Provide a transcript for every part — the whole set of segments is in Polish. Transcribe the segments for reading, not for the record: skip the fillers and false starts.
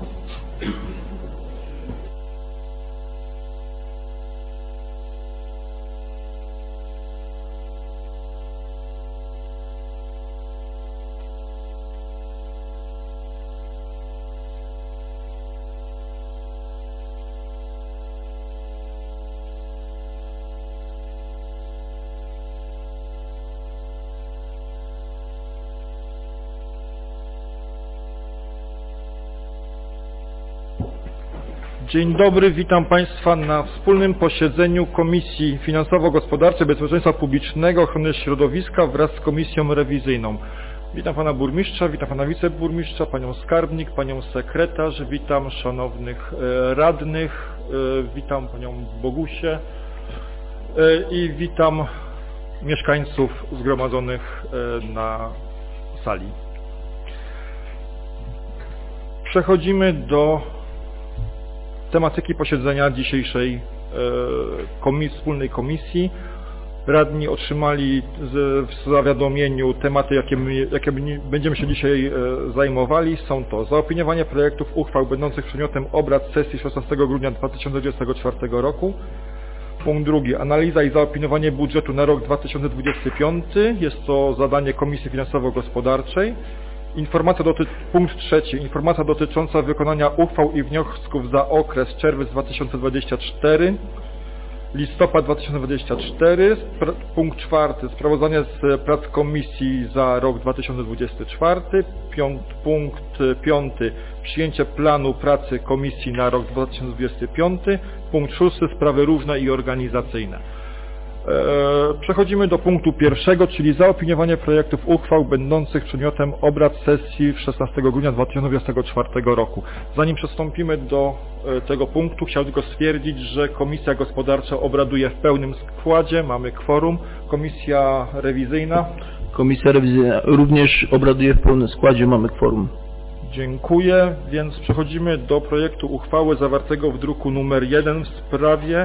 Dzień dobry, witam Państwa na wspólnym posiedzeniu Komisji Finansowo-Gospodarczej Bezpieczeństwa Publicznego, Ochrony Środowiska wraz z Komisją Rewizyjną. Witam Pana Burmistrza, witam Pana Wiceburmistrza, Panią Skarbnik, Panią Sekretarz, witam szanownych radnych, witam Panią Bogusię i witam mieszkańców zgromadzonych na sali. Przechodzimy do tematyki posiedzenia dzisiejszej wspólnej komisji. Radni otrzymali w zawiadomieniu tematy, jakie będziemy się dzisiaj zajmowali. Są to zaopiniowanie projektów uchwał będących przedmiotem obrad sesji 16 grudnia 2024 roku. Punkt drugi. Analiza i zaopiniowanie budżetu na rok 2025. Jest to zadanie Komisji Finansowo-Gospodarczej. Punkt trzeci. Informacja dotycząca wykonania uchwał i wniosków za okres czerwiec 2024, listopad 2024. Punkt czwarty. Sprawozdanie z prac komisji za rok 2024. Punkt piąty. Przyjęcie planu pracy komisji na rok 2025. Punkt szósty. Sprawy różne i organizacyjne. Przechodzimy do punktu pierwszego, czyli zaopiniowanie projektów uchwał będących przedmiotem obrad sesji 16 grudnia 2024 roku. Zanim przystąpimy do tego punktu, chciałbym tylko stwierdzić, że Komisja Gospodarcza obraduje w pełnym składzie, mamy kworum. Komisja Rewizyjna. Komisja Rewizyjna również obraduje w pełnym składzie, mamy kworum. Dziękuję, więc przechodzimy do projektu uchwały zawartego w druku nr 1 w sprawie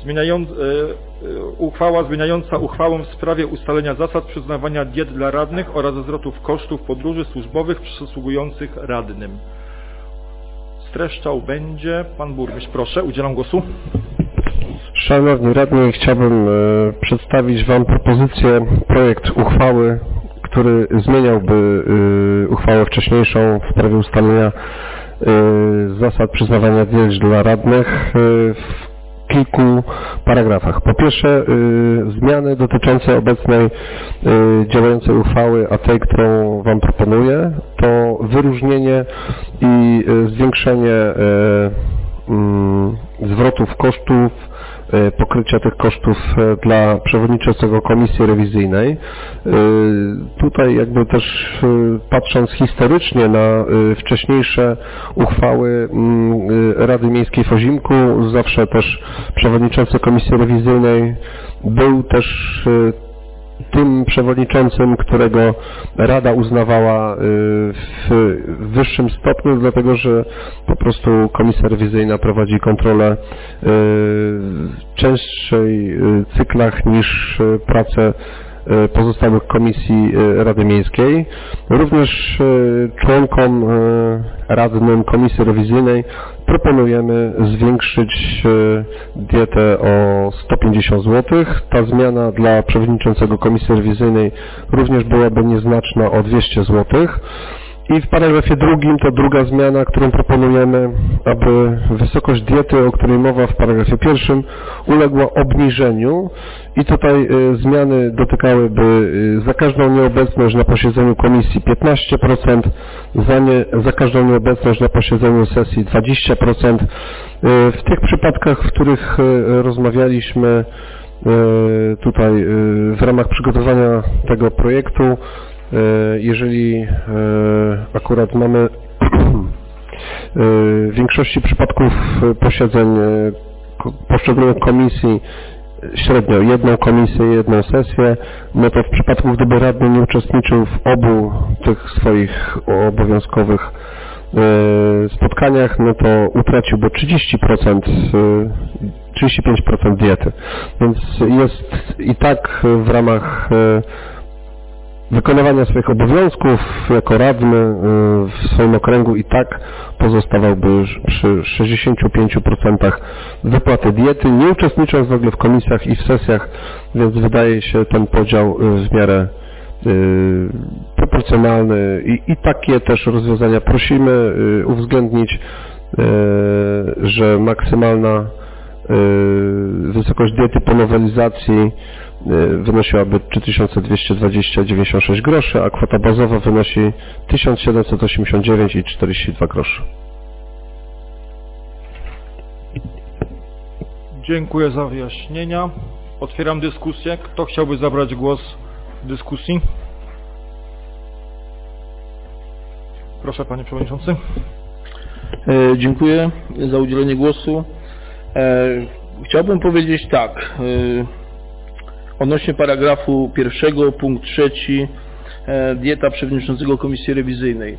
uchwała zmieniająca uchwałę w sprawie ustalenia zasad przyznawania diet dla radnych oraz zwrotów kosztów podróży służbowych przysługujących radnym. Streszczał będzie pan burmistrz. Proszę, udzielam głosu. Szanowni radni, chciałbym przedstawić Wam propozycję, projekt uchwały, który zmieniałby uchwałę wcześniejszą w sprawie ustalenia zasad przyznawania diet dla radnych w kilku paragrafach. Po pierwsze, zmiany dotyczące obecnej działającej uchwały, a tej, którą Wam proponuję, to wyróżnienie i zwiększenie zwrotów kosztów, pokrycia tych kosztów dla przewodniczącego Komisji Rewizyjnej. Tutaj jakby też patrząc historycznie na wcześniejsze uchwały Rady Miejskiej w Ozimku, zawsze też przewodniczący Komisji Rewizyjnej był też tym przewodniczącym, którego Rada uznawała w wyższym stopniu, dlatego że po prostu Komisja Rewizyjna prowadzi kontrolę w częstszej cyklach niż prace pozostałych komisji Rady Miejskiej. Również członkom radnym Komisji Rewizyjnej proponujemy zwiększyć dietę o 150 zł. Ta zmiana dla przewodniczącego Komisji Rewizyjnej również byłaby nieznaczna, o 200 zł. I w paragrafie drugim to druga zmiana, którą proponujemy, aby wysokość diety, o której mowa w paragrafie pierwszym, uległa obniżeniu i tutaj zmiany dotykałyby za każdą nieobecność na posiedzeniu komisji 15%, za każdą nieobecność na posiedzeniu sesji 20%. W tych przypadkach, w których rozmawialiśmy tutaj w ramach przygotowania tego projektu, jeżeli akurat mamy w większości przypadków posiedzeń poszczególnych komisji średnio jedną komisję, jedną sesję, no to w przypadku, gdyby radny nie uczestniczył w obu tych swoich obowiązkowych spotkaniach, no to utraciłby 30%, 35% diety. Więc jest i tak w ramach wykonywania swoich obowiązków jako radny w swoim okręgu i tak pozostawałby przy 65% wypłaty diety, nie uczestnicząc w ogóle w komisjach i w sesjach, więc wydaje się ten podział w miarę proporcjonalny i takie też rozwiązania prosimy uwzględnić, że maksymalna wysokość diety po nowelizacji wynosiłaby 3220,96 groszy, a kwota bazowa wynosi 1789,42 groszy. Dziękuję za wyjaśnienia. Otwieram dyskusję. Kto chciałby zabrać głos w dyskusji? Proszę, panie przewodniczący. Dziękuję za udzielenie głosu. Chciałbym powiedzieć tak, odnośnie paragrafu 1, punkt 3, dieta przewodniczącego Komisji Rewizyjnej.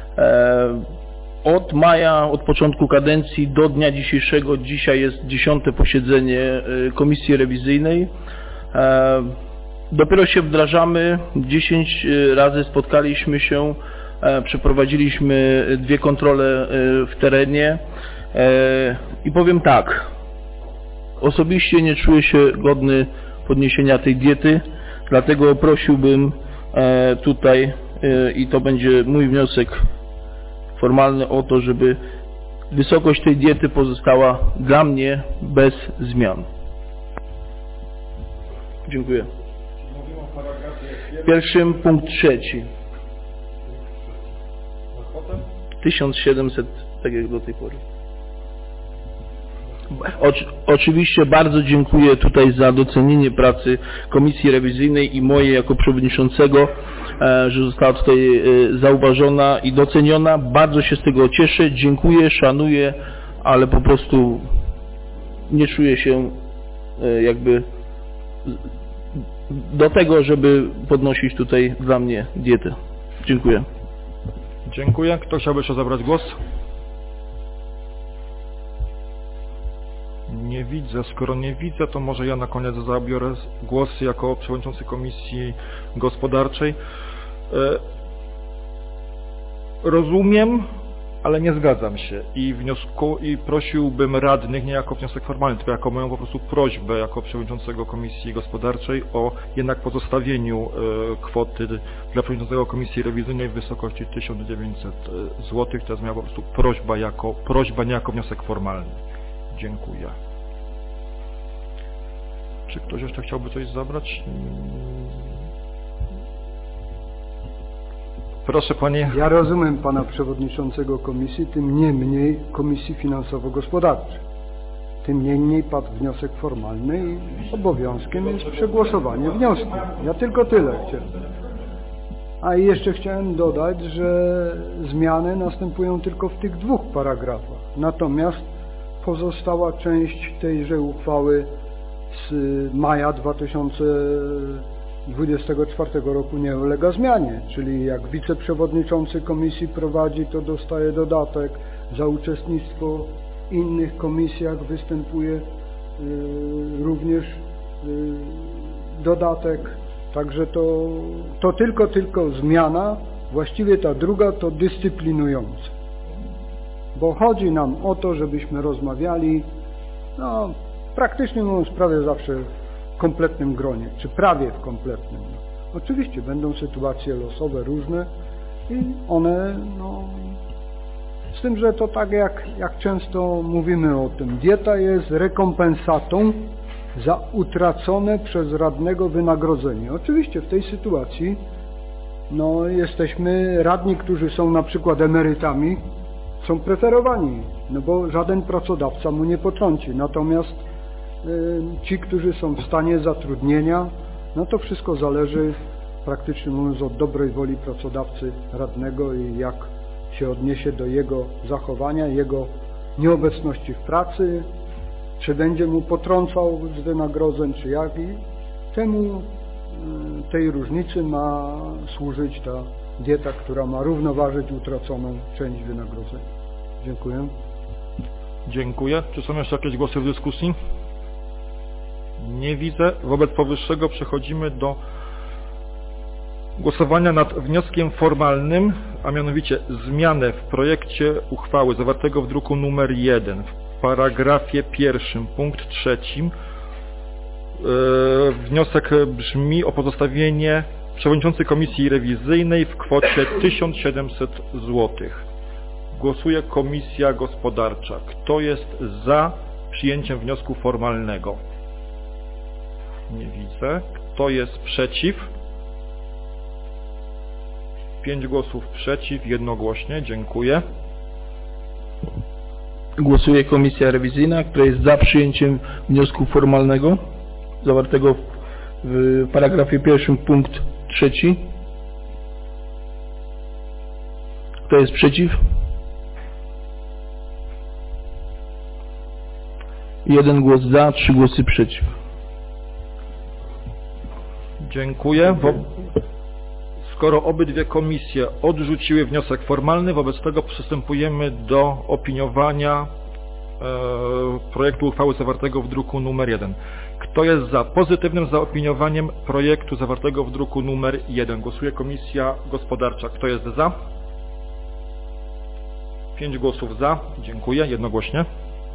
Od maja, od początku kadencji do dnia dzisiejszego, dzisiaj jest 10. posiedzenie Komisji Rewizyjnej. Dopiero się wdrażamy, 10 razy spotkaliśmy się, przeprowadziliśmy 2 kontrole w terenie i powiem tak, osobiście nie czuję się godny podniesienia tej diety, dlatego prosiłbym tutaj, i to będzie mój wniosek formalny, o to, żeby wysokość tej diety pozostała dla mnie bez zmian. Dziękuję. Pierwszym punkt 3. 1700, tak jak do tej pory. Oczywiście bardzo dziękuję tutaj za docenienie pracy Komisji Rewizyjnej i mojej jako przewodniczącego, że została tutaj zauważona i doceniona. Bardzo się z tego cieszę, dziękuję, szanuję, ale po prostu nie czuję się jakby do tego, żeby podnosić tutaj dla mnie dietę. Dziękuję. Dziękuję. Kto chciałby jeszcze zabrać głos? Nie widzę. Skoro nie widzę, to może ja na koniec zabiorę głos jako przewodniczący Komisji Gospodarczej. Rozumiem, ale nie zgadzam się i prosiłbym radnych, nie jako wniosek formalny, tylko jako moją po prostu prośbę jako przewodniczącego Komisji Gospodarczej o jednak pozostawieniu kwoty dla przewodniczącego Komisji Rewizyjnej w wysokości 1900 zł. To jest moja po prostu prośba, nie jako wniosek formalny. Dziękuję. Czy ktoś jeszcze chciałby coś zabrać? Proszę panie. Ja rozumiem pana przewodniczącego komisji, tym niemniej Komisji Finansowo-Gospodarczej. Tym niemniej padł wniosek formalny i obowiązkiem jest przegłosowanie wniosku. Ja tylko tyle chciałem. A i jeszcze chciałem dodać, że zmiany następują tylko w tych 2 paragrafach. Natomiast pozostała część tejże uchwały z maja 2024 roku nie ulega zmianie, czyli jak wiceprzewodniczący komisji prowadzi, to dostaje dodatek, za uczestnictwo w innych komisjach występuje również dodatek, także to tylko zmiana, właściwie ta druga to dyscyplinująca, bo chodzi nam o to, żebyśmy rozmawiali, no praktycznie mówiąc prawie zawsze w kompletnym gronie, czy prawie w kompletnym. Oczywiście będą sytuacje losowe różne i one, no, z tym, że to tak jak często mówimy o tym, dieta jest rekompensatą za utracone przez radnego wynagrodzenie. Oczywiście w tej sytuacji, no, jesteśmy radni, którzy są na przykład emerytami, są preferowani, no bo żaden pracodawca mu nie potrąci, natomiast ci, którzy są w stanie zatrudnienia, no to wszystko zależy, praktycznie mówiąc, od dobrej woli pracodawcy radnego i jak się odniesie do jego zachowania, jego nieobecności w pracy, czy będzie mu potrącał z wynagrodzeń, czy jak, i tej różnicy ma służyć ta dieta, która ma równoważyć utraconą część wynagrodzenia. Dziękuję. Dziękuję. Czy są jeszcze jakieś głosy w dyskusji? Nie widzę. Wobec powyższego przechodzimy do Głosowania nad wnioskiem formalnym, a mianowicie zmianę w projekcie uchwały zawartego w druku nr 1 w paragrafie 1 punkt 3. Wniosek brzmi o pozostawienie przewodniczący komisji rewizyjnej w kwocie 1700 zł. Głosuje Komisja Gospodarcza. Kto jest za przyjęciem wniosku formalnego? Nie widzę. Kto jest przeciw? 5 głosów przeciw, jednogłośnie. Dziękuję. Głosuje Komisja Rewizyjna, która jest za przyjęciem wniosku formalnego zawartego w paragrafie 1 punkt 3. Kto jest przeciw? 1 głos za, 3 głosy przeciw. Dziękuję. Skoro obydwie komisje odrzuciły wniosek formalny, wobec tego przystępujemy do opiniowania projektu uchwały zawartego w druku nr 1. Kto jest za pozytywnym zaopiniowaniem projektu zawartego w druku nr 1? Głosuje Komisja Gospodarcza. Kto jest za? 5 głosów za. Dziękuję. Jednogłośnie.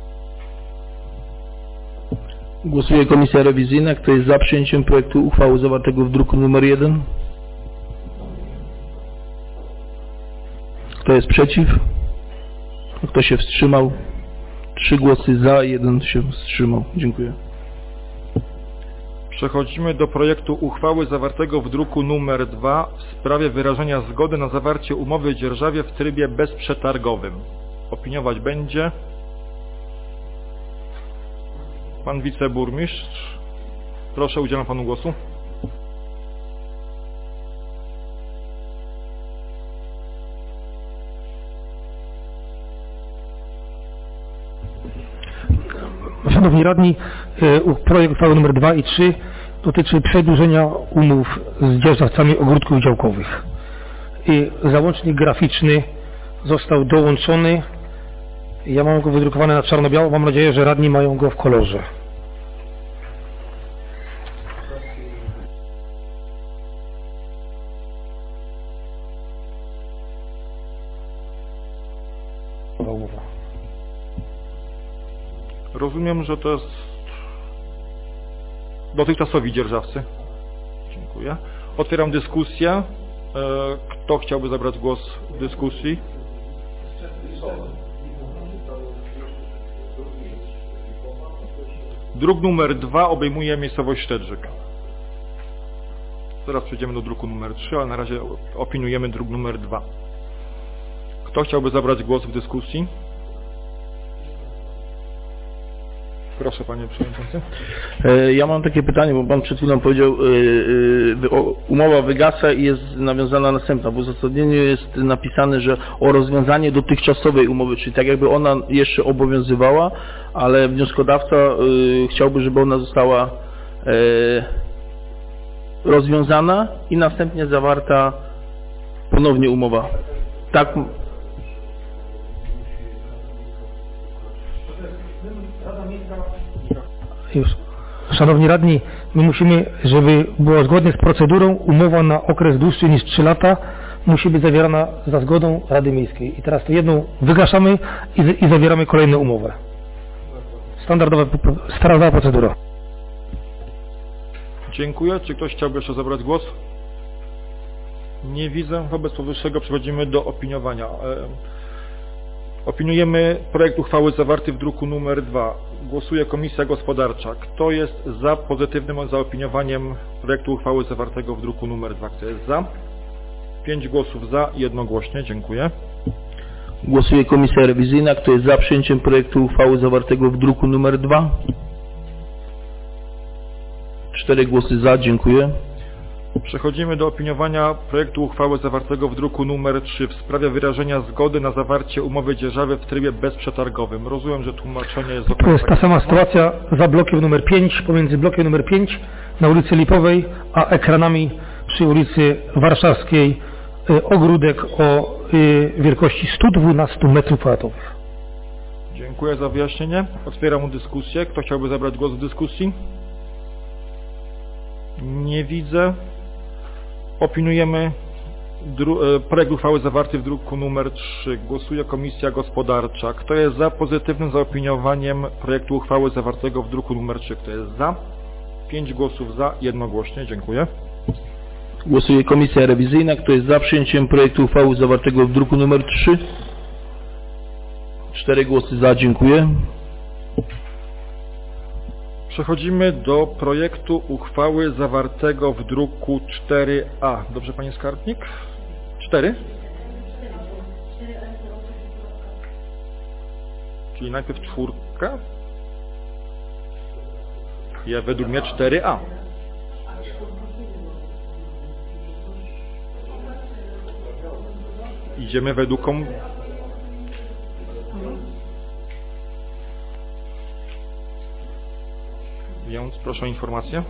Głosuje Komisja Rewizyjna. Kto jest za przyjęciem projektu uchwały zawartego w druku nr 1? Kto jest przeciw? Kto się wstrzymał? 3 głosy za, 1 się wstrzymał. Dziękuję. Przechodzimy do projektu uchwały zawartego w druku nr 2 w sprawie wyrażenia zgody na zawarcie umowy dzierżawie w trybie bezprzetargowym. Opiniować będzie pan wiceburmistrz. Proszę, udzielam panu głosu. Szanowni Radni, projekt uchwały nr 2 i 3 dotyczy przedłużenia umów z dzierżawcami ogródków działkowych. Załącznik graficzny został dołączony. Ja mam go wydrukowany na czarno-biało. Mam nadzieję, że radni mają go w kolorze. Rozumiem, że to jest dotychczasowi dzierżawcy. Dziękuję. Otwieram dyskusję. Kto chciałby zabrać głos w dyskusji? Druk numer 2 obejmuje miejscowość Szczedrzyk. Zaraz przejdziemy do druku numer 3, ale na razie opiniujemy druk numer 2. Kto chciałby zabrać głos w dyskusji? Proszę, panie przewodniczący. Ja mam takie pytanie, bo pan przed chwilą powiedział, umowa wygasa i jest nawiązana następna. W uzasadnieniu jest napisane, że o rozwiązanie dotychczasowej umowy, czyli tak jakby ona jeszcze obowiązywała, ale wnioskodawca chciałby, żeby ona została rozwiązana i następnie zawarta ponownie umowa. Tak. Już. Szanowni Radni, my musimy, żeby było zgodnie z procedurą, umowa na okres dłuższy niż 3 lata musi być zawierana za zgodą Rady Miejskiej. I teraz to jedną wygaszamy i zawieramy kolejną umowę. Standardowa procedura. Dziękuję. Czy ktoś chciałby jeszcze zabrać głos? Nie widzę. Wobec powyższego przechodzimy do opiniowania. Opiniujemy projekt uchwały zawarty w druku nr 2. Głosuje Komisja Gospodarcza. Kto jest za pozytywnym zaopiniowaniem projektu uchwały zawartego w druku nr 2? Kto jest za? 5 głosów za, jednogłośnie. Dziękuję. Głosuje Komisja Rewizyjna. Kto jest za przyjęciem projektu uchwały zawartego w druku nr 2? 4 głosy za. Dziękuję. Przechodzimy do opiniowania projektu uchwały zawartego w druku nr 3 w sprawie wyrażenia zgody na zawarcie umowy dzierżawy w trybie bezprzetargowym. Rozumiem, że tłumaczenie jest... To jest ta sama sytuacja za blokiem nr 5, pomiędzy blokiem nr 5 na ulicy Lipowej, a ekranami przy ulicy Warszawskiej ogródek o wielkości 112 m2. Dziękuję za wyjaśnienie. Otwieram dyskusję. Kto chciałby zabrać głos w dyskusji? Nie widzę. Opiniujemy projekt uchwały zawarty w druku nr 3. Głosuje Komisja Gospodarcza. Kto jest za pozytywnym zaopiniowaniem projektu uchwały zawartego w druku nr 3? Kto jest za? 5 głosów za, jednogłośnie. Dziękuję. Głosuje Komisja Rewizyjna. Kto jest za przyjęciem projektu uchwały zawartego w druku nr 3? 4 głosy za, dziękuję. Przechodzimy do projektu uchwały zawartego w druku 4a. Dobrze, Panie Skarbnik? 4? Czyli najpierw 4? Ja według mnie 4a. Idziemy według Więc proszę o informację.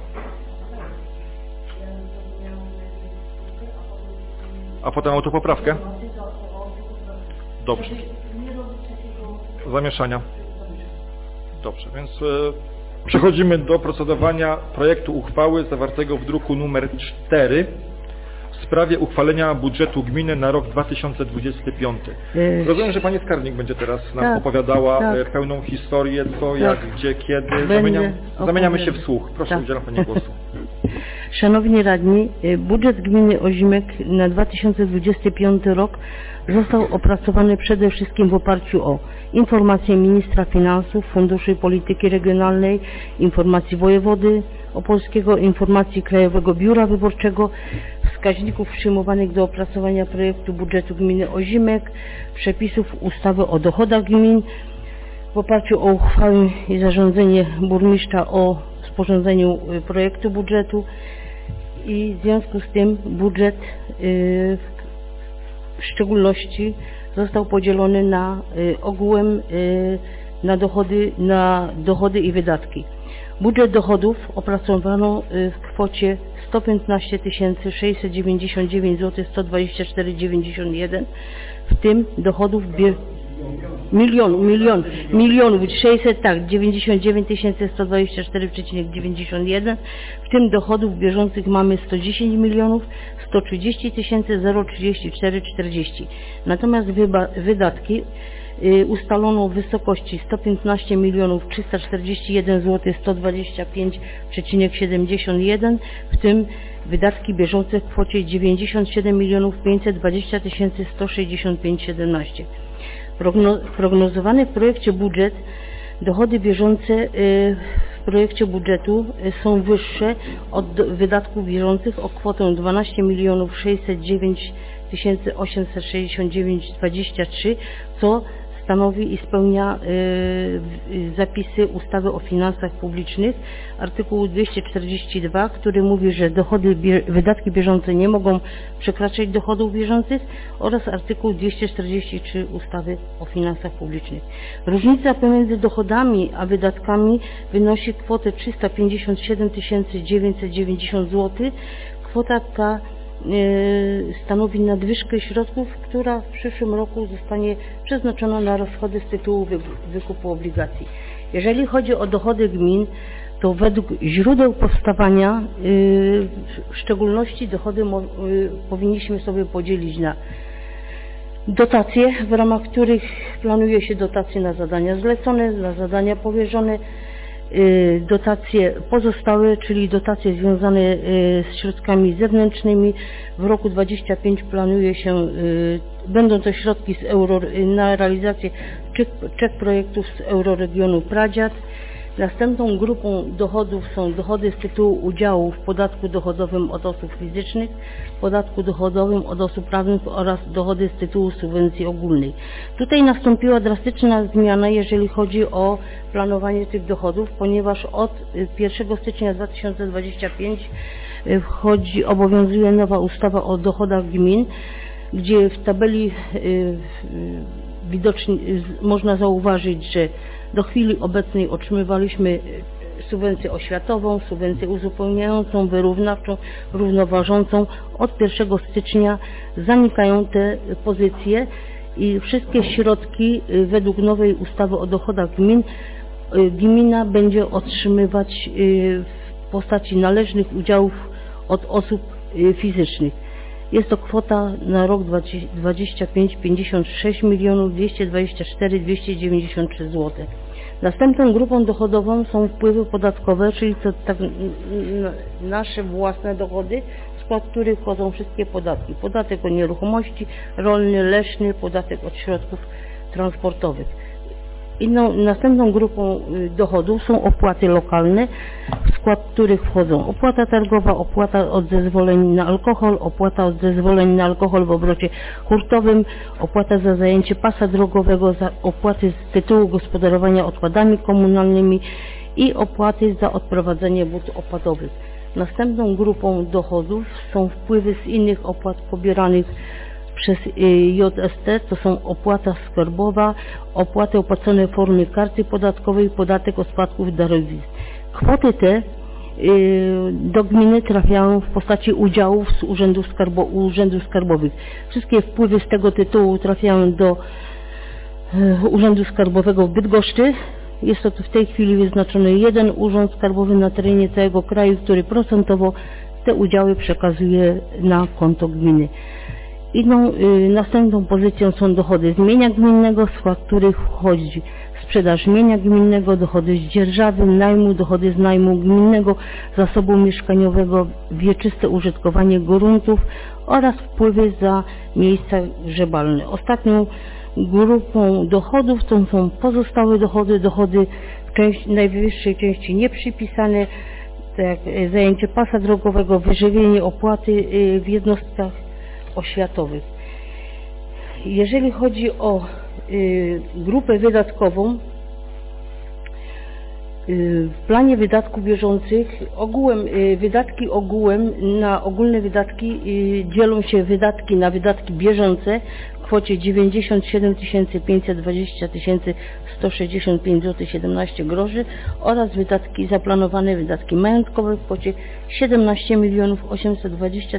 A potem autopoprawkę? Dobrze. Zamieszania. Dobrze, więc przechodzimy do procedowania projektu uchwały zawartego w druku nr 4 w sprawie uchwalenia budżetu gminy na rok 2025. Rozumiem, że Pani Skarbnik będzie teraz nam opowiadała pełną historię, co, jak, gdzie, kiedy. Zamieniamy się w słuch. Proszę, udzielam Pani głosu. Szanowni Radni, budżet gminy Ozimek na 2025 rok został opracowany przede wszystkim w oparciu o informacje Ministra Finansów, Funduszy Polityki Regionalnej, informacji wojewody opolskiego, informacji Krajowego Biura Wyborczego, wskaźników przyjmowanych do opracowania projektu budżetu gminy Ozimek, przepisów ustawy o dochodach gmin, w oparciu o uchwałę i zarządzenie burmistrza o sporządzeniu projektu budżetu i w związku z tym budżet w szczególności został podzielony na ogółem na dochody i wydatki. Budżet dochodów opracowano w kwocie 115 699 zł 124,91, w tym dochodów milionów 600, tak, 99 124,91, w tym dochodów bieżących mamy 110 milionów 130 034,40. Natomiast wydatki ustalono w wysokości 115 milionów 341 zł 125,71, w tym wydatki bieżące w kwocie 97 milionów 520 165,17. Prognozowany w projekcie budżet, dochody bieżące w projekcie budżetu są wyższe od wydatków bieżących o kwotę 12 milionów 609 869,23, co stanowi i spełnia zapisy ustawy o finansach publicznych, artykułu 242, który mówi, że wydatki bieżące nie mogą przekraczać dochodów bieżących, oraz artykuł 243 ustawy o finansach publicznych. Różnica pomiędzy dochodami a wydatkami wynosi kwotę 357 990 zł. Kwota ta stanowi nadwyżkę środków, która w przyszłym roku zostanie przeznaczona na rozchody z tytułu wykupu obligacji. Jeżeli chodzi o dochody gmin, to według źródeł powstawania w szczególności dochody powinniśmy sobie podzielić na dotacje, w ramach których planuje się dotacje na zadania zlecone, na zadania powierzone, dotacje pozostałe, czyli dotacje związane z środkami zewnętrznymi. W roku 2025 planuje się, będą to środki na realizację 3 projektów z Euroregionu Pradziad. Następną grupą dochodów są dochody z tytułu udziału w podatku dochodowym od osób fizycznych, podatku dochodowym od osób prawnych oraz dochody z tytułu subwencji ogólnej. Tutaj nastąpiła drastyczna zmiana, jeżeli chodzi o planowanie tych dochodów, ponieważ od 1 stycznia 2025 obowiązuje nowa ustawa o dochodach gmin, gdzie w tabeli widocznie można zauważyć, że do chwili obecnej otrzymywaliśmy subwencję oświatową, subwencję uzupełniającą, wyrównawczą, równoważącą. Od 1 stycznia zanikają te pozycje i wszystkie środki według nowej ustawy o dochodach gmin gmina będzie otrzymywać w postaci należnych udziałów od osób fizycznych. Jest to kwota na rok 2025 56 224 293 zł. Następną grupą dochodową są wpływy podatkowe, czyli to tak nasze własne dochody, w skład których wchodzą wszystkie podatki. Podatek od nieruchomości, rolny, leśny, podatek od środków transportowych. Następną grupą dochodów są opłaty lokalne, w skład których wchodzą opłata targowa, opłata od zezwoleń na alkohol, opłata od zezwoleń na alkohol w obrocie hurtowym, opłata za zajęcie pasa drogowego, opłaty z tytułu gospodarowania odpadami komunalnymi i opłaty za odprowadzenie wód opadowych. Następną grupą dochodów są wpływy z innych opłat pobieranych przez JST, to są opłata skarbowa, opłaty opłacone w formie karty podatkowej, podatek od spadków i darowizn. Kwoty te do gminy trafiają w postaci udziałów z urzędów skarbowych. Wszystkie wpływy z tego tytułu trafiają do Urzędu Skarbowego w Bydgoszczy. Jest to w tej chwili wyznaczony jeden urząd skarbowy na terenie całego kraju, który procentowo te udziały przekazuje na konto gminy. Następną pozycją są dochody z mienia gminnego, w skład których wchodzi sprzedaż mienia gminnego, dochody z dzierżawy, najmu, dochody z najmu gminnego, zasobu mieszkaniowego, wieczyste użytkowanie gruntów oraz wpływy za miejsca grzebalne. Ostatnią grupą dochodów to są pozostałe dochody w najwyższej części nieprzypisane, tak jak zajęcie pasa drogowego, wyżywienie, opłaty w jednostkach oświatowych. Jeżeli chodzi o grupę wydatkową, w planie wydatków bieżących na ogólne wydatki dzielą się wydatki na wydatki bieżące w kwocie 97 520 165 zł 17 groszy oraz zaplanowane wydatki majątkowe w kwocie 17 820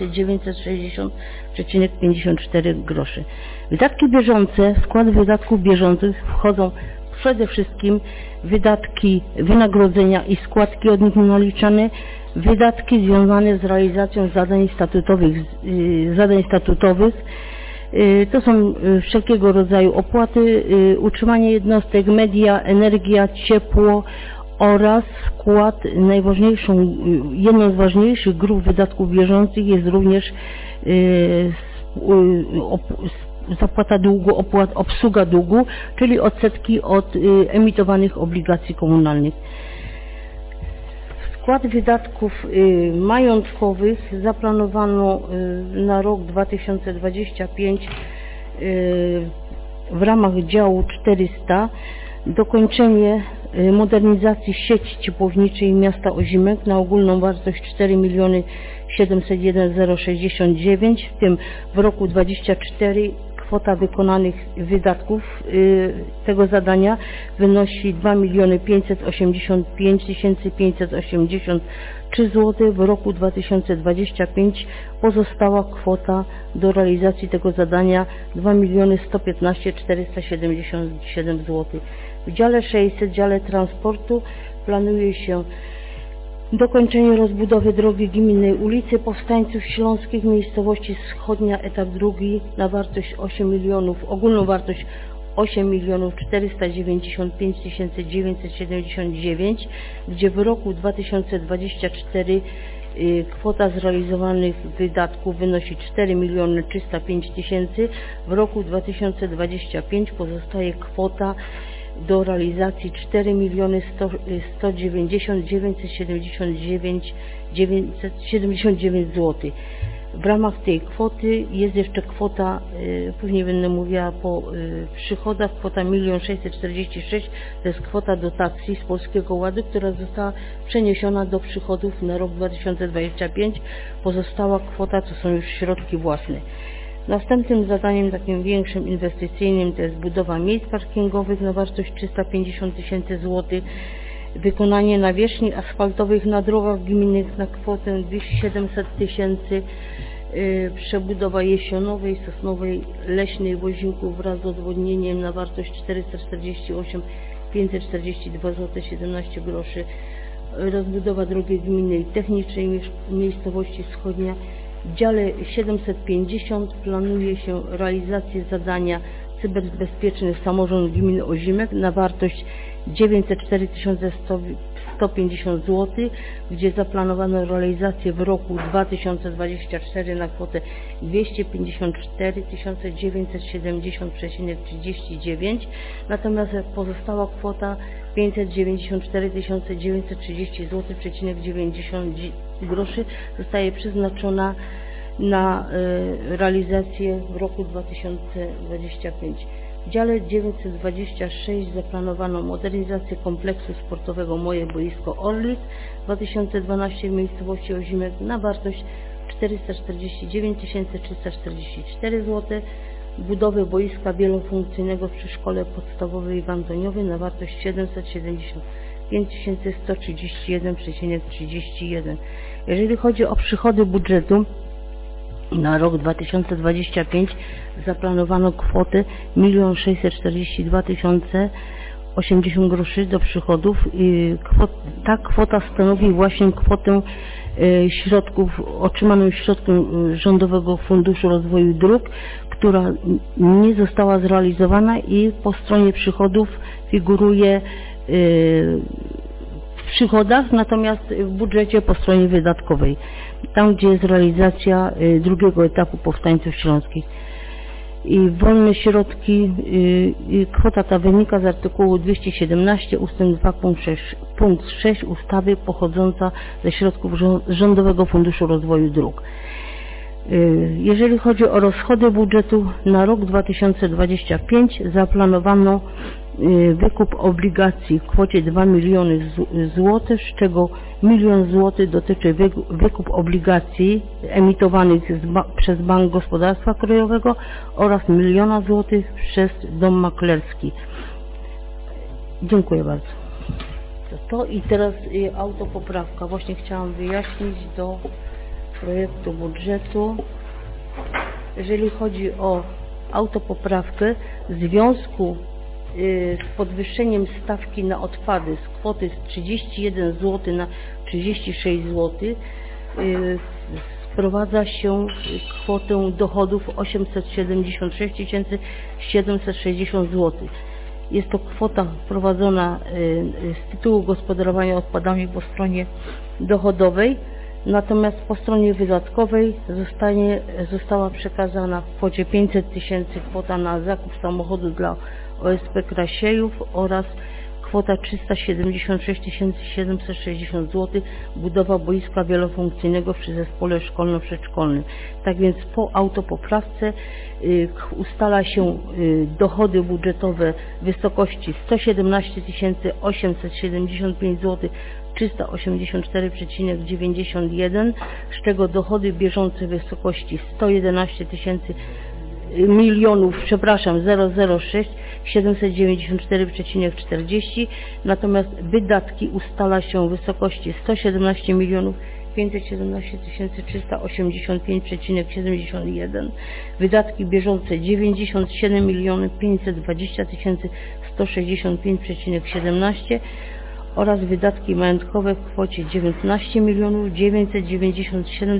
960,54 groszy. Wydatki bieżące, w skład wydatków bieżących wchodzą przede wszystkim wydatki wynagrodzenia i składki od nich naliczane, wydatki związane z realizacją zadań statutowych. To są wszelkiego rodzaju opłaty, utrzymanie jednostek, media, energia, ciepło oraz wkład jedną z ważniejszych grup wydatków bieżących jest również zapłata długu, obsługa długu, czyli odsetki od emitowanych obligacji komunalnych. Skład wydatków majątkowych zaplanowano na rok 2025 w ramach działu 400 dokończenie modernizacji sieci ciepłowniczej miasta Ozimek na ogólną wartość 4 701 069, w tym w roku 2024 kwota wykonanych wydatków tego zadania wynosi 2 585 583 zł. W roku 2025 pozostała kwota do realizacji tego zadania 2 115 477 zł. W dziale 600, dziale transportu, planuje się dokończenie rozbudowy drogi gminnej ulicy Powstańców Śląskich, miejscowości Wschodnia, etap drugi na wartość 8 milionów, ogólną wartość 8 495 979, gdzie w roku 2024 kwota zrealizowanych wydatków wynosi 4 305 000. W roku 2025 pozostaje kwota do realizacji 4 190 979 zł. W ramach tej kwoty jest jeszcze kwota, później będę mówiła po przychodach, kwota 1 646 000, to jest kwota dotacji z Polskiego Ładu, która została przeniesiona do przychodów na rok 2025. Pozostała kwota to są już środki własne. Następnym zadaniem takim większym inwestycyjnym to jest budowa miejsc parkingowych na wartość 350 000 zł, wykonanie nawierzchni asfaltowych na drogach gminnych na kwotę 700 000, przebudowa Jesionowej, Sosnowej, Leśnej, Wozinków wraz z odwodnieniem na wartość 448 542 zł 17 groszy. rozbudowa drogi gminnej technicznej miejscowości Wschodnia. W dziale 750 planuje się realizację zadania cyberbezpieczny samorząd gminy Ozimek na wartość 904 150 zł, gdzie zaplanowano realizację w roku 2024 na kwotę 254 970,39, natomiast pozostała kwota 594 930 zł,90 groszy zostaje przeznaczona na realizację w roku 2025. W dziale 926 zaplanowano modernizację kompleksu sportowego Moje Boisko Orlik 2012 w miejscowości Ozimek na wartość 449 344 zł, budowę boiska wielofunkcyjnego przy Szkole Podstawowej w Antoniowie na wartość 775 131,31. Jeżeli chodzi o przychody budżetu, na rok 2025 zaplanowano kwotę 1 642 080 groszy do przychodów. Ta kwota stanowi właśnie kwotę otrzymaną środkiem Rządowego Funduszu Rozwoju Dróg, która nie została zrealizowana i po stronie przychodów figuruje w przychodach, natomiast w budżecie po stronie wydatkowej, tam gdzie jest realizacja drugiego etapu Powstańców Śląskich. I wolne środki, kwota ta wynika z artykułu 217 ust. 2 punkt 6 ustawy pochodząca ze środków Rządowego Funduszu Rozwoju Dróg. Jeżeli chodzi o rozchody budżetu na rok 2025 zaplanowano wykup obligacji w kwocie 2 miliony złotych, z czego 1 000 000 złotych dotyczy wykup obligacji emitowanych przez Bank Gospodarstwa Krajowego oraz 1 000 000 złotych przez Dom Maklerski. Dziękuję bardzo. To i teraz autopoprawka. Właśnie chciałam wyjaśnić do projektu budżetu. Jeżeli chodzi o autopoprawkę, w związku z podwyższeniem stawki na odpady z kwoty z 31 zł na 36 zł sprowadza się kwotę dochodów 876 760 zł. Jest to kwota wprowadzona z tytułu gospodarowania odpadami po stronie dochodowej, natomiast po stronie wydatkowej została przekazana w kwocie 500 000 kwota na zakup samochodu dla OSP Krasiejów oraz kwota 376 760 zł budowa boiska wielofunkcyjnego przy zespole szkolno-przedszkolnym. Tak więc po autopoprawce ustala się dochody budżetowe w wysokości 117 875 zł 384,91, z czego dochody bieżące w wysokości 111 006 794,40, natomiast wydatki ustala się w wysokości 117 517 385,71, wydatki bieżące 97 520 165,17 oraz wydatki majątkowe w kwocie 19 997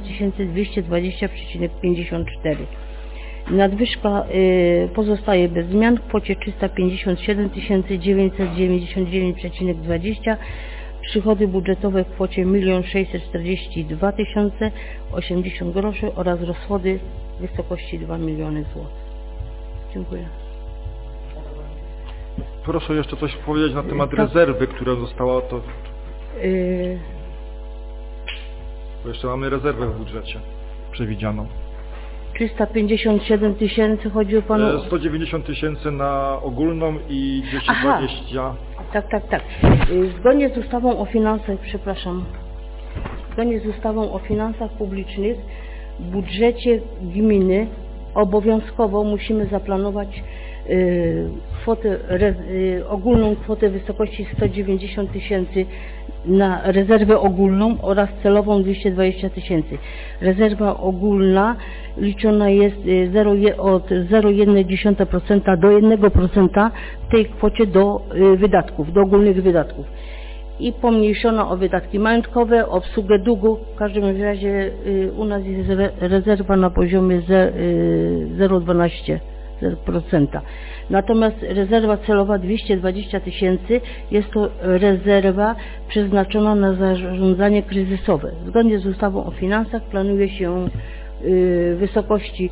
220,54. Nadwyżka pozostaje bez zmian w kwocie 357 999,20. Przychody budżetowe w kwocie 1 642 080 groszy oraz rozchody w wysokości 2 miliony złotych. Dziękuję. Proszę jeszcze coś powiedzieć na temat rezerwy, która została bo jeszcze mamy rezerwę w budżecie przewidzianą. 357 000 chodzi o panu... 190 000 na ogólną i 220... Aha. Tak. Zgodnie z ustawą o finansach, zgodnie z ustawą o finansach publicznych w budżecie gminy obowiązkowo musimy zaplanować ogólną kwotę w wysokości 190 000 na rezerwę ogólną oraz celową 220 000. Rezerwa ogólna liczona jest od 0,1% do 1% w tej kwocie do ogólnych wydatków. i pomniejszono o wydatki majątkowe, obsługę długu. W każdym razie u nas jest rezerwa na poziomie 0,12%. Natomiast rezerwa celowa 220 000 jest to rezerwa przeznaczona na zarządzanie kryzysowe. Zgodnie z ustawą o finansach planuje się w wysokości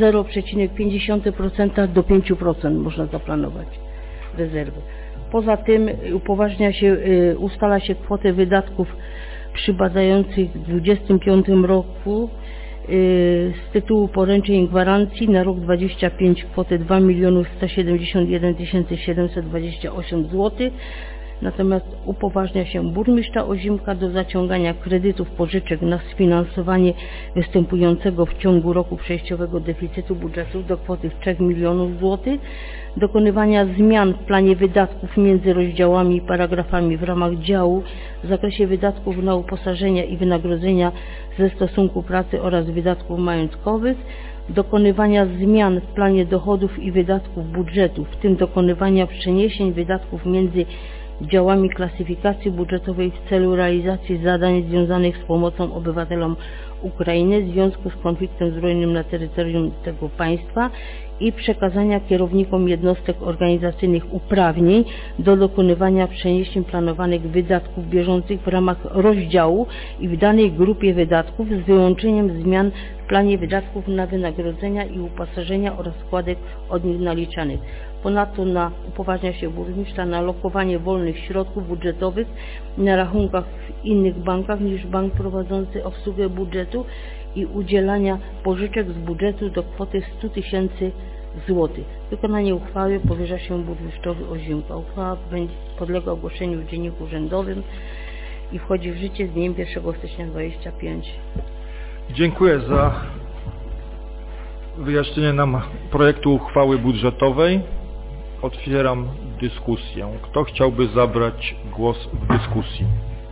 0,5% do 5% można zaplanować rezerwy. Poza tym ustala się kwotę wydatków przybadających w 2025 roku z tytułu poręczeń i gwarancji na rok 2025 kwotę 2 171 728 zł. Natomiast upoważnia się burmistrza Ozimka do zaciągania kredytów, pożyczek na sfinansowanie występującego w ciągu roku przejściowego deficytu budżetu do kwoty 3 milionów złotych, dokonywania zmian w planie wydatków między rozdziałami i paragrafami w ramach działu w zakresie wydatków na uposażenia i wynagrodzenia ze stosunku pracy oraz wydatków majątkowych, dokonywania zmian w planie dochodów i wydatków budżetu, w tym dokonywania przeniesień wydatków między działami klasyfikacji budżetowej w celu realizacji zadań związanych z pomocą obywatelom Ukrainy w związku z konfliktem zbrojnym na terytorium tego państwa i przekazania kierownikom jednostek organizacyjnych uprawnień do dokonywania przeniesień planowanych wydatków bieżących w ramach rozdziału i w danej grupie wydatków z wyłączeniem zmian w planie wydatków na wynagrodzenia i uposażenia oraz składek od nich naliczanych. Ponadto upoważnia się burmistrza na lokowanie wolnych środków budżetowych na rachunkach w innych bankach niż bank prowadzący obsługę budżetu i udzielania pożyczek z budżetu do kwoty 100 000 złotych. Wykonanie uchwały powierza się burmistrzowi Ozimka. Uchwała podlega ogłoszeniu w Dzienniku Urzędowym i wchodzi w życie z dniem 1 stycznia 2025. Dziękuję za wyjaśnienie nam projektu uchwały budżetowej. Otwieram dyskusję. Kto chciałby zabrać głos w dyskusji?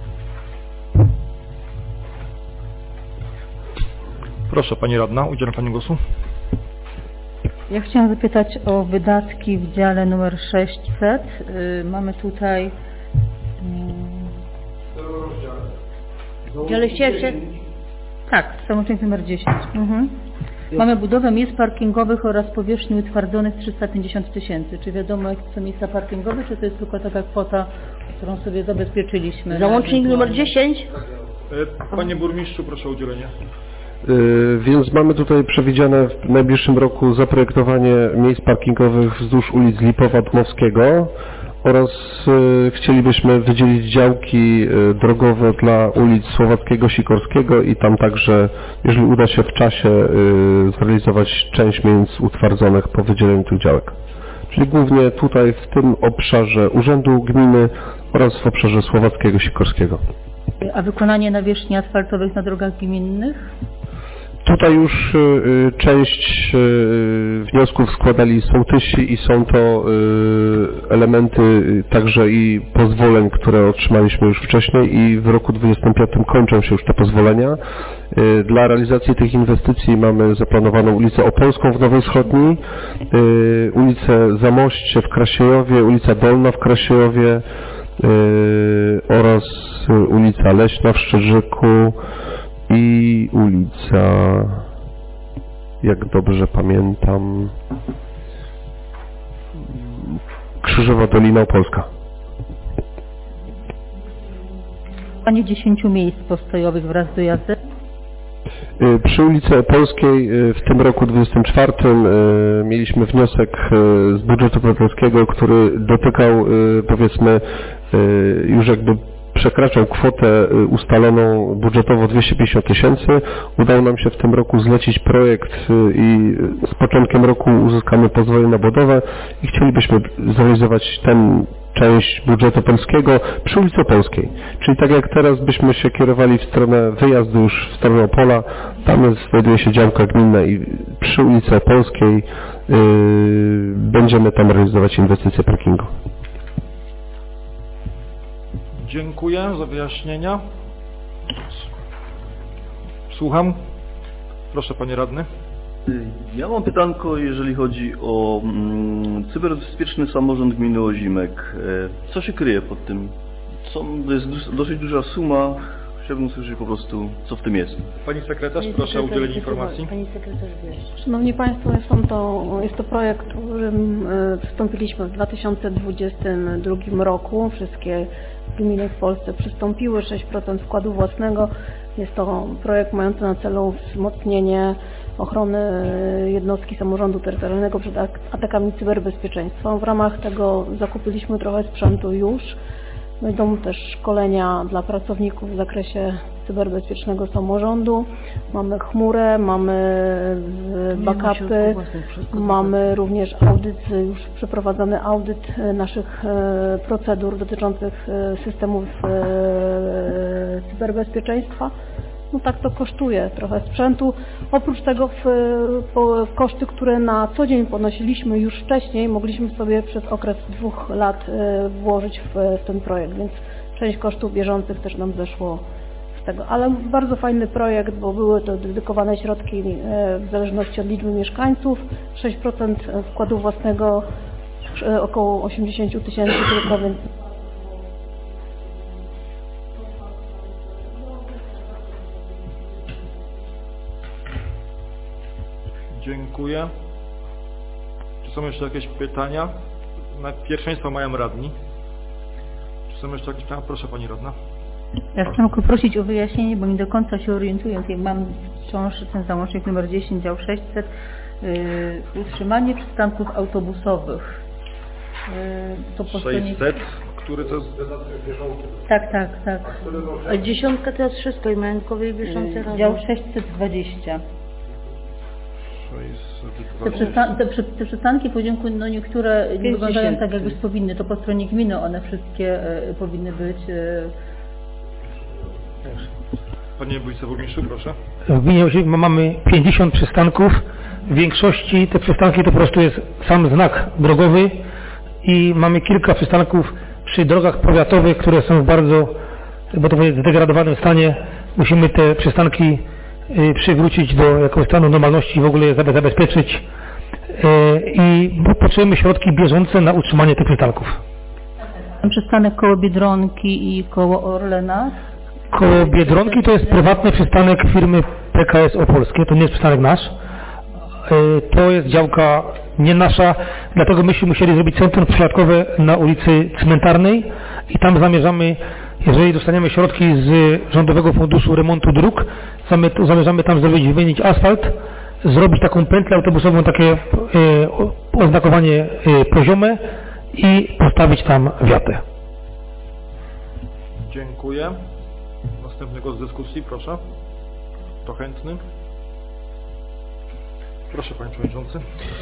Proszę, Pani Radna, udzielam Pani głosu. Ja chciałam zapytać o wydatki w dziale numer 600. Mamy tutaj... W dziale 600? Tak, samoczynnik numer 10. Mamy budowę miejsc parkingowych oraz powierzchni utwardzonych 350 000. Czy wiadomo, jakie są miejsca parkingowe, czy to jest tylko taka kwota, którą sobie zabezpieczyliśmy? Załącznik numer 10? Panie burmistrzu, proszę o udzielenie. Więc mamy tutaj przewidziane w najbliższym roku zaprojektowanie miejsc parkingowych wzdłuż ulic Lipowa Dmowskiego oraz chcielibyśmy wydzielić działki drogowe dla ulic Słowackiego, Sikorskiego i tam także, jeżeli uda się w czasie, zrealizować część miejsc utwardzonych po wydzieleniu tych działek. Czyli głównie tutaj w tym obszarze Urzędu Gminy oraz w obszarze Słowackiego, Sikorskiego. A wykonanie nawierzchni asfaltowych na drogach gminnych? Tutaj już część wniosków składali sołtysi i są to elementy także i pozwoleń, które otrzymaliśmy już wcześniej i w roku 2025 kończą się już te pozwolenia. Dla realizacji tych inwestycji mamy zaplanowaną ulicę Opolską w Nowej Wschodniej, ulicę Zamoście w Krasiejowie, ulica Dolna w Krasiejowie oraz ulica Leśna w Szczerzyku i ulica, jak dobrze pamiętam, Krzyżowa Dolina Opolska. Panie 10 miejsc postojowych wraz z dojazdem? Przy ulicy Opolskiej w tym roku 24 mieliśmy wniosek z budżetu obywatelskiego, który dotykał, powiedzmy, już jakby przekraczał kwotę ustaloną budżetowo 250 000. Udało nam się w tym roku zlecić projekt i z początkiem roku uzyskamy pozwolenie na budowę i chcielibyśmy zrealizować tę część budżetu polskiego przy ulicy Opolskiej. Czyli tak jak teraz byśmy się kierowali w stronę wyjazdu już w stronę Opola, tam znajduje się działka gminna i przy ulicy Opolskiej będziemy tam realizować inwestycje parkingu. Dziękuję za wyjaśnienia. Słucham. Proszę, Panie Radny. Ja mam pytanko, jeżeli chodzi o cyberbezpieczny samorząd gminy Ozimek. Co się kryje pod tym To jest dosyć duża suma. Chciałbym usłyszeć po prostu, co w tym jest. Pani sekretarz, proszę o udzielenie informacji. Pani sekretarz wie. Szanowni Państwo, jest to projekt, w którym wstąpiliśmy w 2022 roku. Wszystkie gminy w Polsce przystąpiły, 6% wkładu własnego. Jest to projekt mający na celu wzmocnienie ochrony jednostki samorządu terytorialnego przed atakami cyberbezpieczeństwa. W ramach tego zakupiliśmy trochę sprzętu już. Będą też szkolenia dla pracowników w zakresie cyberbezpiecznego samorządu. Mamy chmurę, mamy backupy, mamy również audyt, już przeprowadzony audyt naszych procedur dotyczących systemów cyberbezpieczeństwa. No tak to kosztuje trochę sprzętu. Oprócz tego koszty, które na co dzień ponosiliśmy już wcześniej, mogliśmy sobie przez okres 2 lat włożyć w ten projekt, więc część kosztów bieżących też nam zeszło z tego. Ale bardzo fajny projekt, bo były to dedykowane środki w zależności od liczby mieszkańców, 6% wkładu własnego, około 80 000 tylko, więc dziękuję. Czy są jeszcze jakieś pytania? Pierwszeństwo mają radni. Czy są jeszcze jakieś pytania? Proszę Pani Radna. Ja chciałam tylko prosić o wyjaśnienie, bo nie do końca się orientuję. Jak mam wciąż ten załącznik numer 10, dział 600, utrzymanie przystanków autobusowych. To po 600, który to jest... Tak. A 10 to jest wszystko i majątkowe i bieżące razem. Dział 620. Te przystanki po dzięku, no niektóre nie wyglądają tak, jak już powinny. To po stronie gminy one wszystkie powinny być. Panie Wiceburmistrzu, proszę. W gminie mamy 50 przystanków. W większości te przystanki to po prostu jest sam znak drogowy i mamy kilka przystanków przy drogach powiatowych, które są w bardzo, bo to jest zdegradowanym stanie. Musimy te przystanki przywrócić do jakiegoś stanu normalności i w ogóle je zabezpieczyć i potrzebujemy środki bieżące na utrzymanie tych przystanków. Przystanek koło Biedronki i koło Orlena? Koło Biedronki to jest prywatny przystanek firmy PKS Opolskie, to nie jest przystanek nasz. To jest działka nie nasza, dlatego myśmy musieli zrobić centrum przysiadkowe na ulicy Cmentarnej i tam zamierzamy, jeżeli dostaniemy środki z Rządowego Funduszu Remontu Dróg, zamierzamy tam wymienić asfalt, zrobić taką pętlę autobusową, takie oznakowanie poziome i postawić tam wiatę. Dziękuję. Następnego z dyskusji, proszę. To chętny. Proszę Panie Przewodniczący.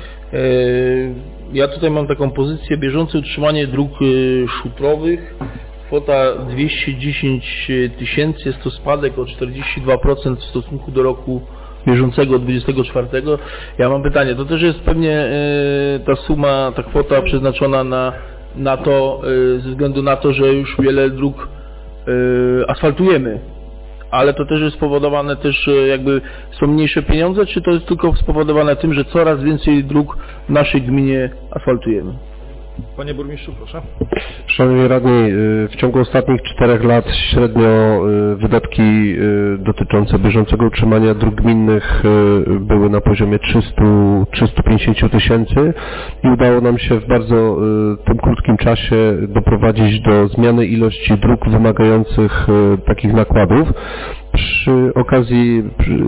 Ja tutaj mam taką pozycję: bieżące utrzymanie dróg szutrowych. Kwota 210 000, jest to spadek o 42% w stosunku do roku bieżącego, 24. Ja mam pytanie, to też jest pewnie ta suma, ta kwota przeznaczona na to, ze względu na to, że już wiele dróg asfaltujemy, ale to też jest spowodowane też jakby są mniejsze pieniądze, czy to jest tylko spowodowane tym, że coraz więcej dróg w naszej gminie asfaltujemy? Panie Burmistrzu, proszę. Szanowni Radni, w ciągu ostatnich 4 lat średnio wydatki dotyczące bieżącego utrzymania dróg gminnych były na poziomie 300-350 tysięcy i udało nam się w bardzo tym krótkim czasie doprowadzić do zmiany ilości dróg wymagających takich nakładów. Przy okazji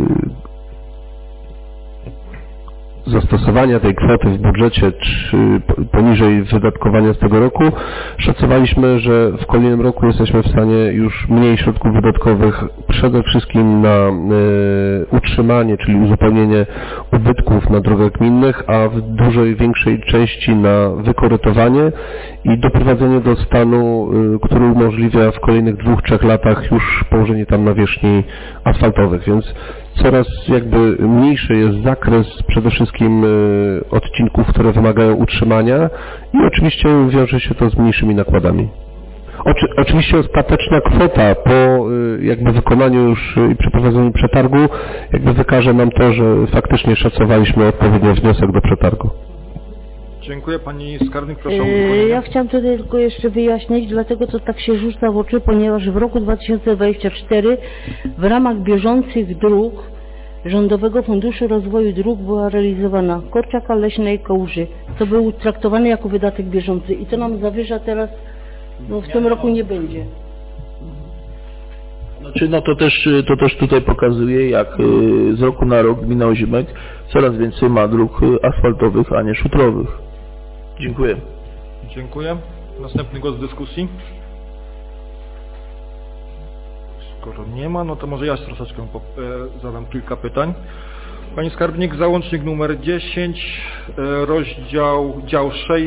zastosowania tej kwoty w budżecie czy poniżej wydatkowania z tego roku, szacowaliśmy, że w kolejnym roku jesteśmy w stanie już mniej środków wydatkowych przede wszystkim na utrzymanie, czyli uzupełnienie ubytków na drogach gminnych, a w dużej, większej części na wykorytowanie i doprowadzenie do stanu, który umożliwia w kolejnych 2-3 latach już położenie tam nawierzchni asfaltowych, więc coraz jakby mniejszy jest zakres przede wszystkim odcinków, które wymagają utrzymania i oczywiście wiąże się to z mniejszymi nakładami. Oczywiście ostateczna kwota po jakby wykonaniu już i przeprowadzeniu przetargu jakby wykaże nam to, że faktycznie szacowaliśmy odpowiednio wniosek do przetargu. Dziękuję. Pani skarbnik, proszę o uzupełnienie. Ja chciałam tutaj tylko jeszcze wyjaśnić, dlatego to tak się rzuca w oczy, ponieważ w roku 2024 w ramach bieżących dróg Rządowego Funduszu Rozwoju Dróg była realizowana Korczaka, Leśnej, Kołży. To był traktowany jako wydatek bieżący i to nam zawyża teraz, w tym roku nie będzie. Znaczy, to też tutaj pokazuje, jak z roku na rok gmina Ozimek coraz więcej ma dróg asfaltowych, a nie szutrowych. Dziękuję. Dziękuję. Następny głos w dyskusji. Skoro nie ma, no to może ja troszeczkę zadam kilka pytań. Pani skarbnik, załącznik numer 10, dział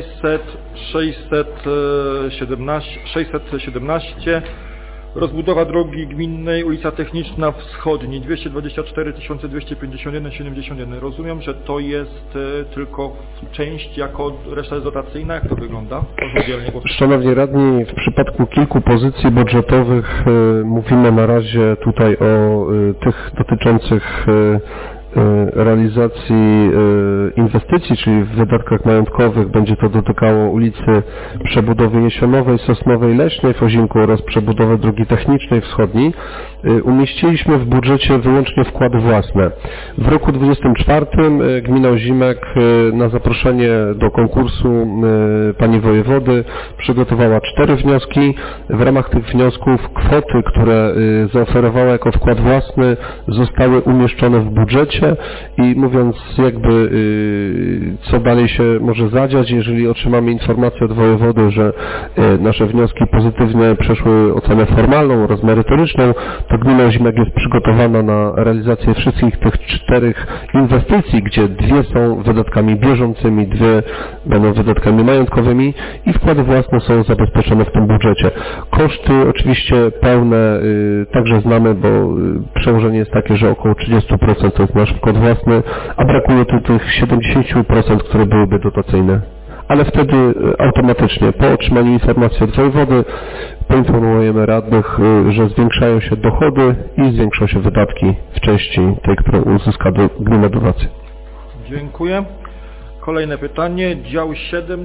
617, rozbudowa drogi gminnej, ulica Techniczna Wschodni, 224 251 71. Rozumiem, że to jest tylko część, jako reszta jest dotacyjna. Jak to wygląda? Szanowni radni, w przypadku kilku pozycji budżetowych mówimy na razie tutaj o tych dotyczących realizacji inwestycji, czyli w wydatkach majątkowych będzie to dotykało ulicy przebudowy Jesionowej, Sosnowej, Leśnej w Ozimku oraz przebudowy drogi technicznej wschodniej. Umieściliśmy w budżecie wyłącznie wkłady własne. W roku 2024 gmina Ozimek na zaproszenie do konkursu pani wojewody przygotowała 4 wnioski. W ramach tych wniosków kwoty, które zaoferowała jako wkład własny, zostały umieszczone w budżecie i mówiąc jakby co dalej się może zadziać, jeżeli otrzymamy informację od wojewody, że nasze wnioski pozytywnie przeszły ocenę formalną oraz merytoryczną, to gmina Ozimek jest przygotowana na realizację wszystkich tych 4 inwestycji, gdzie 2 są wydatkami bieżącymi, 2 będą wydatkami majątkowymi i wkłady własne są zabezpieczone w tym budżecie. Koszty oczywiście pełne także znamy, bo przełożenie jest takie, że około 30% to jest nasz wkład własny, a brakuje tu tych 70%, które byłyby dotacyjne. Ale wtedy automatycznie po otrzymaniu informacji od wojewody poinformujemy radnych, że zwiększają się dochody i zwiększą się wydatki w części tej, którą uzyska gmina dotację. Dziękuję. Kolejne pytanie. Dział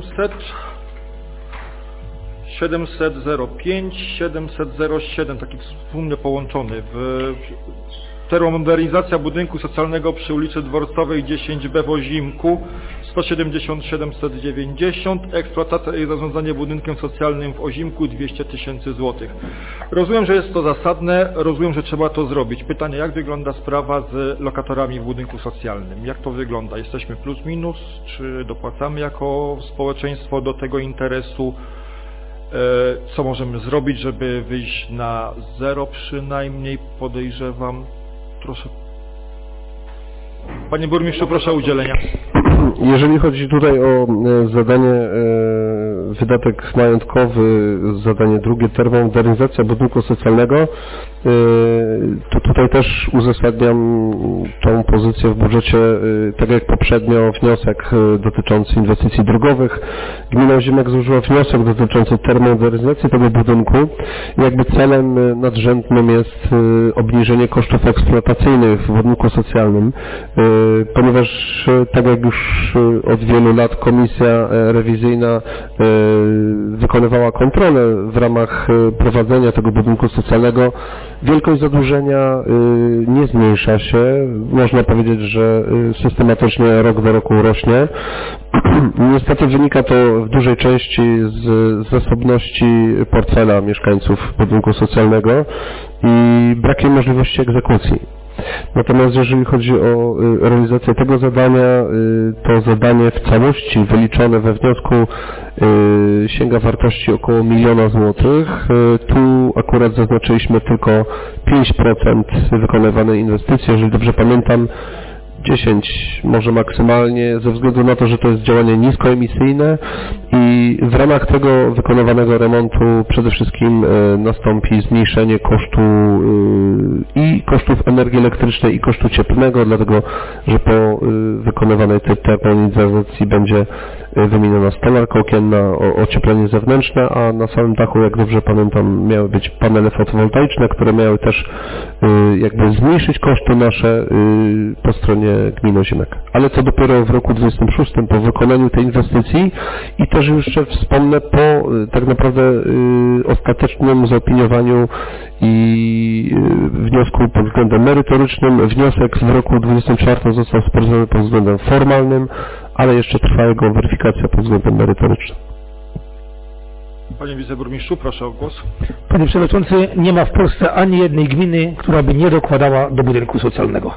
705, 707, taki wspólnie połączony. Termomodernizacja budynku socjalnego przy ulicy Dworcowej 10B w Ozimku, 170 790, eksploatacja i zarządzanie budynkiem socjalnym w Ozimku, 200 000 złotych. Rozumiem, że jest to zasadne, rozumiem, że trzeba to zrobić. Pytanie, jak wygląda sprawa z lokatorami w budynku socjalnym? Jak to wygląda? Jesteśmy plus minus, czy dopłacamy jako społeczeństwo do tego interesu? Co możemy zrobić, żeby wyjść na zero przynajmniej, podejrzewam. Proszę. Panie burmistrzu, proszę o udzielenia. Jeżeli chodzi tutaj o zadanie, wydatek majątkowy, zadanie drugie, termomodernizacja budynku socjalnego, to tutaj też uzasadniam tą pozycję w budżecie, tak jak poprzednio wniosek dotyczący inwestycji drogowych. Gmina Ozimek złożyła wniosek dotyczący termomodernizacji tego budynku. Jakby celem nadrzędnym jest obniżenie kosztów eksploatacyjnych w budynku socjalnym, ponieważ tak jak już od wielu lat komisja rewizyjna wykonywała kontrolę w ramach prowadzenia tego budynku socjalnego, wielkość zadłużenia nie zmniejsza się. Można powiedzieć, że systematycznie rok do roku rośnie. Niestety wynika to w dużej części z zasobności portfela mieszkańców budynku socjalnego i brakiem możliwości egzekucji. Natomiast jeżeli chodzi o realizację tego zadania, to zadanie w całości wyliczone we wniosku sięga wartości około 1 000 000 złotych. Tu akurat zaznaczyliśmy tylko 5% wykonywanej inwestycji, jeżeli dobrze pamiętam, 10 może maksymalnie, ze względu na to, że to jest działanie niskoemisyjne i w ramach tego wykonywanego remontu przede wszystkim nastąpi zmniejszenie kosztu i kosztów energii elektrycznej i kosztu cieplnego, dlatego że po wykonywanej tej termomodernizacji będzie wymieniona stolarka okienna, ocieplenie zewnętrzne, a na samym dachu, jak dobrze pamiętam, miały być panele fotowoltaiczne, które miały też jakby zmniejszyć koszty nasze po stronie gminy Ozimek. Ale co dopiero w roku 26 po wykonaniu tej inwestycji i też jeszcze wspomnę po tak naprawdę ostatecznym zaopiniowaniu i wniosku pod względem merytorycznym. Wniosek w roku 24 został sporządzony pod względem formalnym, ale jeszcze trwa jego weryfikacja pod względem merytorycznym. Panie wiceburmistrzu, proszę o głos. Panie Przewodniczący, nie ma w Polsce ani jednej gminy, która by nie dokładała do budynku socjalnego.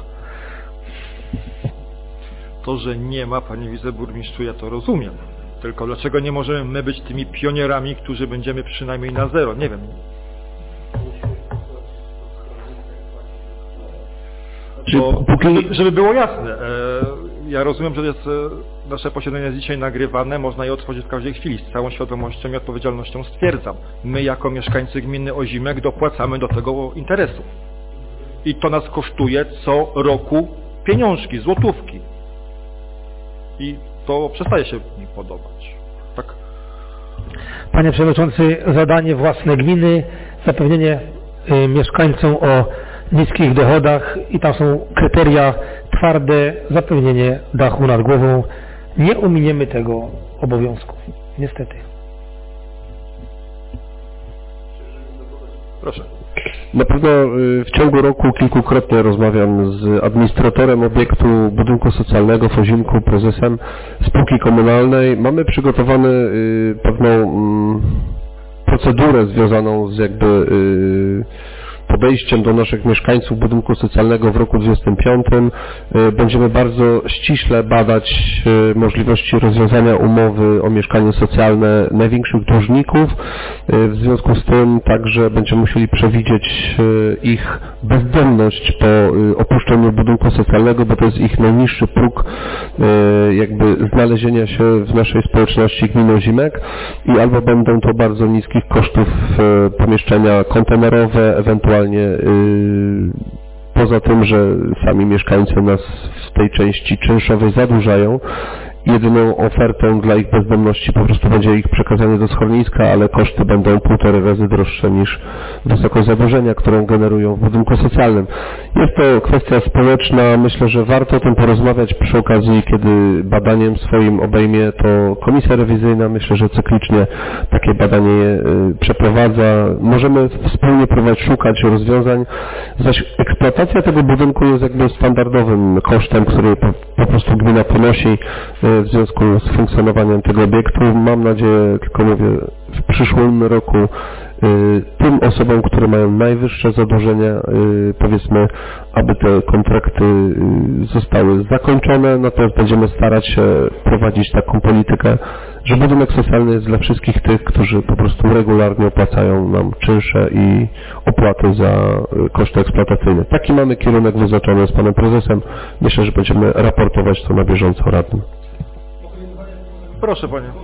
To, że nie ma, panie wiceburmistrzu, ja to rozumiem. Tylko dlaczego nie możemy my być tymi pionierami, którzy będziemy przynajmniej na zero? Nie wiem. Bo, żeby było jasne, ja rozumiem, że jest, nasze posiedzenie jest dzisiaj nagrywane, można je otworzyć w każdej chwili. Z całą świadomością i odpowiedzialnością stwierdzam. My jako mieszkańcy gminy Ozimek dopłacamy do tego interesu. I to nas kosztuje co roku pieniążki, złotówki. I to przestaje się mi podobać. Tak. Panie Przewodniczący, zadanie własne gminy, zapewnienie mieszkańcom o niskich dochodach i tam są kryteria twarde, zapewnienie dachu nad głową. Nie ominiemy tego obowiązku. Niestety. Proszę. Na pewno w ciągu roku kilkukrotnie rozmawiam z administratorem obiektu budynku socjalnego w Ozimku, prezesem spółki komunalnej. Mamy przygotowany pewną procedurę związaną z jakby podejściem do naszych mieszkańców budynku socjalnego w roku 2025. Będziemy bardzo ściśle badać możliwości rozwiązania umowy o mieszkanie socjalne największych dłużników. W związku z tym także będziemy musieli przewidzieć ich bezdomność po opuszczeniu budynku socjalnego, bo to jest ich najniższy próg jakby znalezienia się w naszej społeczności gminy Ozimek i albo będą to bardzo niskich kosztów pomieszczenia kontenerowe, ewentualnie poza tym, że sami mieszkańcy nas w tej części czynszowej zadłużają, jedyną ofertą dla ich bezdomności po prostu będzie ich przekazanie do schroniska, ale koszty będą 1,5 razy droższe niż wysokość zadłużenia, którą generują w budynku socjalnym. Jest to kwestia społeczna, myślę, że warto o tym porozmawiać przy okazji, kiedy badaniem swoim obejmie to komisja rewizyjna. Myślę, że cyklicznie takie badanie przeprowadza. Możemy wspólnie próbować szukać rozwiązań, zaś eksploatacja tego budynku jest jakby standardowym kosztem, który po prostu gmina ponosi w związku z funkcjonowaniem tego obiektu. Mam nadzieję, tylko mówię, w przyszłym roku tym osobom, które mają najwyższe zadłużenia, powiedzmy, aby te kontrakty zostały zakończone, natomiast będziemy starać się prowadzić taką politykę, że budynek socjalny jest dla wszystkich tych, którzy po prostu regularnie opłacają nam czynsze i opłaty za koszty eksploatacyjne. Taki mamy kierunek wyznaczony z panem prezesem. Myślę, że będziemy raportować to na bieżąco radnym. Proszę panie.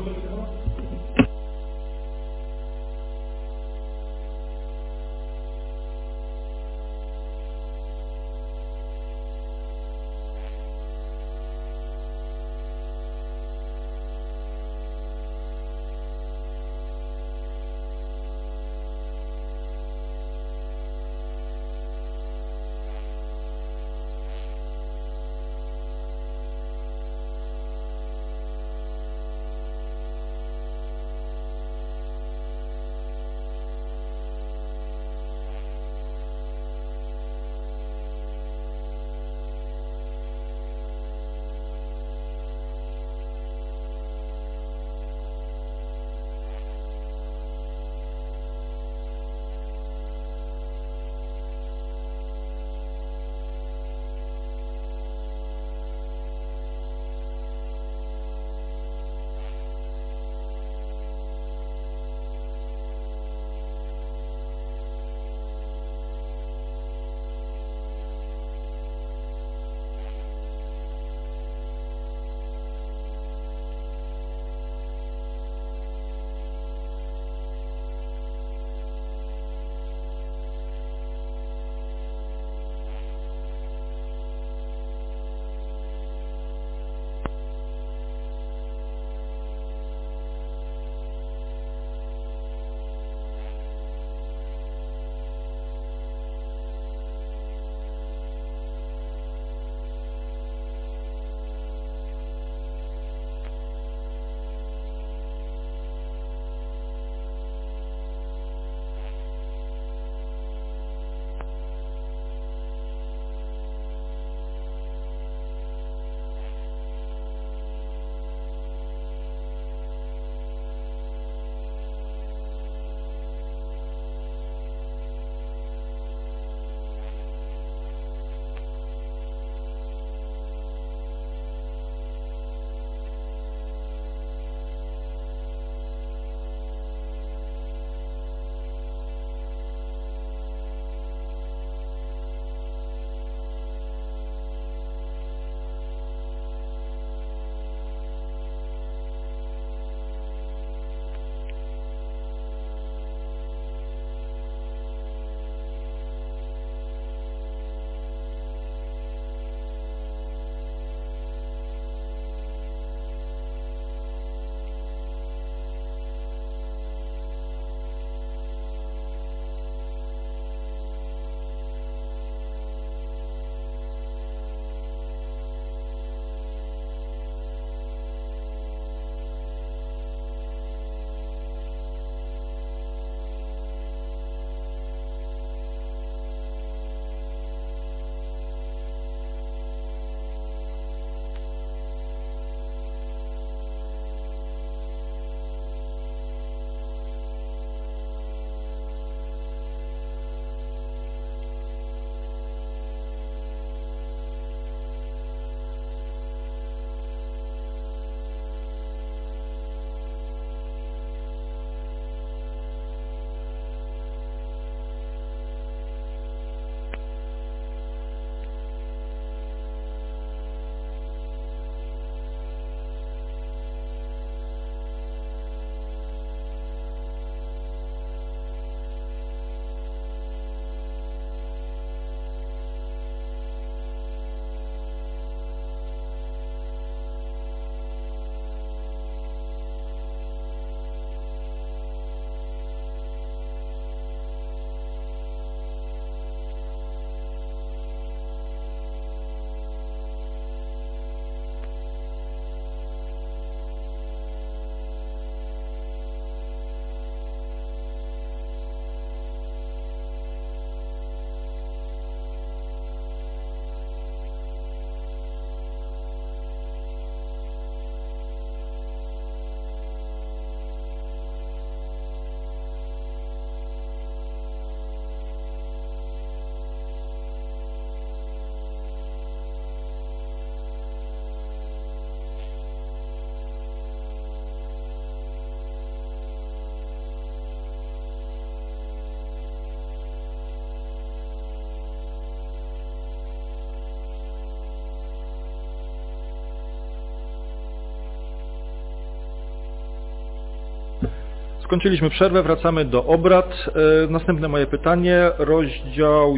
Skończyliśmy przerwę, wracamy do obrad. Następne moje pytanie, rozdział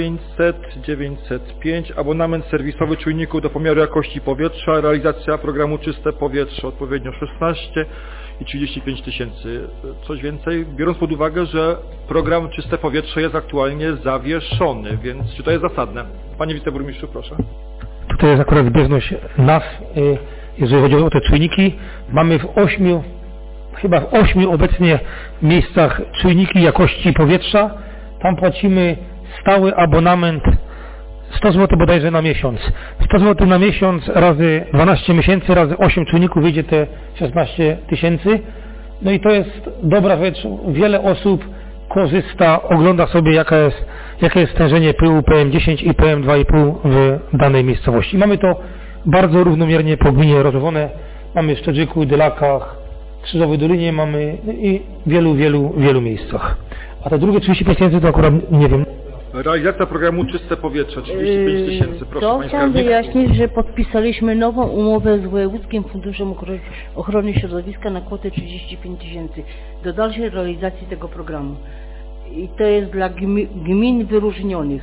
905, abonament serwisowy czujników do pomiaru jakości powietrza, realizacja programu Czyste Powietrze, odpowiednio 16 i 35 tysięcy. Coś więcej, biorąc pod uwagę, że program Czyste Powietrze jest aktualnie zawieszony, więc czy to jest zasadne? Panie wiceburmistrzu, proszę. Tutaj jest akurat zbieżność nas, jeżeli chodzi o te czujniki. Mamy chyba w 8 obecnie miejscach czujniki jakości powietrza. Tam płacimy stały abonament 100 zł bodajże na miesiąc. 100 zł na miesiąc razy 12 miesięcy, razy 8 czujników wyjdzie te 16 tysięcy. No i to jest dobra rzecz. Wiele osób korzysta, ogląda sobie jakie jest stężenie pyłu PM10 i PM2,5 w danej miejscowości. Mamy to bardzo równomiernie po gminie rozłożone. Mamy w Szczedrzyku, Dylakach, Krzyżowej Dolinie, mamy i wielu miejscach. A te drugie 35 tysięcy to akurat nie wiem. Realizacja programu Czyste Powietrze, 35 tysięcy. Proszę, To Pani chciałam skarbnik. wyjaśnić, że podpisaliśmy nową umowę z Wojewódzkim Funduszem Ochrony Środowiska na kwotę 35 tysięcy do dalszej realizacji tego programu. I to jest dla gmin wyróżnionych.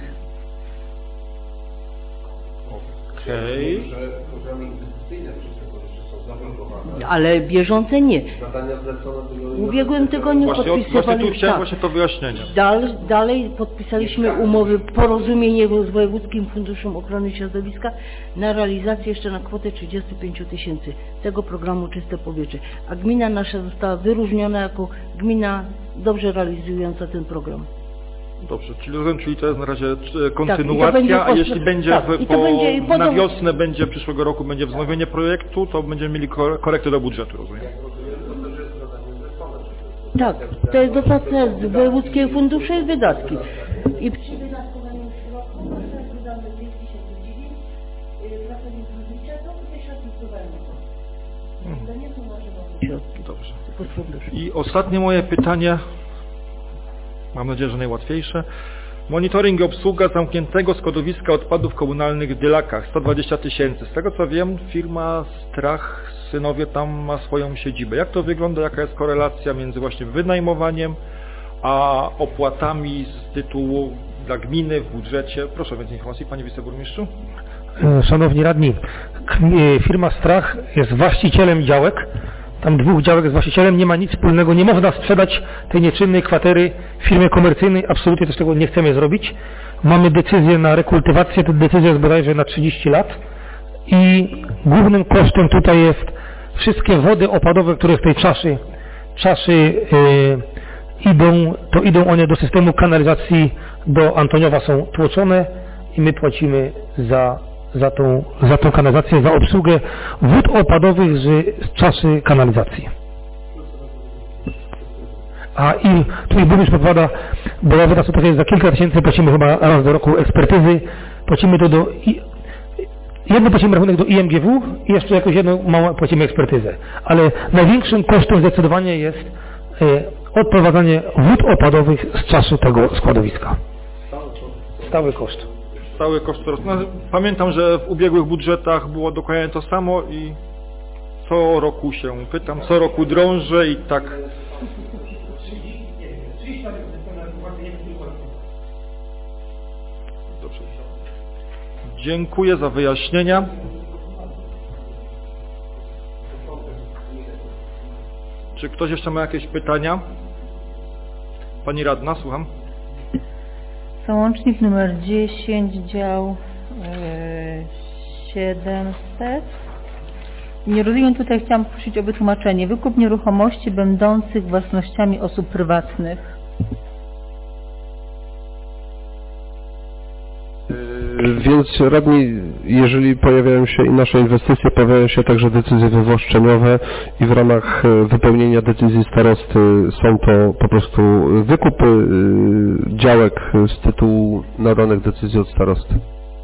Okej. Ale bieżące nie. W ubiegłym tygodniu Właśnie tu podpisywaliśmy. chciałem właśnie to wyjaśnienie. Dalej podpisaliśmy umowy, porozumienie z Wojewódzkim Funduszem Ochrony Środowiska na realizację jeszcze na kwotę 35 tysięcy tego programu Czyste Powietrze. A gmina nasza została wyróżniona jako gmina dobrze realizująca ten program. Dobrze, czyli to jest na razie kontynuacja, tak, a jeśli będzie na będzie wiosnę przyszłego roku będzie wznowienie projektu, to będziemy mieli korektę do budżetu, rozumiem? Tak, to jest dotacja z Wojewódzkiego Funduszu i wydatki. I przy wydatkowaniu środków wydamy 2009, pracownik górnicza, to te środki wpływają na to. To nie są nasze własne środki. Dobrze. Tylko z funduszu. I ostatnie moje pytanie, mam nadzieję, że najłatwiejsze. Monitoring i obsługa zamkniętego składowiska odpadów komunalnych w Dylakach, 120 tysięcy. Z tego co wiem, firma Strach Synowie tam ma swoją siedzibę. Jak to wygląda, jaka jest korelacja między właśnie wynajmowaniem a opłatami z tytułu dla gminy w budżecie? Proszę o więcej informacji, Panie Wiceburmistrzu. Szanowni radni, firma Strach jest właścicielem działek. Tam 2 działek z właścicielem, nie ma nic wspólnego, nie można sprzedać tej nieczynnej kwatery firmie komercyjnej, absolutnie też tego nie chcemy zrobić. Mamy decyzję na rekultywację, ta decyzja jest bodajże na 30 lat i głównym kosztem tutaj jest wszystkie wody opadowe, które z tej czaszy idą one do systemu kanalizacji do Antoniowa, są tłoczone i my płacimy za tą kanalizację, za obsługę wód opadowych z czaszy kanalizacji. A i tutaj burmistrz podpowiada, bo ja wyraz tutaj za kilka tysięcy płacimy chyba raz do roku ekspertyzy, płacimy to jedno płacimy rachunek do IMGW i jeszcze jakoś jedno małe płacimy ekspertyzę. Ale największym kosztem zdecydowanie jest odprowadzanie wód opadowych z czaszy tego składowiska. Stały koszt. Stały koszt. Pamiętam, że w ubiegłych budżetach było dokładnie to samo i co roku się pytam, co roku drążę i tak. Dobrze. Dziękuję za wyjaśnienia. Czy ktoś jeszcze ma jakieś pytania? Pani radna, słucham. Załącznik numer 10, dział 700. Nie rozumiem, tutaj chciałam prosić o wytłumaczenie. Wykup nieruchomości będących własnościami osób prywatnych. Więc radni, jeżeli pojawiają się i nasze inwestycje, pojawiają się także decyzje wywłaszczeniowe i w ramach wypełnienia decyzji starosty są to po prostu wykupy działek z tytułu nadanych decyzji od starosty.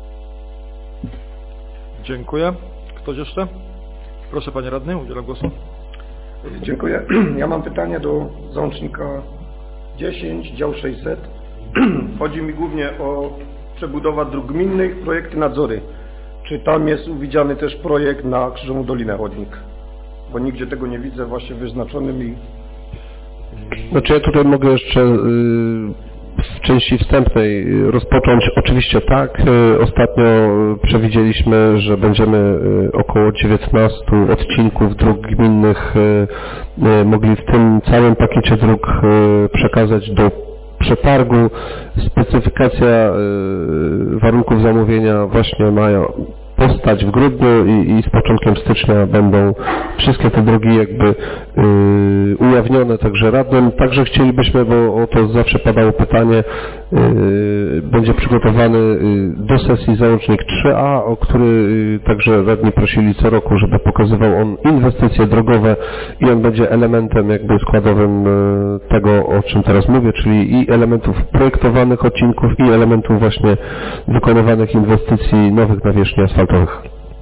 Dziękuję. Ktoś jeszcze? Proszę Panie Radny, udzielam głosu. Dziękuję. Ja mam pytanie do załącznika 10, dział 600. Chodzi mi głównie o przebudowa dróg gminnych, projekty nadzory. Czy tam jest uwidziany też projekt na Krzyżową Dolinę chodnik? Bo nigdzie tego nie widzę właśnie wyznaczonym i... Znaczy ja tutaj mogę jeszcze w części wstępnej rozpocząć. Oczywiście tak, ostatnio przewidzieliśmy, że będziemy około 19 odcinków dróg gminnych mogli w tym całym pakiecie dróg przekazać do przetargu. Specyfikacja warunków zamówienia właśnie ma powstać w grudniu i z początkiem stycznia będą wszystkie te drogi jakby ujawnione także radnym. Także chcielibyśmy, bo o to zawsze padało pytanie, będzie przygotowany do sesji załącznik 3a, o który także radni prosili co roku, żeby pokazywał on inwestycje drogowe i on będzie elementem jakby składowym tego, o czym teraz mówię, czyli i elementów projektowanych odcinków i elementów właśnie wykonywanych inwestycji nowych nawierzchni asfaltowych.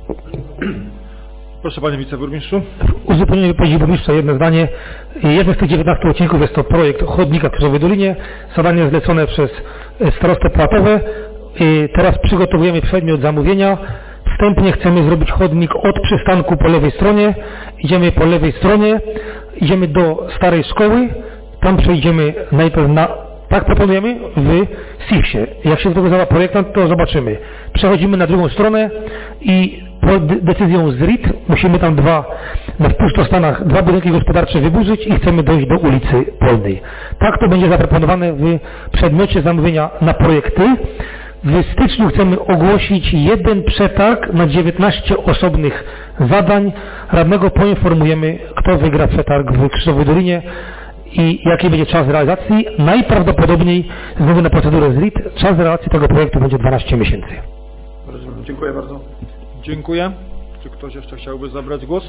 Proszę panie wiceburmistrzu. W uzupełnieniu wypowiedzi burmistrza jedno zdanie. Jeden z tych 19 odcinków jest to projekt chodnika w Krzyżowej Dolinie. Zadanie zlecone przez starostę Płatowe. Teraz przygotowujemy przedmiot zamówienia. Wstępnie chcemy zrobić chodnik od przystanku po lewej stronie. Idziemy po lewej stronie. Idziemy do starej szkoły. Tam przejdziemy najpierw tak proponujemy w SIF-ie. Jak się do tego zawa projektant, to zobaczymy. Przechodzimy na drugą stronę i pod decyzją z RIT musimy tam w pustostanach 2 budynki gospodarcze wyburzyć i chcemy dojść do ulicy Polnej. Tak to będzie zaproponowane w przedmiocie zamówienia na projekty. W styczniu chcemy ogłosić jeden przetarg na 19 osobnych zadań. Radnego poinformujemy, kto wygra przetarg w Krzyżowej Dolinie i jaki będzie czas realizacji. Najprawdopodobniej, ze względu na procedurę z RIT, czas realizacji tego projektu będzie 12 miesięcy. Dziękuję bardzo. Dziękuję. Czy ktoś jeszcze chciałby zabrać głos?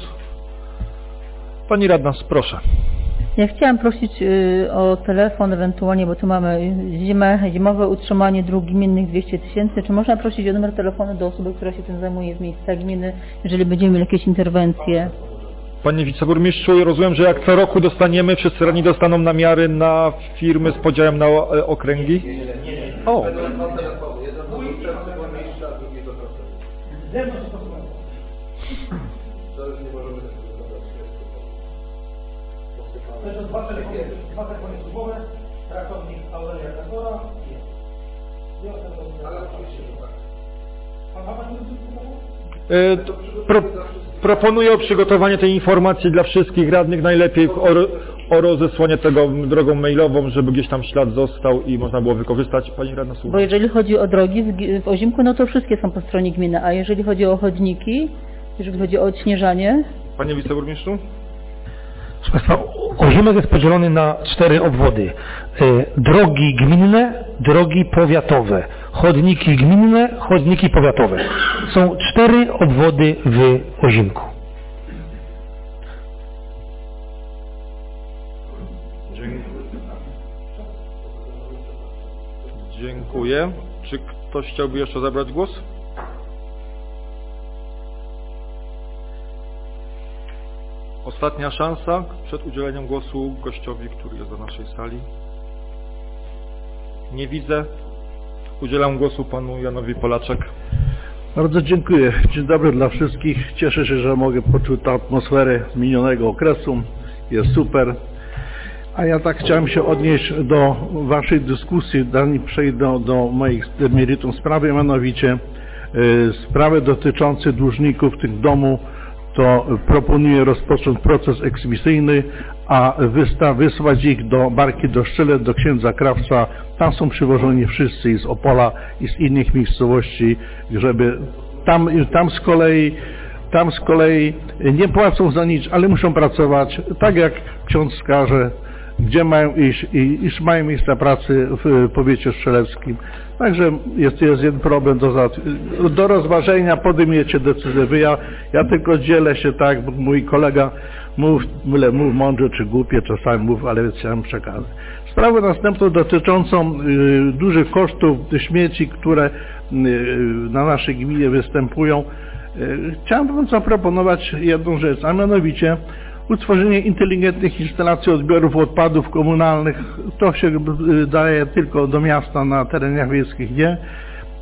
Pani radna, proszę. Ja chciałam prosić o telefon ewentualnie, bo tu mamy zimowe utrzymanie dróg gminnych 200 000. Czy można prosić o numer telefonu do osoby, która się tym zajmuje z miejsca gminy, jeżeli będziemy mieli jakieś interwencje? Panie wiceburmistrzu, rozumiem, że jak co roku dostaniemy, wszyscy radni dostaną namiary na firmy z podziałem na okręgi? O! Proponuję przygotowanie tej informacji dla wszystkich radnych, najlepiej o rozesłanie tego drogą mailową, żeby gdzieś tam ślad został i można było wykorzystać. Pani radna słucha. Bo jeżeli chodzi o drogi w Ozimku, no to wszystkie są po stronie gminy, a jeżeli chodzi o chodniki, jeżeli chodzi o odśnieżanie? Panie wiceburmistrzu? Proszę Państwa, Ozimek jest podzielony na 4 obwody. Drogi gminne, drogi powiatowe, chodniki gminne, chodniki powiatowe. Są 4 obwody w Ozimku. Dziękuję. Czy ktoś chciałby jeszcze zabrać głos? Ostatnia szansa przed udzieleniem głosu gościowi, który jest do naszej sali. Nie widzę. Udzielam głosu panu Janowi Polaczek. Bardzo dziękuję. Dzień dobry dla wszystkich. Cieszę się, że mogę poczuć tę atmosferę minionego okresu. Jest super. A ja tak chciałem się odnieść do waszej dyskusji, zanim przejdę do moich meritum sprawy, mianowicie sprawy dotyczące dłużników tych domu, to proponuję rozpocząć proces eksmisyjny, a wysłać ich do Barki do Szczyle, do księdza Krawca. Tam są przywożeni wszyscy i z Opola i z innych miejscowości, żeby tam z kolei nie płacą za nic, ale muszą pracować, tak jak ksiądz wskaże, gdzie mają iść i iż mają miejsca pracy w powiecie strzeleckim. Także jest jeden problem do rozważenia, podejmiecie decyzję. Ja tylko dzielę się tak, bo mój kolega mów mądrze czy głupie, czasami mów, ale chciałem przekazać. Sprawę następną dotyczącą dużych kosztów śmieci, które na naszej gminie występują. Chciałem zaproponować jedną rzecz, a mianowicie utworzenie inteligentnych instalacji odbiorów odpadów komunalnych. To się daje tylko do miasta, na terenach wiejskich nie.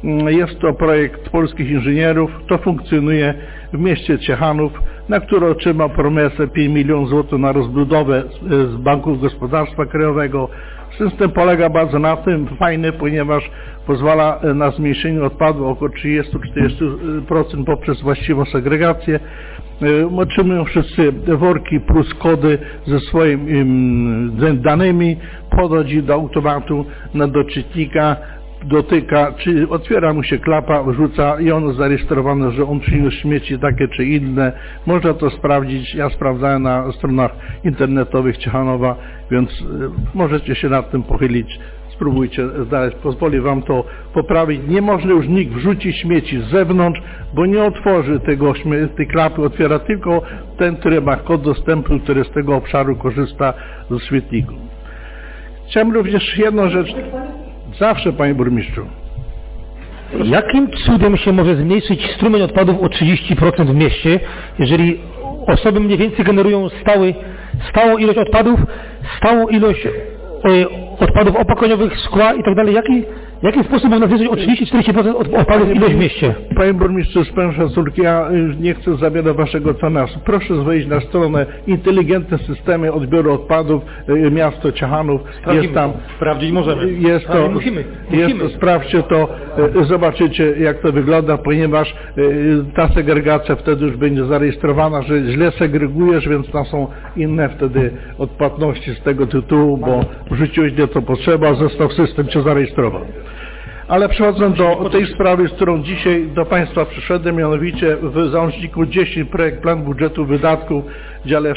Jest to projekt polskich inżynierów, to funkcjonuje w mieście Ciechanów, na które otrzymał promesę 5 milionów złotych na rozbudowę z Banku Gospodarstwa Krajowego. System polega bardzo na tym, fajny, ponieważ pozwala na zmniejszenie odpadów około 30-40% poprzez właściwą segregację. Otrzymują wszyscy worki plus kody ze swoimi danymi, podchodzi do automatu na doczytnika, dotyka, czy otwiera mu się klapa, wrzuca i ono zarejestrowane, że on przyniósł śmieci takie czy inne. Można to sprawdzić, ja sprawdzałem na stronach internetowych Ciechanowa, więc możecie się nad tym pochylić. Spróbujcie znaleźć, pozwoli wam to poprawić. Nie można już nikt wrzucić śmieci z zewnątrz, bo nie otworzy tej klapy, otwiera tylko ten, który ma kod dostępu, który z tego obszaru korzysta ze świetników. Chciałem również jedną rzecz. Zawsze, panie burmistrzu. Jakim cudem się może zmniejszyć strumień odpadów o 30% w mieście, jeżeli osoby mniej więcej generują stałą ilość odpadów, stałą ilość odpadów opakowaniowych, szkła i tak dalej? Jaki sposób można zmniejszyć o 30-40% odpadów ilość w mieście? Panie burmistrzu, z pełną szacunkiem, ja nie chcę zabierać waszego czasu. Proszę wejść na stronę Inteligentne Systemy Odbioru Odpadów, miasto Ciechanów. Jest tam. Sprawdzić możemy. Jest to, musimy. Sprawdźcie to, zobaczycie jak to wygląda, ponieważ ta segregacja wtedy już będzie zarejestrowana, że źle segregujesz, więc tam są inne wtedy odpłatności z tego tytułu, bo wrzuciłeś nie to potrzeba, został system cię zarejestrował. Ale przechodząc do tej sprawy, z którą dzisiaj do państwa przyszedłem, mianowicie w załączniku 10 projekt plan budżetu wydatków w dziale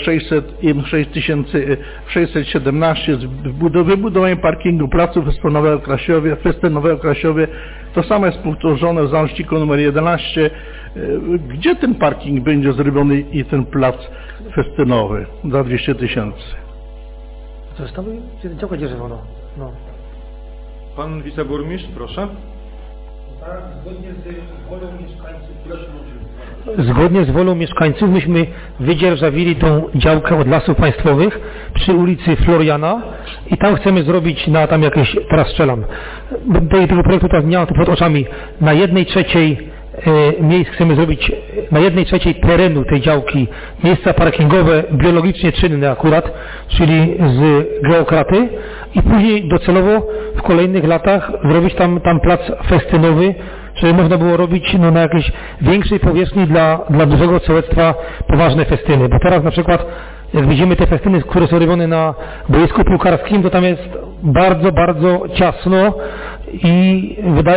6617 wybudowanie parkingu placu festynowego w Krasiowie. To samo jest powtórzone w załączniku numer 11. Gdzie ten parking będzie zrobiony i ten plac festynowy za 200 000? To jest tam działka dzierżawowa. No. Pan wiceburmistrz, proszę. Tak, zgodnie z wolą mieszkańców myśmy wydzierżawili tą działkę od Lasów Państwowych przy ulicy Floriana i tam chcemy zrobić tam jakieś, teraz strzelam, tego projektu teraz nie mam to przed oczami, na 1/3 miejsc chcemy zrobić, na 1/3 terenu tej działki miejsca parkingowe biologicznie czynne akurat, czyli z geokraty i później docelowo w kolejnych latach zrobić tam plac festynowy, żeby można było robić na jakiejś większej powierzchni dla dużego sołectwa poważne festyny, bo teraz na przykład jak widzimy te festyny, które są robione na boisku piłkarskim, to tam jest bardzo, bardzo ciasno i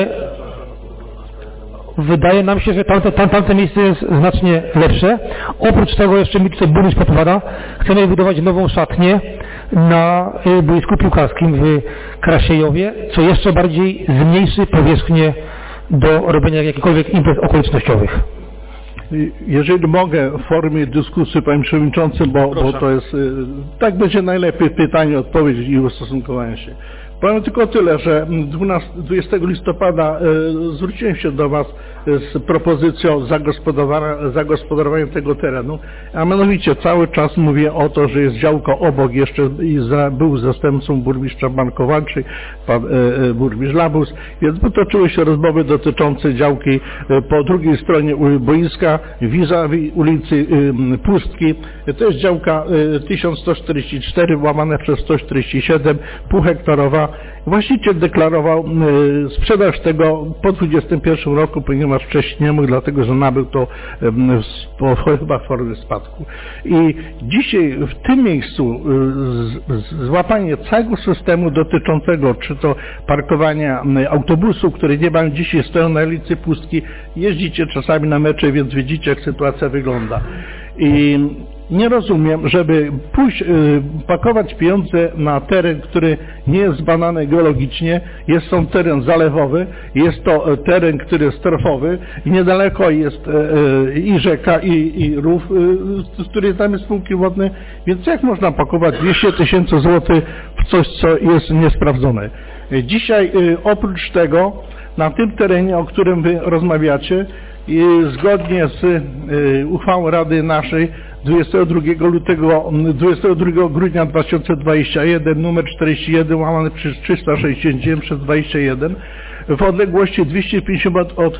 wydaje nam się, że tamte miejsce jest znacznie lepsze. Oprócz tego jeszcze mi tutaj burmistrz podpowiada, chcemy wybudować nową szatnię na boisku piłkarskim w Krasiejowie, co jeszcze bardziej zmniejszy powierzchnię do robienia jakichkolwiek imprez okolicznościowych. Jeżeli mogę w formie dyskusji, panie przewodniczący, bo to jest, tak będzie najlepiej pytanie, odpowiedź i ustosunkowanie się. Powiem tylko tyle, że 20 listopada zwróciłem się do was z propozycją zagospodarowania tego terenu, a mianowicie cały czas mówię o to, że jest działka obok jeszcze i był zastępcą burmistrza Bankowalczyk, pan burmistrz Labus, więc potoczyły się rozmowy dotyczące działki po drugiej stronie boiska, vis-a-vis ulicy Pustki. To jest działka 1144 łamane przez 147, półhektarowa. Właściciel deklarował sprzedaż tego po 2021 roku, ponieważ wcześniej nie mógł, dlatego że nabył to chyba w formie spadku. I dzisiaj w tym miejscu złapanie całego systemu dotyczącego czy to parkowania autobusów, które nie mają dzisiaj stoją na ulicy Pustki, jeździcie czasami na mecze, więc widzicie jak sytuacja wygląda. I nie rozumiem, żeby pójść, pakować pieniądze na teren, który nie jest zbadany geologicznie, jest to teren zalewowy, jest to teren, który jest torfowy i niedaleko jest i rzeka, i rów, z której tam jest spółki wodne, więc jak można pakować 200 000 złotych w coś, co jest niesprawdzone? Dzisiaj oprócz tego, na tym terenie, o którym wy rozmawiacie, zgodnie z uchwałą Rady naszej 22 grudnia 2021 numer 41 łamane przez 369 przez 21 w odległości 250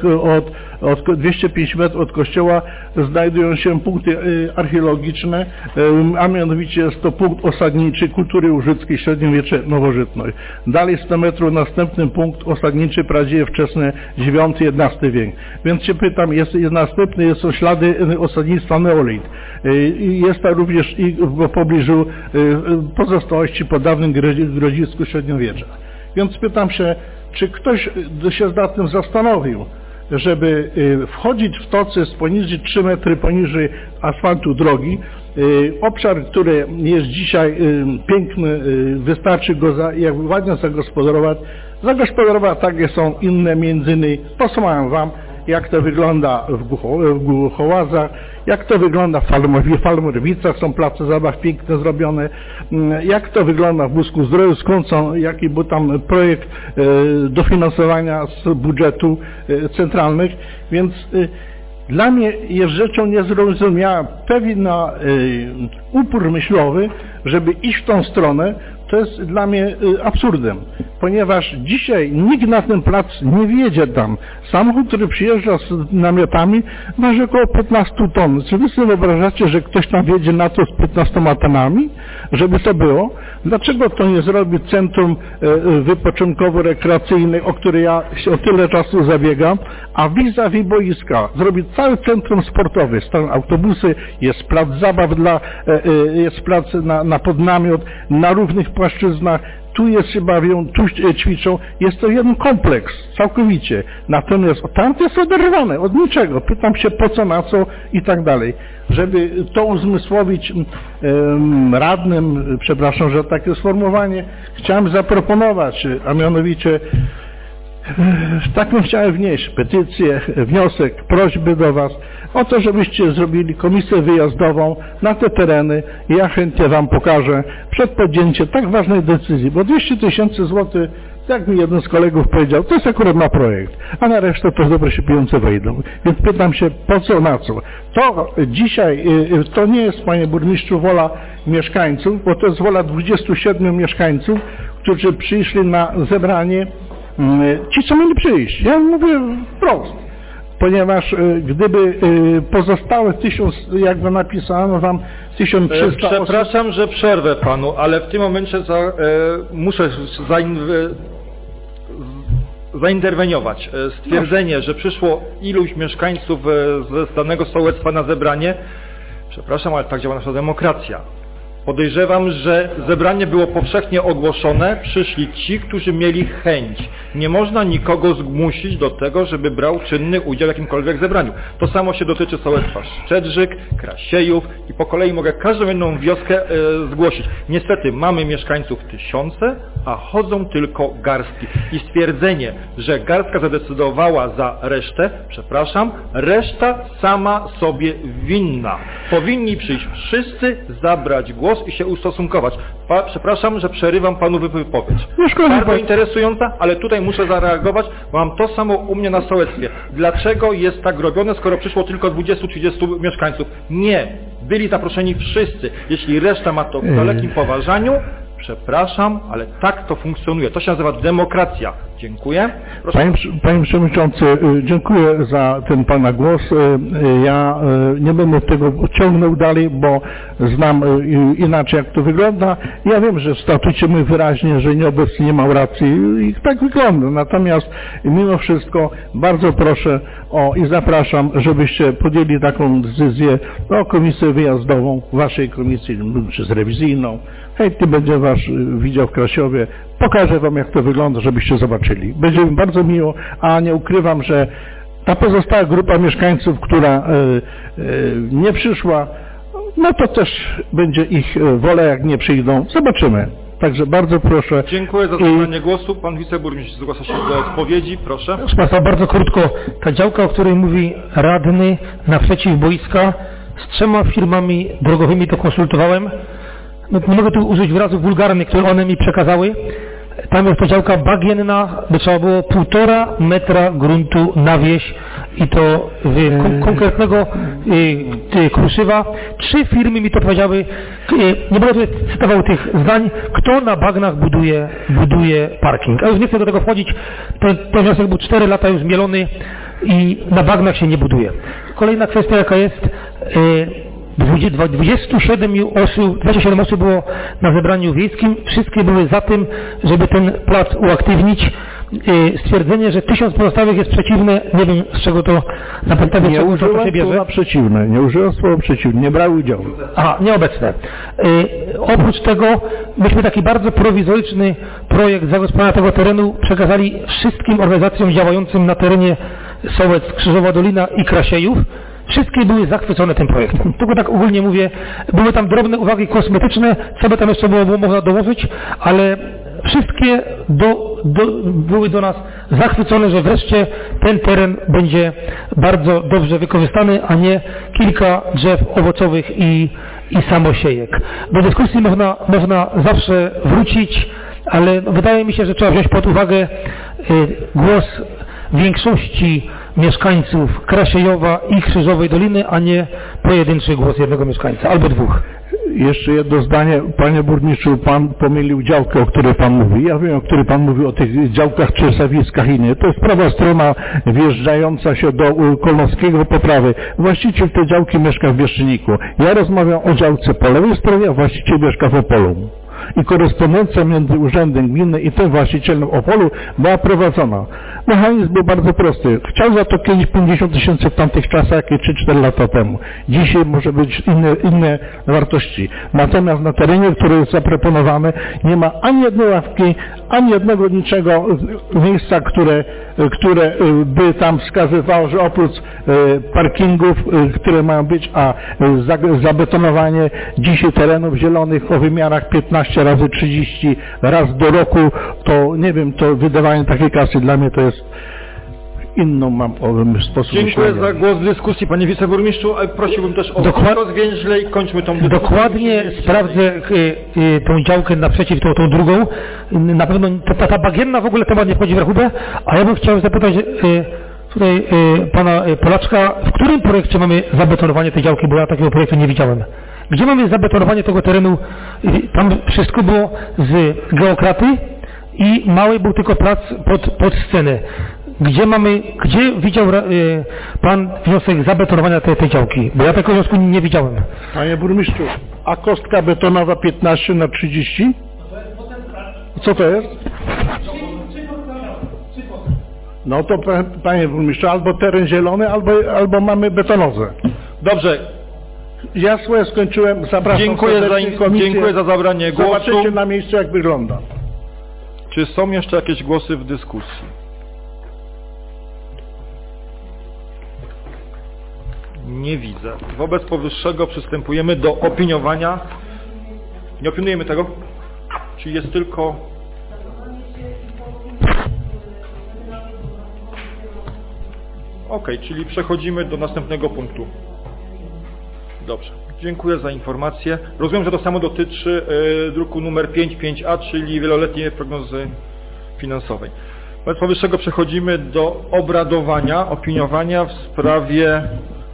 metrów od kościoła znajdują się punkty archeologiczne, a mianowicie jest to punkt osadniczy kultury łużyckiej średniowiecze nowożytność. Dalej 100 metrów następny punkt osadniczy prawdziwie wczesny IX-XI wiek. Więc się pytam, następny są ślady osadnictwa neolit. Jest tam również i w pobliżu pozostałości po dawnym grodzisku średniowiecza. Więc pytam się, czy ktoś się nad tym zastanowił, żeby wchodzić w to, co jest poniżej 3 metry poniżej asfaltu drogi, obszar, który jest dzisiaj piękny, wystarczy go jakby ładnie zagospodarować, tak jak są inne między innymi, posłałem wam, jak to wygląda w Głuchołazach, jak to wygląda w Falmorwicach, są place zabaw piękne zrobione, jak to wygląda w Busku Zdroju, skąd są, jaki był tam projekt dofinansowania z budżetu centralnych, więc dla mnie jest rzeczą niezrozumiała pewien upór myślowy, żeby iść w tą stronę. To jest dla mnie absurdem, ponieważ dzisiaj nikt na ten plac nie wjedzie tam. Samochód, który przyjeżdża z namiotami, waży około 15 ton. Czy wy sobie wyobrażacie, że ktoś tam wjedzie na to z 15 tonami? Żeby to było? Dlaczego to nie zrobić centrum wypoczynkowo-rekreacyjne, o które ja się o tyle czasu zabiegam, a vis-a-vis boiska zrobić cały centrum sportowy. Stoją autobusy, jest plac zabaw jest plac na podnamiot, na równych płaszczyznach, tu się bawią, tu ćwiczą, jest to jeden kompleks, całkowicie. Natomiast tamte jest oderwane od niczego. Pytam się po co, na co i tak dalej. Żeby to uzmysłowić radnym, przepraszam, że takie sformułowanie, chciałem zaproponować, a mianowicie taką chciałem wnieść petycję, wniosek, prośby do was o to, żebyście zrobili komisję wyjazdową na te tereny i ja chętnie wam pokażę przed podjęciem tak ważnej decyzji, bo 200 000 złotych, jak mi jeden z kolegów powiedział, to jest akurat na projekt, a na resztę to dobre się pieniądze wejdą. Więc pytam się, po co, na co? To dzisiaj, to nie jest, panie burmistrzu, wola mieszkańców, bo to jest wola 27 mieszkańców, którzy przyszli na zebranie. Ci, co mieli przyjść, ja mówię wprost, ponieważ gdyby pozostałe 1000, jakby napisano wam 1300 Przepraszam, że przerwę panu, ale w tym momencie muszę zainterweniować. Stwierdzenie, że przyszło iluś mieszkańców z danego sołectwa na zebranie, przepraszam, ale tak działa nasza demokracja. Podejrzewam, że zebranie było powszechnie ogłoszone, przyszli ci, którzy mieli chęć. Nie można nikogo zmusić do tego, żeby brał czynny udział w jakimkolwiek zebraniu. To samo się dotyczy sołectwa Szczedrzyk, Krasiejów i po kolei mogę każdą jedną wioskę zgłosić. Niestety mamy mieszkańców 1000, a chodzą tylko garstki. I stwierdzenie, że garstka zadecydowała za resztę, przepraszam, reszta sama sobie winna. Powinni przyjść wszyscy, zabrać głos i się ustosunkować. Przepraszam, że przerywam panu wypowiedź. Bardzo interesująca, ale tutaj muszę zareagować, bo mam to samo u mnie na sołectwie. Dlaczego jest tak robione, skoro przyszło tylko 20-30 mieszkańców? Nie. Byli zaproszeni wszyscy. Jeśli reszta ma to w dalekim poważaniu, przepraszam, ale tak to funkcjonuje. To się nazywa demokracja. Dziękuję. Panie Przewodniczący, dziękuję za ten pana głos. Ja nie będę tego ciągnął dalej, bo znam inaczej, jak to wygląda. Ja wiem, że w statucie mówi wyraźnie, że nieobecny nie ma racji i tak wygląda. Natomiast mimo wszystko bardzo proszę i zapraszam, żebyście podjęli taką decyzję o komisję wyjazdową, waszej komisji, czy z rewizyjną. Chętnie będzie was widział w Krasiowie. Pokażę wam, jak to wygląda, żebyście zobaczyli. Będzie mi bardzo miło, a nie ukrywam, że ta pozostała grupa mieszkańców, która nie przyszła, no to też będzie ich wola, jak nie przyjdą. Zobaczymy. Także bardzo proszę. Dziękuję za zabranie głosu. Pan wiceburmistrz zgłasza się do odpowiedzi. Proszę. Proszę Państwa, bardzo krótko. Ta działka, o której mówi radny naprzeciw boiska, z 3 firmami drogowymi to konsultowałem. No, nie mogę tu użyć wyrazów wulgarnych, które one mi przekazały. tam jest to działka bagienna, by trzeba było 1,5 metra gruntu na wieś i to konkretnego kruszywa. 3 firmy mi to powiedziały, nie będę tutaj cytował tych zdań, kto na bagnach buduje parking. A już nie chcę do tego wchodzić, ten wniosek był 4 lata już mielony i na bagnach się nie buduje. Kolejna kwestia jaka jest, 27 osób było na zebraniu wiejskim, wszystkie były za tym, żeby ten plac uaktywnić. Stwierdzenie, że 1000 pozostałych jest przeciwne, nie wiem z czego to na podstawie nie czego to się bierze. Nie użyłem słowa przeciwne, nie brały udziału. Aha, nieobecne. Oprócz tego myśmy taki bardzo prowizoryczny projekt zagospodarowania tego terenu przekazali wszystkim organizacjom działającym na terenie Sołec, Krzyżowa Dolina i Krasiejów. Wszystkie były zachwycone tym projektem. Tylko tak ogólnie mówię, były tam drobne uwagi kosmetyczne, co by tam jeszcze było można dołożyć, ale wszystkie były do nas zachwycone, że wreszcie ten teren będzie bardzo dobrze wykorzystany, a nie kilka drzew owocowych i samosiejek. Do dyskusji można zawsze wrócić, ale wydaje mi się, że trzeba wziąć pod uwagę głos większości mieszkańców Krasiejowa i Krzyżowej Doliny, a nie pojedynczy głos jednego mieszkańca, albo 2. Jeszcze jedno zdanie. Panie burmistrzu, pan pomylił działkę, o której pan mówi. Ja wiem, o której pan mówi, o tych działkach Czersawiskach i nie. To jest prawa strona wjeżdżająca się do Kolnowskiego po prawej. Właściciel tej działki mieszka w Wieszczyniku. Ja rozmawiam o działce po lewej stronie, a właściciel mieszka w Opolu. I korespondencja między urzędem gminy i tym właścicielem Opolu była prowadzona. Mechanizm był bardzo prosty. Chciał za to kiedyś 50 000 w tamtych czasach, jak 3-4 lata temu. Dzisiaj może być inne wartości. Natomiast na terenie, który jest zaproponowany, nie ma ani jednej ławki, ani jednego niczego miejsca, które by tam wskazywało, że oprócz parkingów, które mają być, a zabetonowanie dzisiaj terenów zielonych o wymiarach 15 razy 30 raz do roku, to nie wiem, to wydawanie takiej kasy dla mnie to jest inną mam sposób Dziękuję myślenia. za głos w dyskusji, panie wiceburmistrzu, a prosiłbym też o krótko zwięźle i kończmy tą dyskusję. Dokładnie sprawdzę tą działkę naprzeciw, tą drugą. Na pewno ta bagienna w ogóle temat nie wchodzi w rachubę, a ja bym chciał zapytać tutaj pana Polaczka, w którym projekcie mamy zabetonowanie tej działki, bo ja takiego projektu nie widziałem. Gdzie mamy zabetonowanie tego terenu? Tam wszystko było z geokraty i mały był tylko plac pod scenę. Gdzie widział pan wniosek zabetonowania tej działki? Bo ja tego wniosku nie widziałem. Panie burmistrzu, a kostka betonowa 15 na 30? Co to jest? No to panie burmistrzu, albo teren zielony, albo mamy betonozę. Dobrze. Ja swoje skończyłem, zapraszam. Dziękuję za zabranie głosu. Zobaczycie na miejscu, jak wygląda. Czy są jeszcze jakieś głosy w dyskusji? Nie widzę. Wobec powyższego przystępujemy do opiniowania. Nie opiniujemy tego? Czy jest tylko... czyli przechodzimy do następnego punktu. Dobrze. Dziękuję za informację. Rozumiem, że to samo dotyczy druku numer 55A, czyli wieloletniej prognozy finansowej. Wobec powyższego przechodzimy do obradowania, opiniowania w sprawie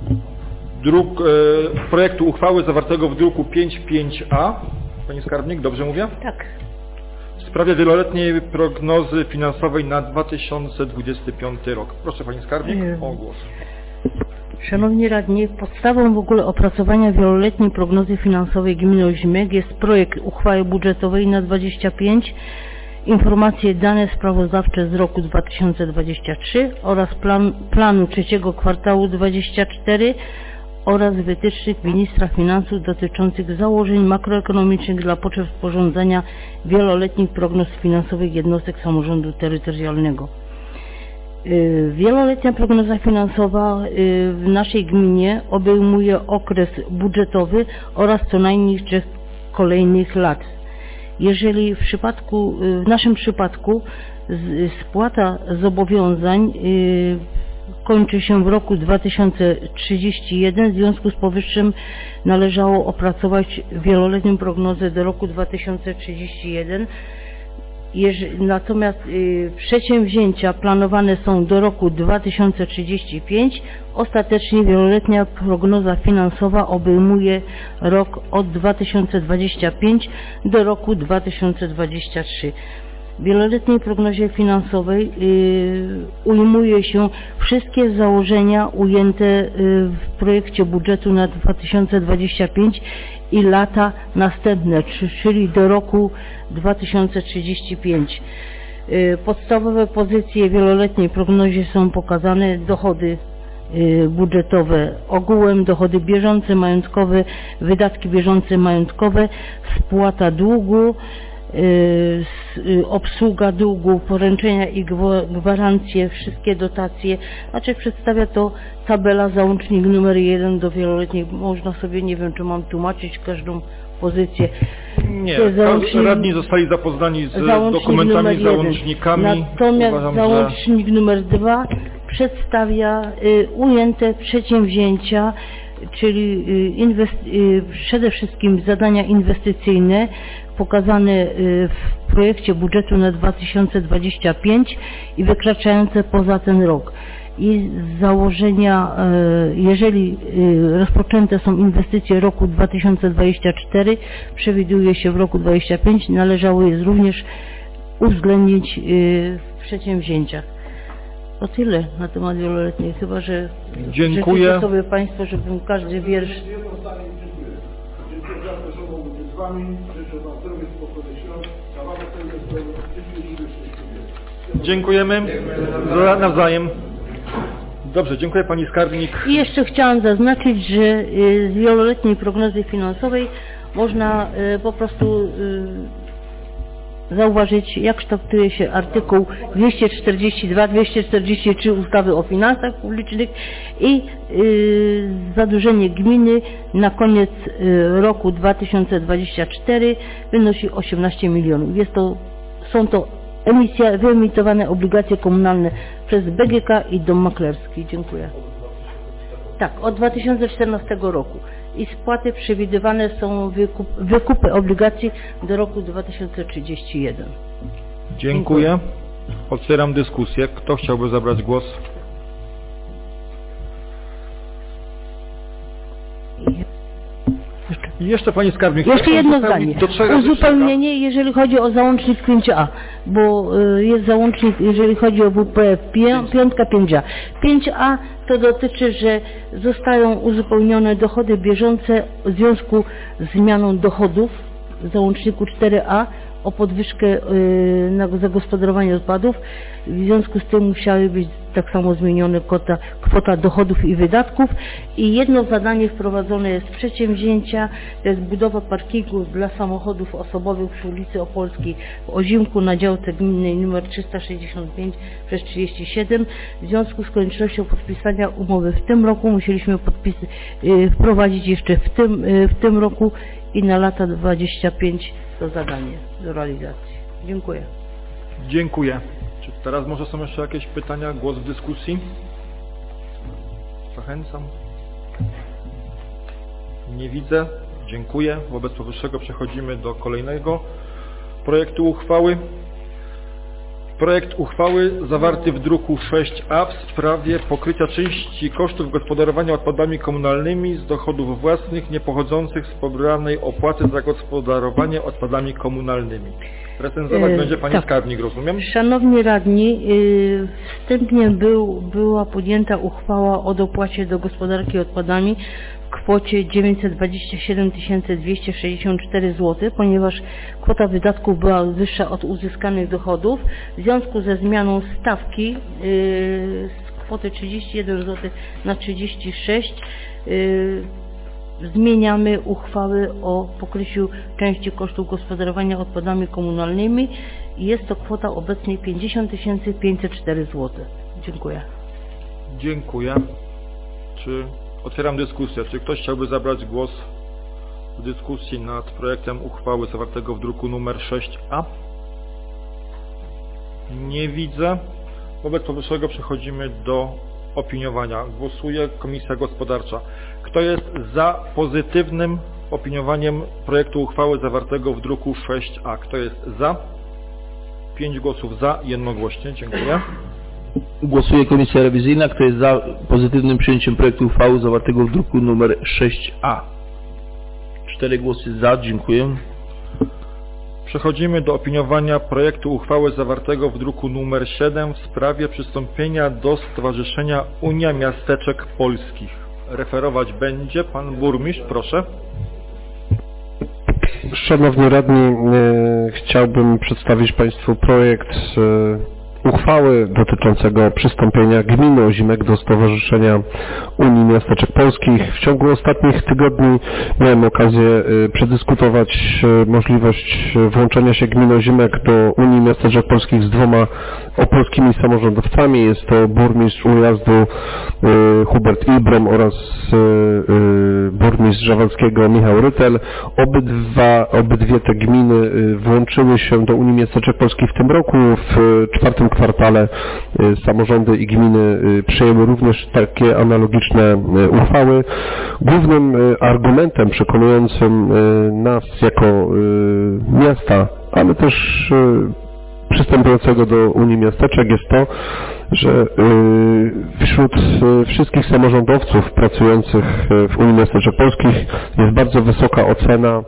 projektu uchwały zawartego w druku 55A. Pani skarbnik, dobrze mówię? Tak. W sprawie wieloletniej prognozy finansowej na 2025 rok. Proszę pani skarbnik o głos. Szanowni radni, podstawą w ogóle opracowania wieloletniej prognozy finansowej gminy Oźmek jest projekt uchwały budżetowej na 25, informacje dane sprawozdawcze z roku 2023 oraz planu trzeciego kwartału 2024 oraz wytycznych ministra finansów dotyczących założeń makroekonomicznych dla potrzeb sporządzania wieloletnich prognoz finansowych jednostek samorządu terytorialnego. Wieloletnia prognoza finansowa w naszej gminie obejmuje okres budżetowy oraz co najmniej 3 kolejnych lat. Jeżeli w naszym przypadku spłata zobowiązań kończy się w roku 2031, w związku z powyższym należało opracować wieloletnią prognozę do roku 2031 Natomiast przedsięwzięcia planowane są do roku 2035. Ostatecznie wieloletnia prognoza finansowa obejmuje rok od 2025 do roku 2023. W wieloletniej prognozie finansowej ujmuje się wszystkie założenia ujęte w projekcie budżetu na 2025 i lata następne, czyli do roku 2035. Podstawowe pozycje w wieloletniej prognozie są pokazane: dochody budżetowe ogółem, dochody bieżące, majątkowe, wydatki bieżące, majątkowe, spłata długu, obsługa długu, poręczenia i gwarancje, wszystkie dotacje. Znaczy przedstawia to tabela, załącznik numer 1 do wieloletniej. Można sobie, nie wiem, czy mam tłumaczyć każdą pozycję. Nie, radni zostali zapoznani z dokumentami, załącznikami. Natomiast załącznik numer 2 przedstawia ujęte przedsięwzięcia, czyli przede wszystkim zadania inwestycyjne pokazane w projekcie budżetu na 2025 i wykraczające poza ten rok. I z założenia, jeżeli rozpoczęte są inwestycje roku 2024, przewiduje się w roku 2025, należało je również uwzględnić w przedsięwzięciach. To tyle na temat wieloletniej, chyba że dziękuję życzę sobie Państwo, żebym każdy wiersz... Dziękujemy. Nawzajem. Dobrze, dziękuję Pani Skarbnik. I jeszcze chciałam zaznaczyć, że z wieloletniej prognozy finansowej można po prostu zauważyć, jak kształtuje się artykuł 242, 243 ustawy o finansach publicznych i zadłużenie gminy na koniec roku 2024 wynosi 18 milionów. Są to wyemitowane obligacje komunalne przez BGK i Dom Maklerski. Dziękuję. Tak, od 2014 roku. I spłaty przewidywane są wykupy obligacji do roku 2031. Dziękuję. Otwieram dyskusję. Kto chciałby zabrać głos? Jeszcze Pani Skarbnik. Jeszcze jedno zdanie. Uzupełnienie, jeżeli chodzi o załącznik 5a, bo jest załącznik, jeżeli chodzi o WPF 5A. 5a to dotyczy, że zostają uzupełnione dochody bieżące w związku z zmianą dochodów w załączniku 4a o podwyżkę na zagospodarowanie odpadów. W związku z tym musiały być tak samo zmienione kwota dochodów i wydatków. I jedno zadanie wprowadzone jest z przedsięwzięcia, to jest budowa parkingu dla samochodów osobowych przy ulicy Opolskiej w Ozimku na działce gminnej nr 365/37. W związku z koniecznością podpisania umowy w tym roku musieliśmy wprowadzić jeszcze w tym roku i na lata 25 to zadanie do realizacji. Dziękuję. Dziękuję. Czy teraz może są jeszcze jakieś pytania, głos w dyskusji? Zachęcam. Nie widzę. Dziękuję. Wobec powyższego przechodzimy do kolejnego projektu uchwały. Projekt uchwały zawarty w druku 6a w sprawie pokrycia części kosztów gospodarowania odpadami komunalnymi z dochodów własnych niepochodzących z pobranej opłaty za gospodarowanie odpadami komunalnymi. Recenzować będzie Pani Skarbnik, rozumiem? Szanowni radni, wstępnie była podjęta uchwała o dopłacie do gospodarki odpadami w kwocie 927 264 zł, ponieważ kwota wydatków była wyższa od uzyskanych dochodów. W związku ze zmianą stawki z kwoty 31 zł na 36 zmieniamy uchwałę o pokryciu części kosztów gospodarowania odpadami komunalnymi i jest to kwota obecnie 50 504 zł. Dziękuję. Dziękuję. Otwieram dyskusję. Czy ktoś chciałby zabrać głos w dyskusji nad projektem uchwały zawartego w druku nr 6a? Nie widzę. Wobec powyższego przechodzimy do opiniowania. Głosuje Komisja Gospodarcza. Kto jest za pozytywnym opiniowaniem projektu uchwały zawartego w druku 6a? Kto jest za? 5 głosów za, jednogłośnie. Dziękuję. Głosuje Komisja Rewizyjna. Kto jest za pozytywnym przyjęciem projektu uchwały zawartego w druku nr 6A? 4 głosy za. Dziękuję. Przechodzimy do opiniowania projektu uchwały zawartego w druku nr 7 w sprawie przystąpienia do Stowarzyszenia Unia Miasteczek Polskich. Referować będzie pan burmistrz, proszę. Szanowni radni, chciałbym przedstawić Państwu projekt uchwały dotyczącego przystąpienia gminy Ozimek do Stowarzyszenia Unii Miasteczek Polskich. W ciągu ostatnich tygodni miałem okazję przedyskutować możliwość włączenia się gminy Ozimek do Unii Miasteczek Polskich z 2 opolskimi samorządowcami. Jest to burmistrz Ujazdu Hubert Ilbrom oraz burmistrz Żawalskiego Michał Rytel. Obydwie te gminy włączyły się do Unii Miasteczek Polskich w tym roku. W 4. kwartale samorządy i gminy przyjęły również takie analogiczne uchwały. Głównym argumentem przekonującym nas jako miasta, ale też przystępującego do Unii Miasteczek jest to, że wśród wszystkich samorządowców pracujących w Unii Miasteczek Polskich jest bardzo wysoka ocena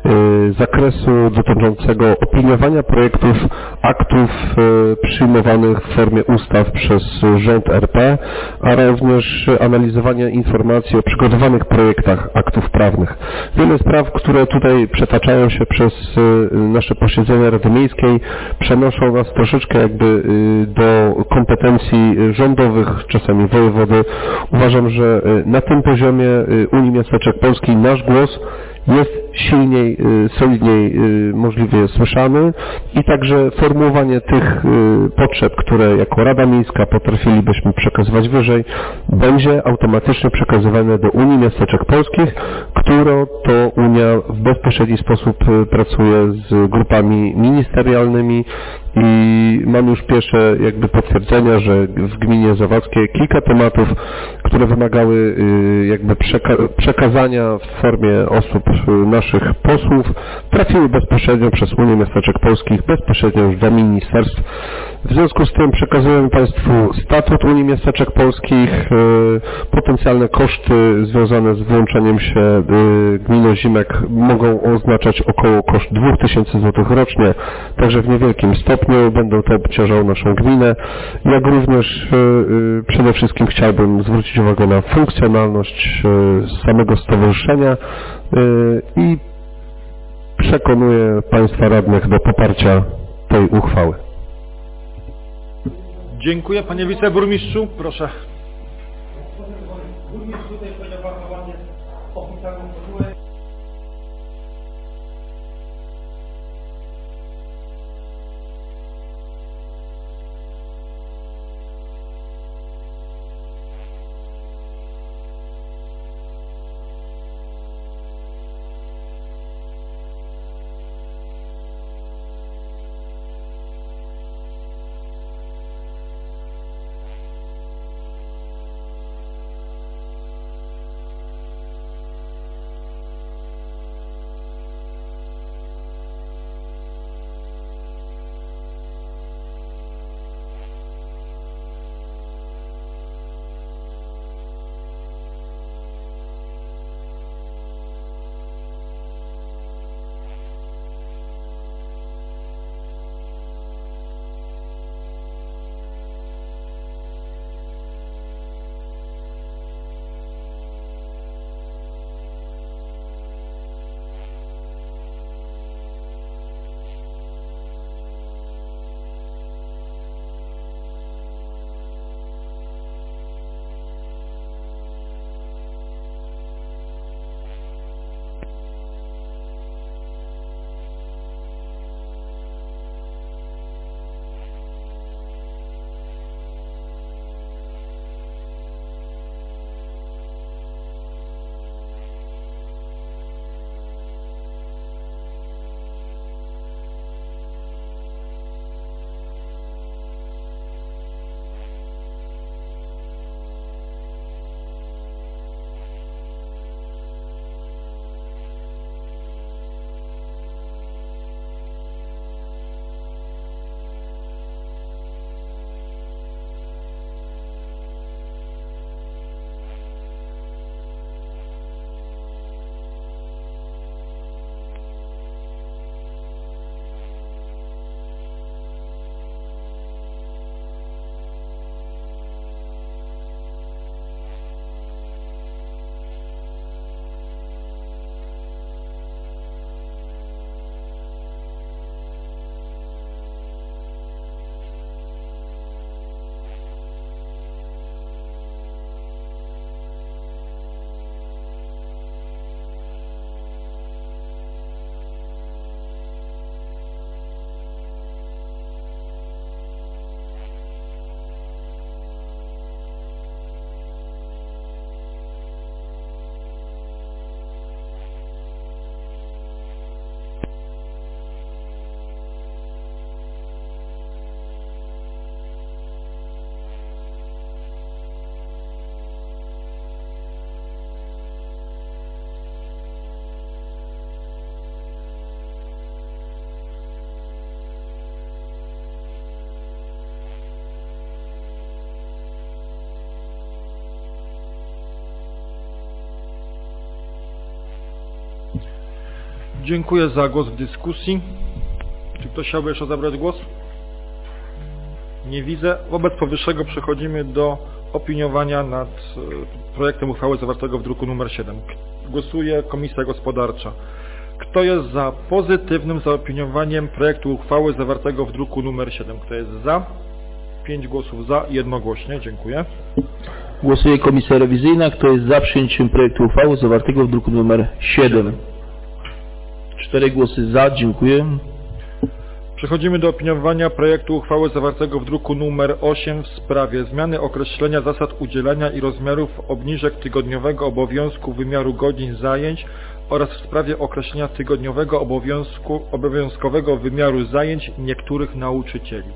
zakresu dotyczącego opiniowania projektów, aktów przyjmowanych w formie ustaw przez rząd RP, a również analizowania informacji o przygotowanych projektach aktów prawnych. Wiele spraw, które tutaj przetaczają się przez nasze posiedzenia Rady Miejskiej, przenoszą nas troszeczkę jakby do kompetencji rządowych, czasami wojewody. Uważam, że na tym poziomie Unii Miasteczek Polskich nasz głos jest silniej, solidniej możliwie słyszany i także formułowanie tych potrzeb, które jako Rada Miejska potrafilibyśmy przekazywać wyżej, będzie automatycznie przekazywane do Unii Miasteczek Polskich, która to Unia w bezpośredni sposób pracuje z grupami ministerialnymi i mam już pierwsze jakby potwierdzenia, że w gminie Zawadzkiej kilka tematów, które wymagały jakby przekazania w formie osób naszych posłów, trafiły bezpośrednio przez Unię Miasteczek Polskich, bezpośrednio już do ministerstw. W związku z tym przekazujemy Państwu statut Unii Miasteczek Polskich, potencjalne koszty związane z włączeniem się gminy Ozimek mogą oznaczać około koszt 2000 zł rocznie, także w niewielkim stopniu będą to obciążały naszą gminę, jak również przede wszystkim chciałbym zwrócić uwagę na funkcjonalność samego stowarzyszenia i przekonuję Państwa radnych do poparcia tej uchwały. Dziękuję. Panie wiceburmistrzu, proszę. Dziękuję za głos w dyskusji. Czy ktoś chciałby jeszcze zabrać głos? Nie widzę. Wobec powyższego przechodzimy do opiniowania nad projektem uchwały zawartego w druku nr 7. Głosuje Komisja Gospodarcza. Kto jest za pozytywnym zaopiniowaniem projektu uchwały zawartego w druku nr 7? Kto jest za? 5 głosów za, jednogłośnie. Dziękuję. Głosuje Komisja Rewizyjna. Kto jest za przyjęciem projektu uchwały zawartego w druku nr 7? 4 głosy za. Dziękuję. Przechodzimy do opiniowania projektu uchwały zawartego w druku nr 8 w sprawie zmiany określenia zasad udzielania i rozmiarów obniżek tygodniowego obowiązku wymiaru godzin zajęć oraz w sprawie określenia tygodniowego obowiązkowego wymiaru zajęć niektórych nauczycieli.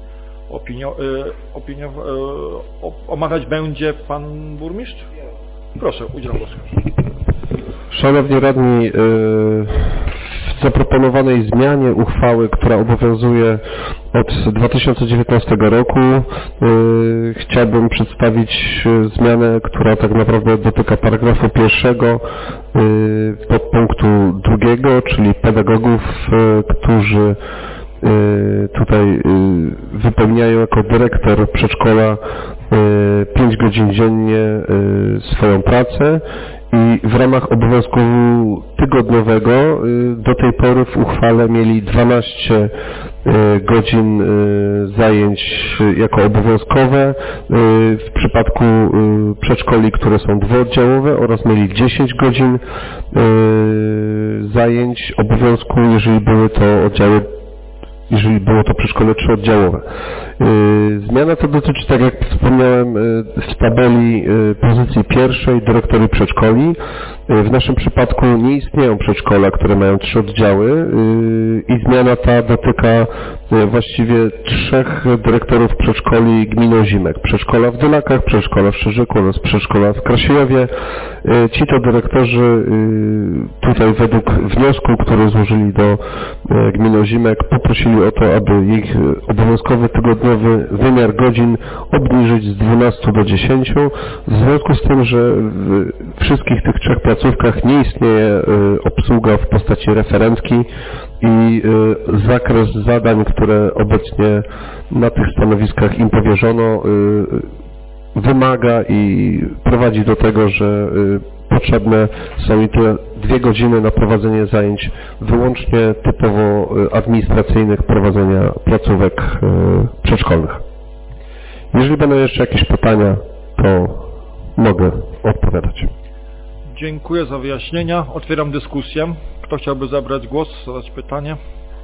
Omawiać będzie pan burmistrz? Proszę, udzielam głosu. Szanowni radni, w zaproponowanej zmianie uchwały, która obowiązuje od 2019 roku, chciałbym przedstawić zmianę, która tak naprawdę dotyka paragrafu 1 podpunktu 2, czyli pedagogów, którzy tutaj wypełniają jako dyrektor przedszkola 5 godzin dziennie swoją pracę i w ramach obowiązku tygodniowego do tej pory w uchwale mieli 12 godzin zajęć jako obowiązkowe w przypadku przedszkoli, które są dwuoddziałowe, oraz mieli 10 godzin zajęć obowiązku, jeżeli było to przedszkole trzyoddziałowe. Zmiana ta dotyczy, tak jak wspomniałem, w tabeli pozycji pierwszej dyrektorzy przedszkoli. W naszym przypadku nie istnieją przedszkola, które mają 3 oddziały i zmiana ta dotyka właściwie 3 dyrektorów przedszkoli gminy Ozimek. Przedszkola w Dylakach, przedszkola w Szerzyku oraz przedszkola w Krasiejowie. Ci to dyrektorzy tutaj według wniosku, który złożyli do gminy Ozimek, poprosili o to, aby ich obowiązkowy tygodniowy wymiar godzin obniżyć z 12 do 10. W związku z tym, że w wszystkich tych 3 placówkach nie istnieje obsługa w postaci referentki i zakres zadań, które obecnie na tych stanowiskach im powierzono, wymaga i prowadzi do tego, że potrzebne są i te 2 godziny na prowadzenie zajęć wyłącznie typowo administracyjnych, prowadzenia placówek przedszkolnych. Jeżeli będą jeszcze jakieś pytania, to mogę odpowiadać. Dziękuję za wyjaśnienia. Otwieram dyskusję. Kto chciałby zabrać głos, zadać pytanie?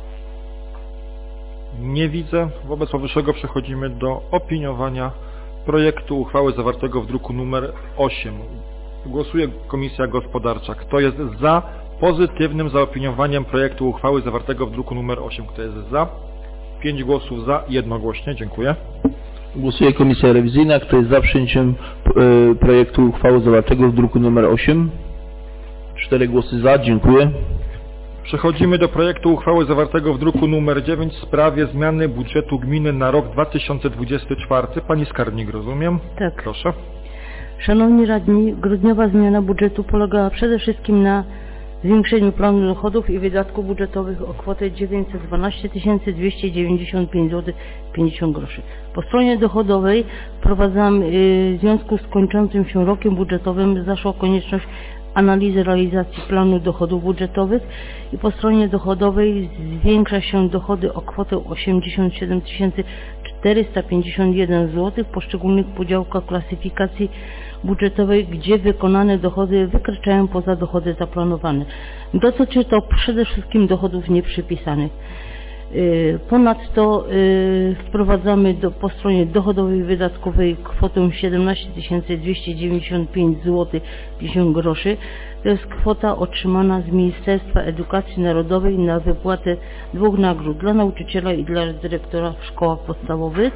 Nie widzę. Wobec powyższego przechodzimy do opiniowania projektu uchwały zawartego w druku nr 8. Głosuje Komisja Gospodarcza. Kto jest za pozytywnym zaopiniowaniem projektu uchwały zawartego w druku nr 8? Kto jest za? 5 głosów za, jednogłośnie. Dziękuję. Głosuje Komisja Rewizyjna. Kto jest za przyjęciem projektu uchwały zawartego w druku nr 8? 4 głosy za. Dziękuję. Przechodzimy do projektu uchwały zawartego w druku nr 9 w sprawie zmiany budżetu gminy na rok 2024. Pani skarbnik, rozumiem? Tak. Proszę. Szanowni radni, grudniowa zmiana budżetu polegała przede wszystkim na zwiększeniu planu dochodów i wydatków budżetowych o kwotę 912 295 zł 50 groszy. Po stronie dochodowej w związku z kończącym się rokiem budżetowym zaszła konieczność analizy realizacji planu dochodów budżetowych i po stronie dochodowej zwiększa się dochody o kwotę 87 451 zł w poszczególnych podziałkach klasyfikacji budżetowej, gdzie wykonane dochody wykraczają poza dochody zaplanowane. Dotyczy to przede wszystkim dochodów nieprzypisanych. Ponadto wprowadzamy po stronie dochodowej i wydatkowej kwotę 17 295 zł 50 groszy. To jest kwota otrzymana z Ministerstwa Edukacji Narodowej na wypłatę 2 nagród dla nauczyciela i dla dyrektora w szkołach podstawowych.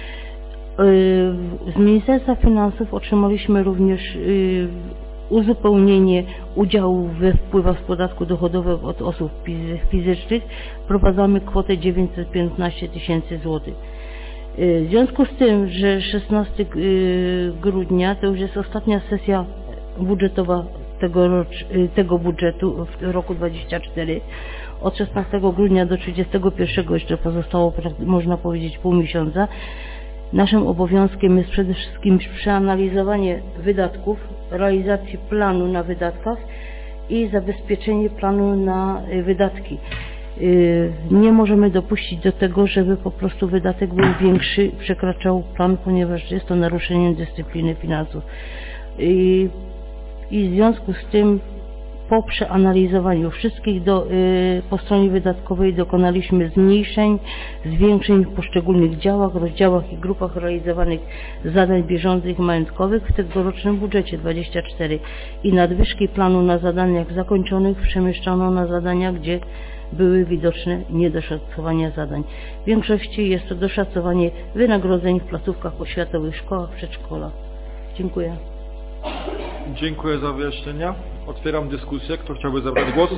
Z Ministerstwa Finansów otrzymaliśmy również uzupełnienie udziału we wpływach z podatku dochodowego od osób fizycznych. Wprowadzamy kwotę 915 000 złotych. W związku z tym, że 16 grudnia to już jest ostatnia sesja budżetowa tego budżetu w roku 2024. Od 16 grudnia do 31 jeszcze pozostało, można powiedzieć, pół miesiąca. Naszym obowiązkiem jest przede wszystkim przeanalizowanie wydatków, realizacji planu na wydatkach i zabezpieczenie planu na wydatki. Nie możemy dopuścić do tego, żeby po prostu wydatek był większy, przekraczał plan, ponieważ jest to naruszeniem dyscypliny finansów. I w związku z tym po przeanalizowaniu wszystkich po stronie wydatkowej dokonaliśmy zwiększeń w poszczególnych działach, rozdziałach i grupach realizowanych zadań bieżących i majątkowych w tegorocznym budżecie 24 i nadwyżki planu na zadaniach zakończonych przemieszczono na zadania, gdzie były widoczne niedoszacowania zadań. W większości jest to doszacowanie wynagrodzeń w placówkach oświatowych, szkołach, przedszkolach. Dziękuję. Dziękuję za wyjaśnienia. Otwieram dyskusję. Kto chciałby zabrać głos?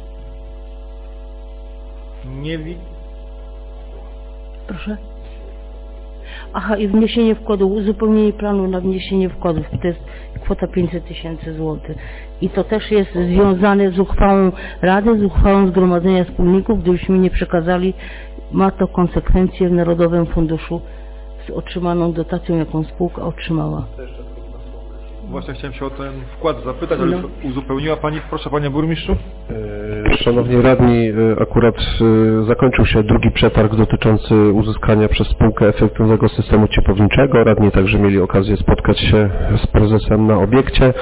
Nie widzę. Proszę. Aha, i wniesienie wkładu, uzupełnienie planu na wniesienie wkładów. To jest kwota 500 000 złotych. I to też jest związane z uchwałą Rady, z uchwałą Zgromadzenia Wspólników. Gdybyśmy nie przekazali, ma to konsekwencje w Narodowym Funduszu z otrzymaną dotacją, jaką spółka otrzymała. Właśnie chciałem się o ten wkład zapytać, ale już uzupełniła Pani. Proszę Panie Burmistrzu. Szanowni Radni, akurat zakończył się drugi przetarg dotyczący uzyskania przez spółkę efektywnego systemu ciepłowniczego. Radni także mieli okazję spotkać się z prezesem na obiekcie.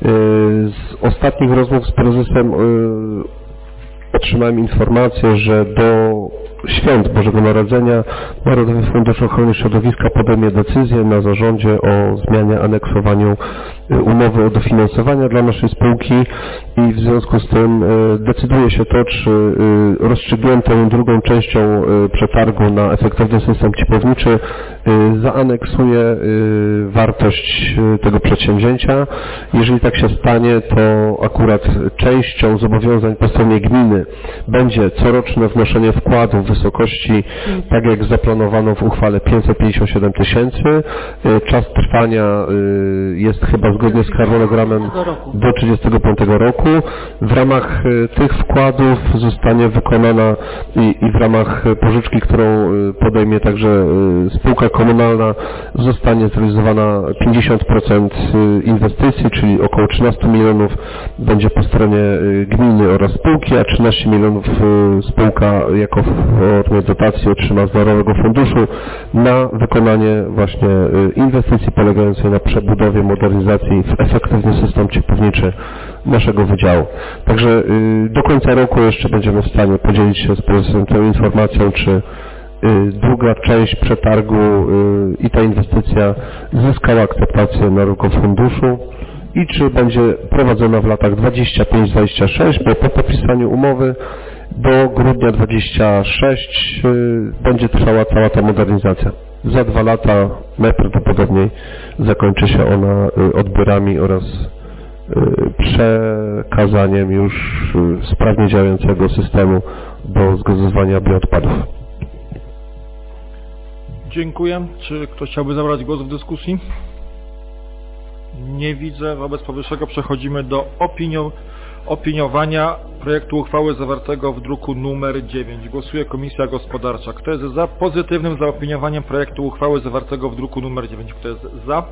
Z ostatnich rozmów z prezesem otrzymałem informację, że do świąt Bożego Narodzenia Narodowy Fundusz Ochrony Środowiska podejmie decyzję na zarządzie o zmianie, aneksowaniu umowy o dofinansowania dla naszej spółki i w związku z tym decyduje się to, czy rozstrzygniętą drugą częścią przetargu na efektywny system ciepłowniczy zaaneksuje wartość tego przedsięwzięcia. Jeżeli tak się stanie, to akurat częścią zobowiązań po stronie gminy będzie coroczne wnoszenie wkładu w wysokości, tak jak zaplanowano w uchwale, 557 000. Czas trwania jest chyba zgodnie z harmonogramem do 35 roku. W ramach tych wkładów zostanie wykonana i w ramach pożyczki, którą podejmie także spółka komunalna, zostanie zrealizowana 50% inwestycji, czyli około 13 milionów będzie po stronie gminy oraz spółki, a 13 milionów spółka jako formie dotacji otrzyma z Narodowego Funduszu na wykonanie właśnie inwestycji polegającej na przebudowie, modernizacji w efektywny system ciepłowniczy naszego wydziału. Także do końca roku jeszcze będziemy w stanie podzielić się z prezesem tą informacją, czy druga część przetargu i ta inwestycja zyskała akceptację Narodowego Funduszu i czy będzie prowadzona w latach 25-26, bo po podpisaniu umowy do grudnia 26 będzie trwała cała ta modernizacja. Za 2 lata najprawdopodobniej zakończy się ona odbiorami oraz przekazaniem już sprawnie działającego systemu do zgazowania bioodpadów. Dziękuję. Czy ktoś chciałby zabrać głos w dyskusji? Nie widzę. Wobec powyższego przechodzimy do opiniowania projektu uchwały zawartego w druku nr 9. Głosuje Komisja Gospodarcza. Kto jest za pozytywnym zaopiniowaniem projektu uchwały zawartego w druku nr 9? Kto jest za?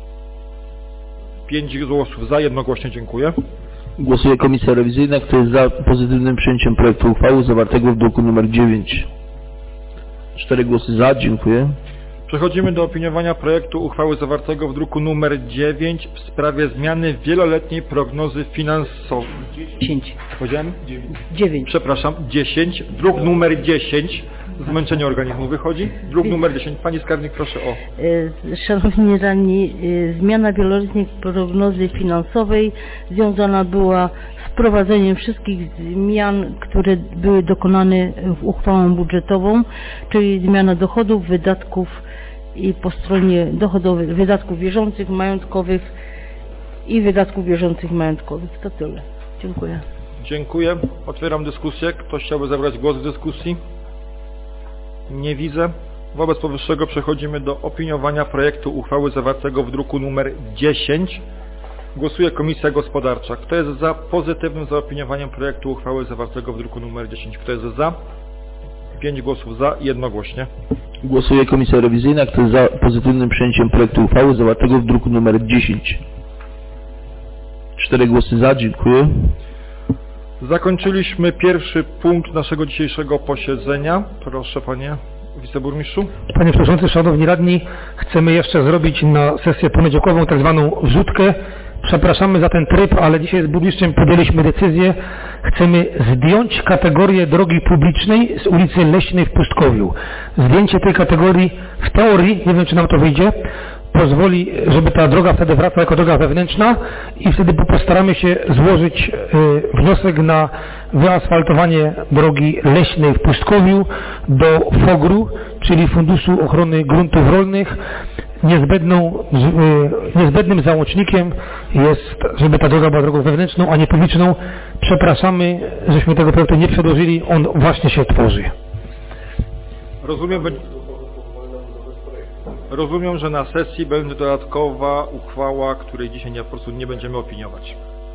5 głosów za, jednogłośnie dziękuję. Głosuje Komisja Rewizyjna. Kto jest za pozytywnym przyjęciem projektu uchwały zawartego w druku nr 9? 4 głosy za, dziękuję. Przechodzimy do opiniowania projektu uchwały zawartego w druku nr 9 w sprawie zmiany wieloletniej prognozy finansowej. 10. Powiedziałem? 9. Przepraszam, 10. Druk nr 10. Zmęczenie organizmu wychodzi. Druk nr 10. Pani skarbnik, proszę o. Szanowni radni, zmiana wieloletniej prognozy finansowej związana była z wprowadzeniem wszystkich zmian, które były dokonane w uchwałą budżetową, czyli zmiana dochodów, wydatków i po stronie dochodowych, wydatków bieżących, majątkowych i wydatków bieżących, majątkowych. To tyle. Dziękuję. Dziękuję. Otwieram dyskusję. Ktoś chciałby zabrać głos w dyskusji? Nie widzę. Wobec powyższego przechodzimy do opiniowania projektu uchwały zawartego w druku nr 10 Głosuje Komisja Gospodarcza. Kto jest za pozytywnym zaopiniowaniem projektu uchwały zawartego w druku nr 10? Kto jest za? 5 głosów za, jednogłośnie. Głosuje Komisja Rewizyjna. Kto jest za pozytywnym przyjęciem projektu uchwały zawartego w druku nr 10? 4 głosy za, dziękuję. Zakończyliśmy pierwszy punkt naszego dzisiejszego posiedzenia. Proszę Panie Wiceburmistrzu. Panie Przewodniczący, Szanowni Radni, chcemy jeszcze zrobić na sesję poniedziałkową tak zwaną wrzutkę. Przepraszamy za ten tryb, ale dzisiaj z burmistrzem podjęliśmy decyzję. Chcemy zdjąć kategorię drogi publicznej z ulicy Leśnej w Pustkowiu. Zdjęcie tej kategorii w teorii, nie wiem czy nam to wyjdzie, pozwoli, żeby ta droga wtedy wracała jako droga wewnętrzna i wtedy postaramy się złożyć wniosek na wyasfaltowanie drogi leśnej w Pustkowiu do FOGR-u, czyli Funduszu Ochrony Gruntów Rolnych. Niezbędnym załącznikiem jest, żeby ta droga była drogą wewnętrzną, a nie publiczną. Przepraszamy, żeśmy tego projektu nie przedłożyli, on właśnie się tworzy. Rozumiem, że na sesji będzie dodatkowa uchwała, której dzisiaj po prostu nie będziemy opiniować.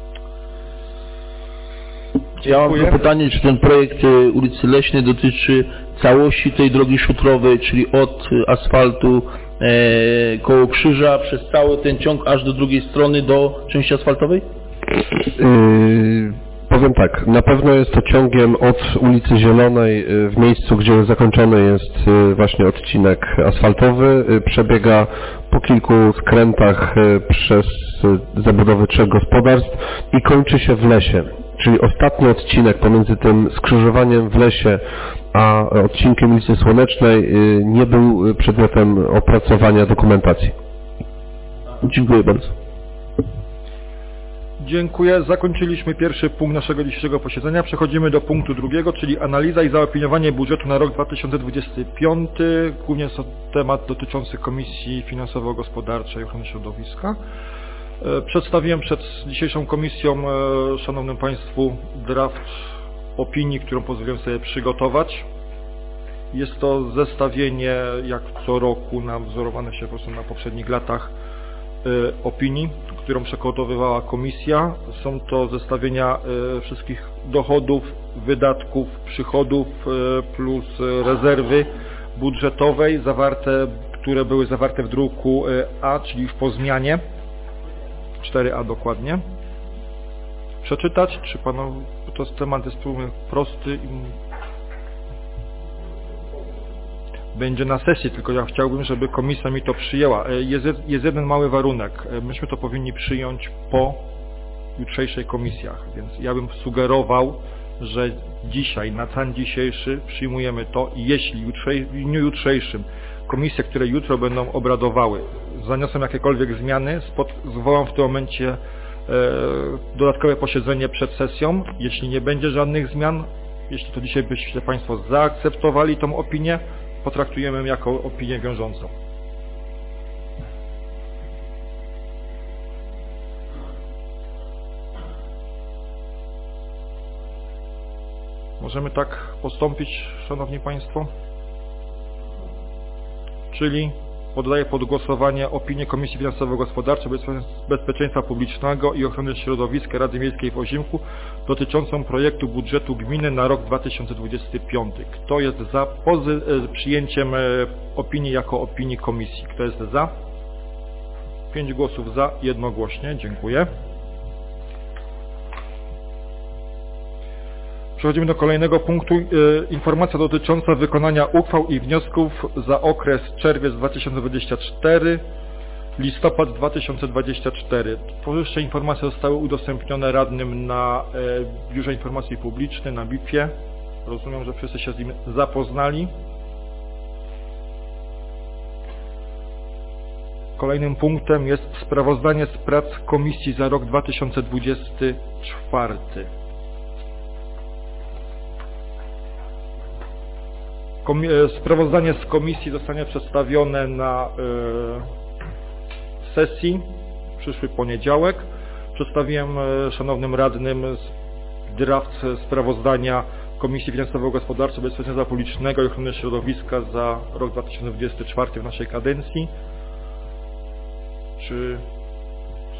Ja mam pytanie, czy ten projekt ulicy Leśnej dotyczy całości tej drogi szutrowej, czyli od asfaltu koło krzyża przez cały ten ciąg aż do drugiej strony do części asfaltowej? Powiem tak, na pewno jest to ciągiem od ulicy Zielonej w miejscu, gdzie zakończony jest właśnie odcinek asfaltowy, przebiega po kilku skrętach przez zabudowy 3 gospodarstw i kończy się w lesie. Czyli ostatni odcinek pomiędzy tym skrzyżowaniem w lesie a odcinkiem ulicy Słonecznej nie był przedmiotem opracowania dokumentacji. Dziękuję bardzo. Dziękuję. Zakończyliśmy pierwszy punkt naszego dzisiejszego posiedzenia. Przechodzimy do punktu drugiego, czyli analiza i zaopiniowanie budżetu na rok 2025. Głównie jest to temat dotyczący Komisji Finansowo-Gospodarczej i Ochrony Środowiska. Przedstawiłem przed dzisiejszą komisją, szanownym Państwu, draft opinii, którą pozwoliłem sobie przygotować. Jest to zestawienie, jak co roku, wzorowane się po prostu na poprzednich latach opinii, którą przygotowywała komisja. Są to zestawienia wszystkich dochodów, wydatków, przychodów plus rezerwy budżetowej, które były zawarte w druku A, czyli już po zmianie. 4A dokładnie. Przeczytać, czy Panu, to temat jest prosty i będzie na sesji, tylko ja chciałbym, żeby komisja mi to przyjęła. Jest jeden mały warunek. Myśmy to powinni przyjąć po jutrzejszej komisjach, więc ja bym sugerował, że dzisiaj, na dzień dzisiejszy przyjmujemy to i jeśli w dniu jutrzejszym komisje, które jutro będą obradowały, zaniosą jakiekolwiek zmiany, zwołam w tym momencie dodatkowe posiedzenie przed sesją. Jeśli nie będzie żadnych zmian, jeśli to dzisiaj byście Państwo zaakceptowali tą opinię, potraktujemy ją jako opinię wiążącą. Możemy tak postąpić, Szanowni Państwo? Czyli poddaję pod głosowanie opinię Komisji Finansowo-Gospodarczej, Bezpieczeństwa Publicznego i Ochrony Środowiska Rady Miejskiej w Ozimku dotyczącą projektu budżetu gminy na rok 2025. Kto jest za przyjęciem opinii jako opinii komisji? Kto jest za? 5 głosów za, jednogłośnie. Dziękuję. Przechodzimy do kolejnego punktu. Informacja dotycząca wykonania uchwał i wniosków za okres czerwiec 2024, listopad 2024. Powyższe informacje zostały udostępnione radnym na Biurze Informacji Publicznej, na BIP-ie. Rozumiem, że wszyscy się z nim zapoznali. Kolejnym punktem jest sprawozdanie z prac komisji za rok 2024. Sprawozdanie z komisji zostanie przedstawione na sesji w przyszły poniedziałek. Przedstawiłem szanownym radnym draft sprawozdania Komisji Finansowo-Gospodarczej, Bezpieczeństwa Publicznego i Ochrony Środowiska za rok 2024 w naszej kadencji. Czy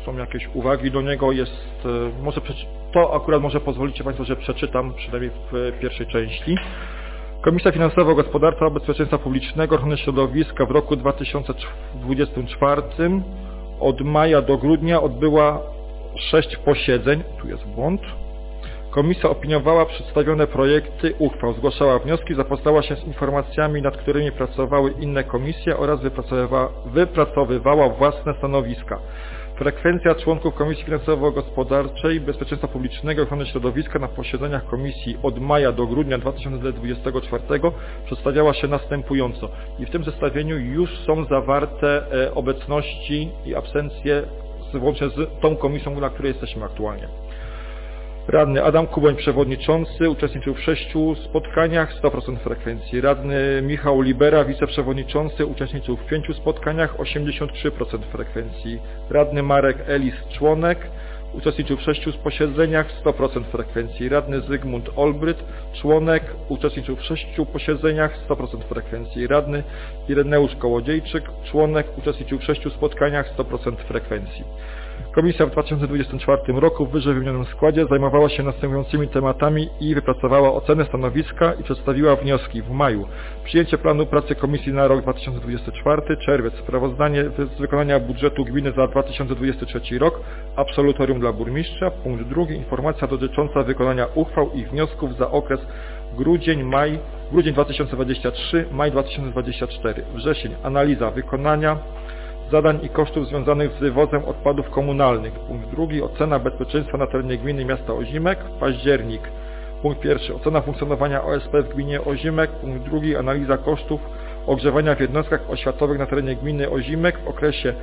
są jakieś uwagi do niego, jest, to akurat może pozwolicie Państwo, że przeczytam przynajmniej w pierwszej części. Komisja Finansowo-Gospodarcza Bezpieczeństwa Publicznego Ochrony Środowiska w roku 2024 od maja do grudnia odbyła 6 posiedzeń, tu jest błąd. Komisja opiniowała przedstawione projekty uchwał, zgłaszała wnioski, zapoznała się z informacjami, nad którymi pracowały inne komisje oraz wypracowywała własne stanowiska. Frekwencja członków Komisji Finansowo-Gospodarczej Bezpieczeństwa Publicznego i Ochrony Środowiska na posiedzeniach komisji od maja do grudnia 2024 przedstawiała się następująco. I w tym zestawieniu już są zawarte obecności i absencje łącznie z tą komisją, na której jesteśmy aktualnie. Radny Adam Kuboń, przewodniczący, uczestniczył w 6 spotkaniach, 100% frekwencji. Radny Michał Libera, wiceprzewodniczący, uczestniczył w 5 spotkaniach, 83% frekwencji. Radny Marek Elis, członek, uczestniczył w 6 posiedzeniach, 100% frekwencji. Radny Zygmunt Olbryt, członek, uczestniczył w 6 posiedzeniach, 100% frekwencji. Radny Ireneusz Kołodziejczyk, członek, uczestniczył w 6 spotkaniach, 100% frekwencji. Komisja w 2024 roku w wyżej wymienionym składzie zajmowała się następującymi tematami i wypracowała ocenę stanowiska i przedstawiła wnioski w maju. Przyjęcie planu pracy komisji na rok 2024, czerwiec, sprawozdanie z wykonania budżetu gminy za 2023 rok, absolutorium dla burmistrza, punkt 2, informacja dotycząca wykonania uchwał i wniosków za okres grudzień 2023, maj 2024, wrzesień, analiza wykonania zadań i kosztów związanych z wywozem odpadów komunalnych. Punkt 2. Ocena bezpieczeństwa na terenie gminy miasta Ozimek. Październik. Punkt 1. Ocena funkcjonowania OSP w gminie Ozimek. Punkt 2. Analiza kosztów ogrzewania w jednostkach oświatowych na terenie gminy Ozimek w okresie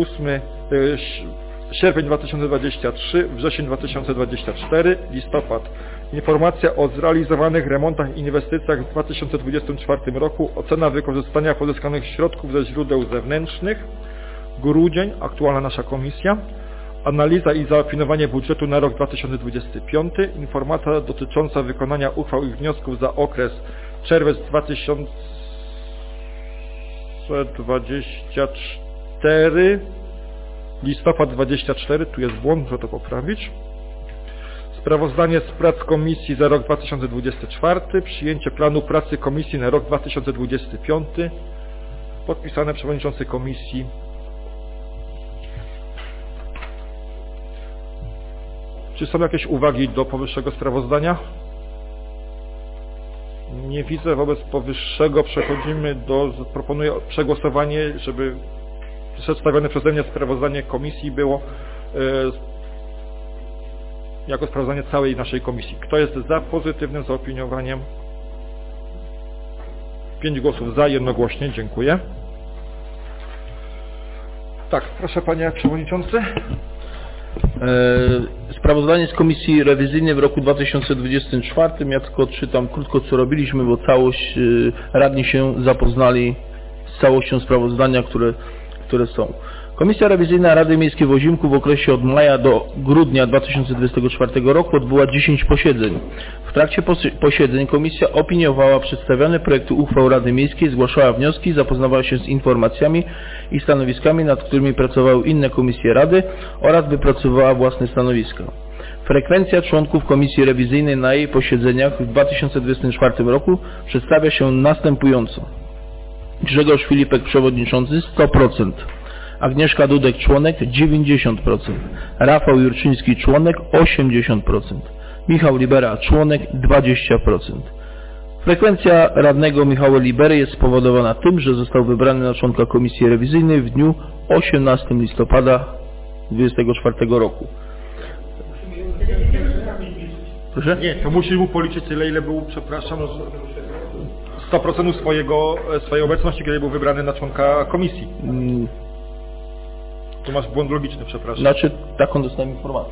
sierpień 2023, wrzesień 2024, listopad. Informacja o zrealizowanych remontach i inwestycjach w 2024 roku. Ocena wykorzystania pozyskanych środków ze źródeł zewnętrznych. Grudzień, aktualna nasza komisja. Analiza i zaopiniowanie budżetu na rok 2025. Informacja dotycząca wykonania uchwał i wniosków za okres czerwiec 2024, listopad 2024, tu jest błąd, muszę to poprawić. Sprawozdanie z prac komisji za rok 2024, przyjęcie planu pracy komisji na rok 2025, podpisane przewodniczący komisji. Czy są jakieś uwagi do powyższego sprawozdania? Nie widzę, wobec powyższego przechodzimy proponuję przegłosowanie, żeby przedstawione przeze mnie sprawozdanie komisji było jako sprawozdanie całej naszej komisji. Kto jest za pozytywnym zaopiniowaniem? 5 głosów za, jednogłośnie, dziękuję. Tak, proszę Panie Przewodniczący. Sprawozdanie z Komisji Rewizyjnej w roku 2024. Ja tylko odczytam krótko, co robiliśmy, bo całość radni się zapoznali z całością sprawozdania, które są. Komisja Rewizyjna Rady Miejskiej w Ozimku w okresie od maja do grudnia 2024 roku odbyła 10 posiedzeń. W trakcie posiedzeń komisja opiniowała przedstawione projekty uchwał Rady Miejskiej, zgłaszała wnioski, zapoznawała się z informacjami i stanowiskami, nad którymi pracowały inne komisje Rady oraz wypracowała własne stanowiska. Frekwencja członków Komisji Rewizyjnej na jej posiedzeniach w 2024 roku przedstawia się następująco. Grzegorz Filipek, przewodniczący, 100%. Agnieszka Dudek, członek, 90%. Rafał Jurczyński, członek, 80%. Michał Libera, członek, 20%. Frekwencja radnego Michała Libery jest spowodowana tym, że został wybrany na członka Komisji Rewizyjnej w dniu 18 listopada 2024 roku. Proszę? Nie, to musi mu policzyć tyle, ile był, przepraszam, 100% swojej obecności, kiedy był wybrany na członka komisji. Tu masz błąd logiczny, przepraszam. Znaczy, taką dostałem informację.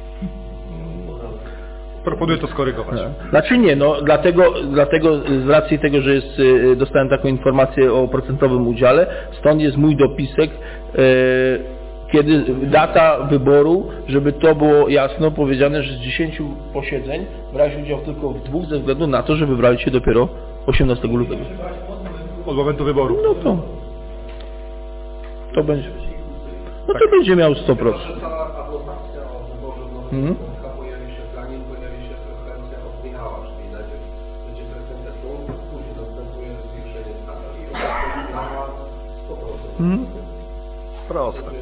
Proponuję to skorygować. Znaczy nie, no dlatego z racji tego, że dostałem taką informację o procentowym udziale, stąd jest mój dopisek, kiedy data wyboru, żeby to było jasno powiedziane, że z 10 posiedzeń brałeś udział tylko w 2 ze względu na to, że wybrali się dopiero 18 lutego. Od momentu wyboru. No to będzie. no to będzie miał 100%. Cała adnotacja o wyborze nowego pojawi się zanim pojawi się frekwencja od Michała, czyli najpierw będzie frekwencja członków, później następuje zwiększenie stanu i ostatnio Michała 100%. Proste.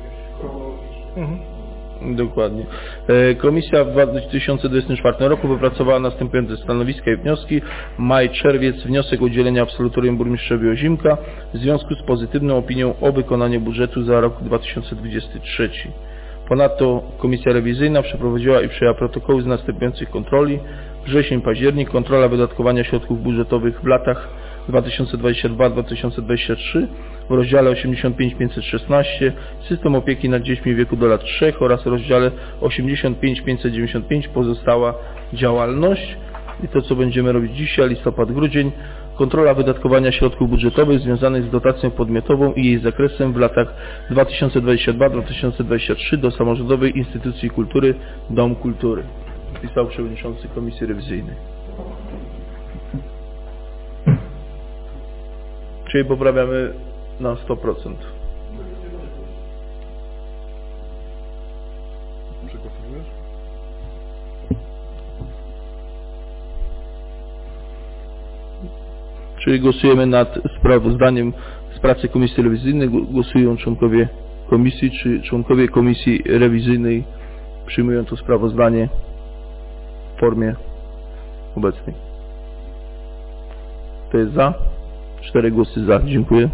Dokładnie. Komisja w 2024 roku wypracowała następujące stanowiska i wnioski. Maj-czerwiec wniosek o udzielenie absolutorium burmistrzowi Ozimka w związku z pozytywną opinią o wykonaniu budżetu za rok 2023. Ponadto Komisja Rewizyjna przeprowadziła i przyjęła protokoły z następujących kontroli. Wrzesień-październik, kontrola wydatkowania środków budżetowych w latach 2022-2023 w rozdziale 85516 System opieki nad dziećmi w wieku do lat 3 oraz w rozdziale 85595 pozostała działalność. I to, co będziemy robić dzisiaj, listopad-grudzień, kontrola wydatkowania środków budżetowych związanych z dotacją podmiotową i jej zakresem w latach 2022-2023 do samorządowej instytucji kultury Dom Kultury. Pisał przewodniczący Komisji Rewizyjnej. Czyli poprawiamy na 100%. Przygotowujesz? Czyli głosujemy nad sprawozdaniem z pracy Komisji Rewizyjnej. Głosują członkowie komisji, czy członkowie Komisji Rewizyjnej przyjmują to sprawozdanie w formie obecnej. Kto jest za? 4 głosy za. Dziękuję.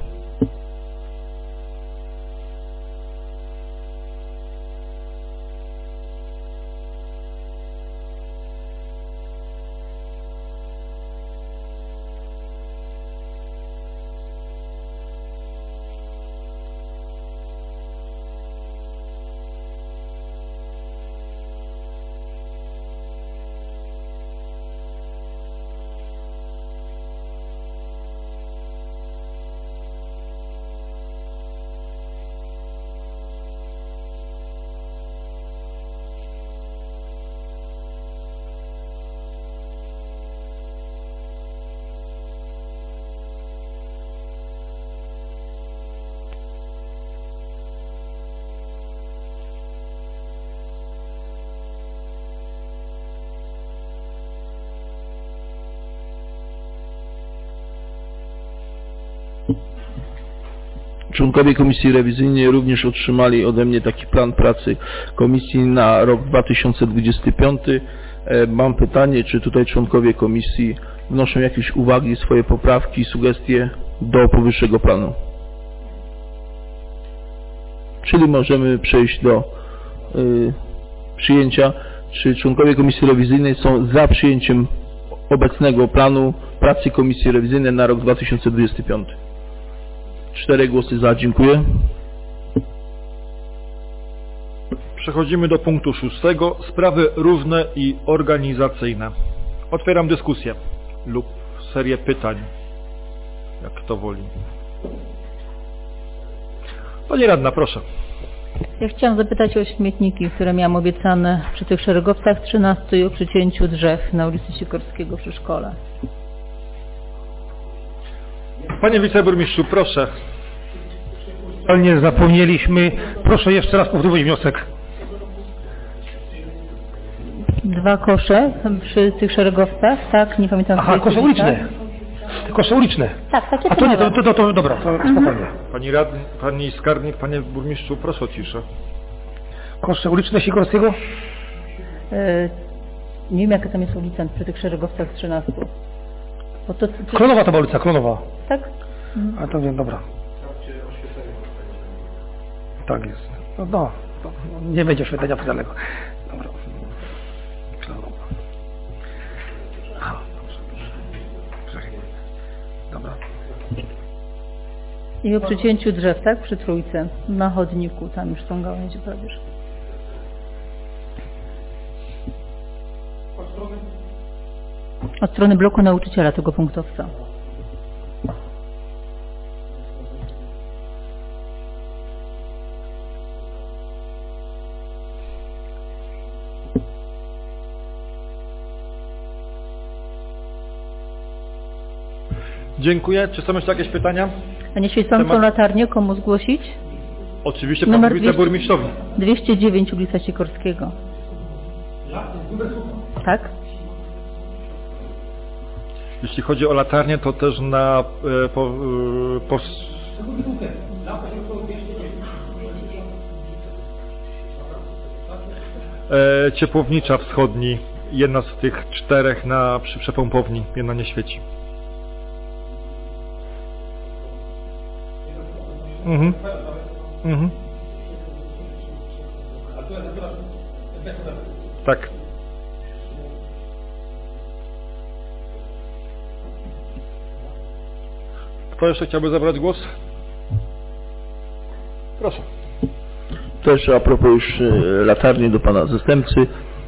Członkowie Komisji Rewizyjnej również otrzymali ode mnie taki plan pracy Komisji na rok 2025. Mam pytanie, czy tutaj członkowie Komisji wnoszą jakieś uwagi, swoje poprawki, sugestie do powyższego planu? Czyli możemy przejść do przyjęcia. Czy członkowie Komisji Rewizyjnej są za przyjęciem obecnego planu pracy Komisji Rewizyjnej na rok 2025? 4 głosy za. Dziękuję. Przechodzimy do punktu 6. Sprawy różne i organizacyjne. Otwieram dyskusję lub serię pytań, jak kto woli. Pani radna, proszę. Ja chciałam zapytać o śmietniki, które miałam obiecane przy tych szeregowcach 13 i o przycięciu drzew na ulicy Sikorskiego przy szkole. Panie wiceburmistrzu, proszę. Zapomnieliśmy. Proszę jeszcze raz powtórzyć wniosek. 2 kosze przy tych szeregowcach, tak? Nie pamiętam. Aha, kosze uliczne. Kosze uliczne. Tak, takie a to nie, to dobra, to spokojnie. Pani radny, pani skarbnik, panie burmistrzu, proszę o ciszę. Kosze uliczne Sikorskiego? Nie wiem, jaka tam jest ulica przy tych szeregowcach z 13. Bo to, Klonowa to była ulica, Klonowa. Tak? A to wiem, dobra. Tak jest. No, nie będzie oświetlenia specjalnego. Dobra. Klonowa. Dobra. I o przycięciu drzew, tak? Przy Trójce. Na chodniku. Tam już są gałęzie prawie. Od strony bloku nauczyciela tego punktowca. Dziękuję. Czy są jeszcze jakieś pytania? A nieświecącą latarnię komu zgłosić? Oczywiście Numer pan wiceburmistrzowi. 209 ulica Sikorskiego. Tak? Jeśli chodzi o latarnię, to też na ciepłownicza wschodni, jedna z tych 4 przy przepompowni, jedna nie świeci. Tak. Kto jeszcze chciałby zabrać głos? Proszę. Też a propos już latarni do pana zastępcy.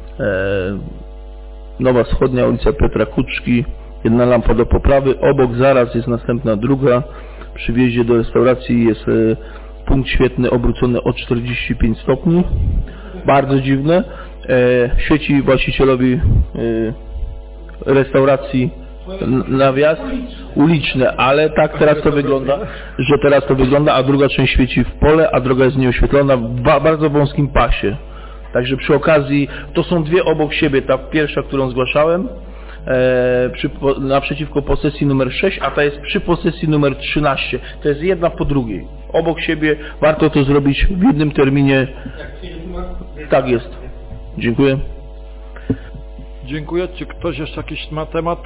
Nowa Wschodnia, ulica Piotra Kuczki, jedna lampa do poprawy, obok zaraz jest następna druga. Przy wjeździe do restauracji jest punkt świetny obrócony o 45 stopni. Bardzo dziwne. Świeci właścicielowi restauracji na wjazd uliczne, ale tak teraz to wygląda, a druga część świeci w pole, a droga jest nieoświetlona w bardzo wąskim pasie. Także przy okazji, to są dwie obok siebie, ta pierwsza, którą zgłaszałem, naprzeciwko posesji numer 6, a ta jest przy posesji numer 13. To jest jedna po drugiej. Obok siebie, warto to zrobić w jednym terminie. Tak jest. Dziękuję. Dziękuję. Czy ktoś jeszcze jakiś ma temat?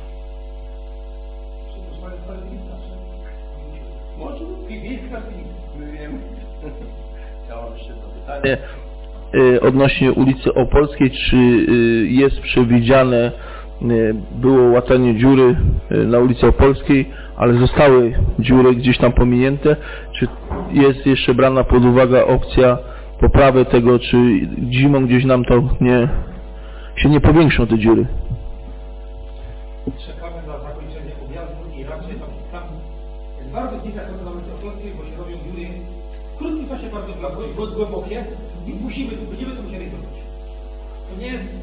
Odnośnie ulicy Opolskiej, czy jest przewidziane, było łatanie dziury na ulicy Opolskiej, ale zostały dziury gdzieś tam pominięte, czy jest jeszcze brana pod uwagę opcja poprawy tego, czy zimą gdzieś nam to się nie powiększą te dziury? Czekamy na zakończenie objazdu i raczej tam jest bardzo kilka sekund na ulicy Opolskiej, bo się robią dziury w krótkim czasie bardzo głębokie i będziemy to musieli zrobić. To nie jest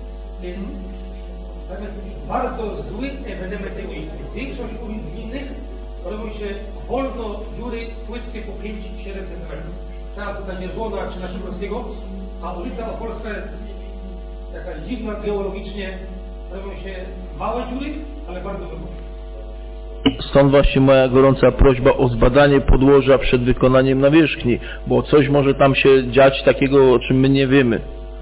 bardzo zły ewenement tej ulicy. Większość ulic gminnych robią się wolno dziury płytkie po 5-7 cm. Teraz tutaj Dzierżona czy na Sikorskiego, a ulica Opolska jest jakaś dziwna geologicznie, robią się małe dziury, ale bardzo głębokie. Stąd właśnie moja gorąca prośba o zbadanie podłoża przed wykonaniem nawierzchni, bo coś może tam się dziać takiego, o czym my nie wiemy.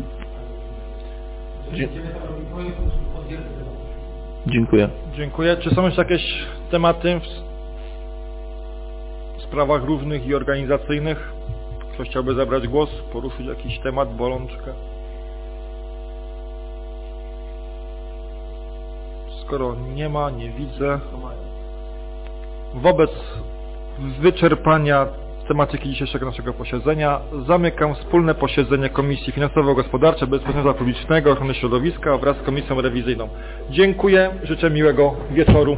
Dziękuję. Dziękuję. Czy są jeszcze jakieś tematy w sprawach różnych i organizacyjnych? Ktoś chciałby zabrać głos, poruszyć jakiś temat, bolączkę? Skoro nie widzę. Wobec wyczerpania tematyki dzisiejszego naszego posiedzenia zamykam wspólne posiedzenie Komisji Finansowo-Gospodarczej, Bezpieczeństwa Publicznego, Ochrony Środowiska wraz z Komisją Rewizyjną. Dziękuję, życzę miłego wieczoru.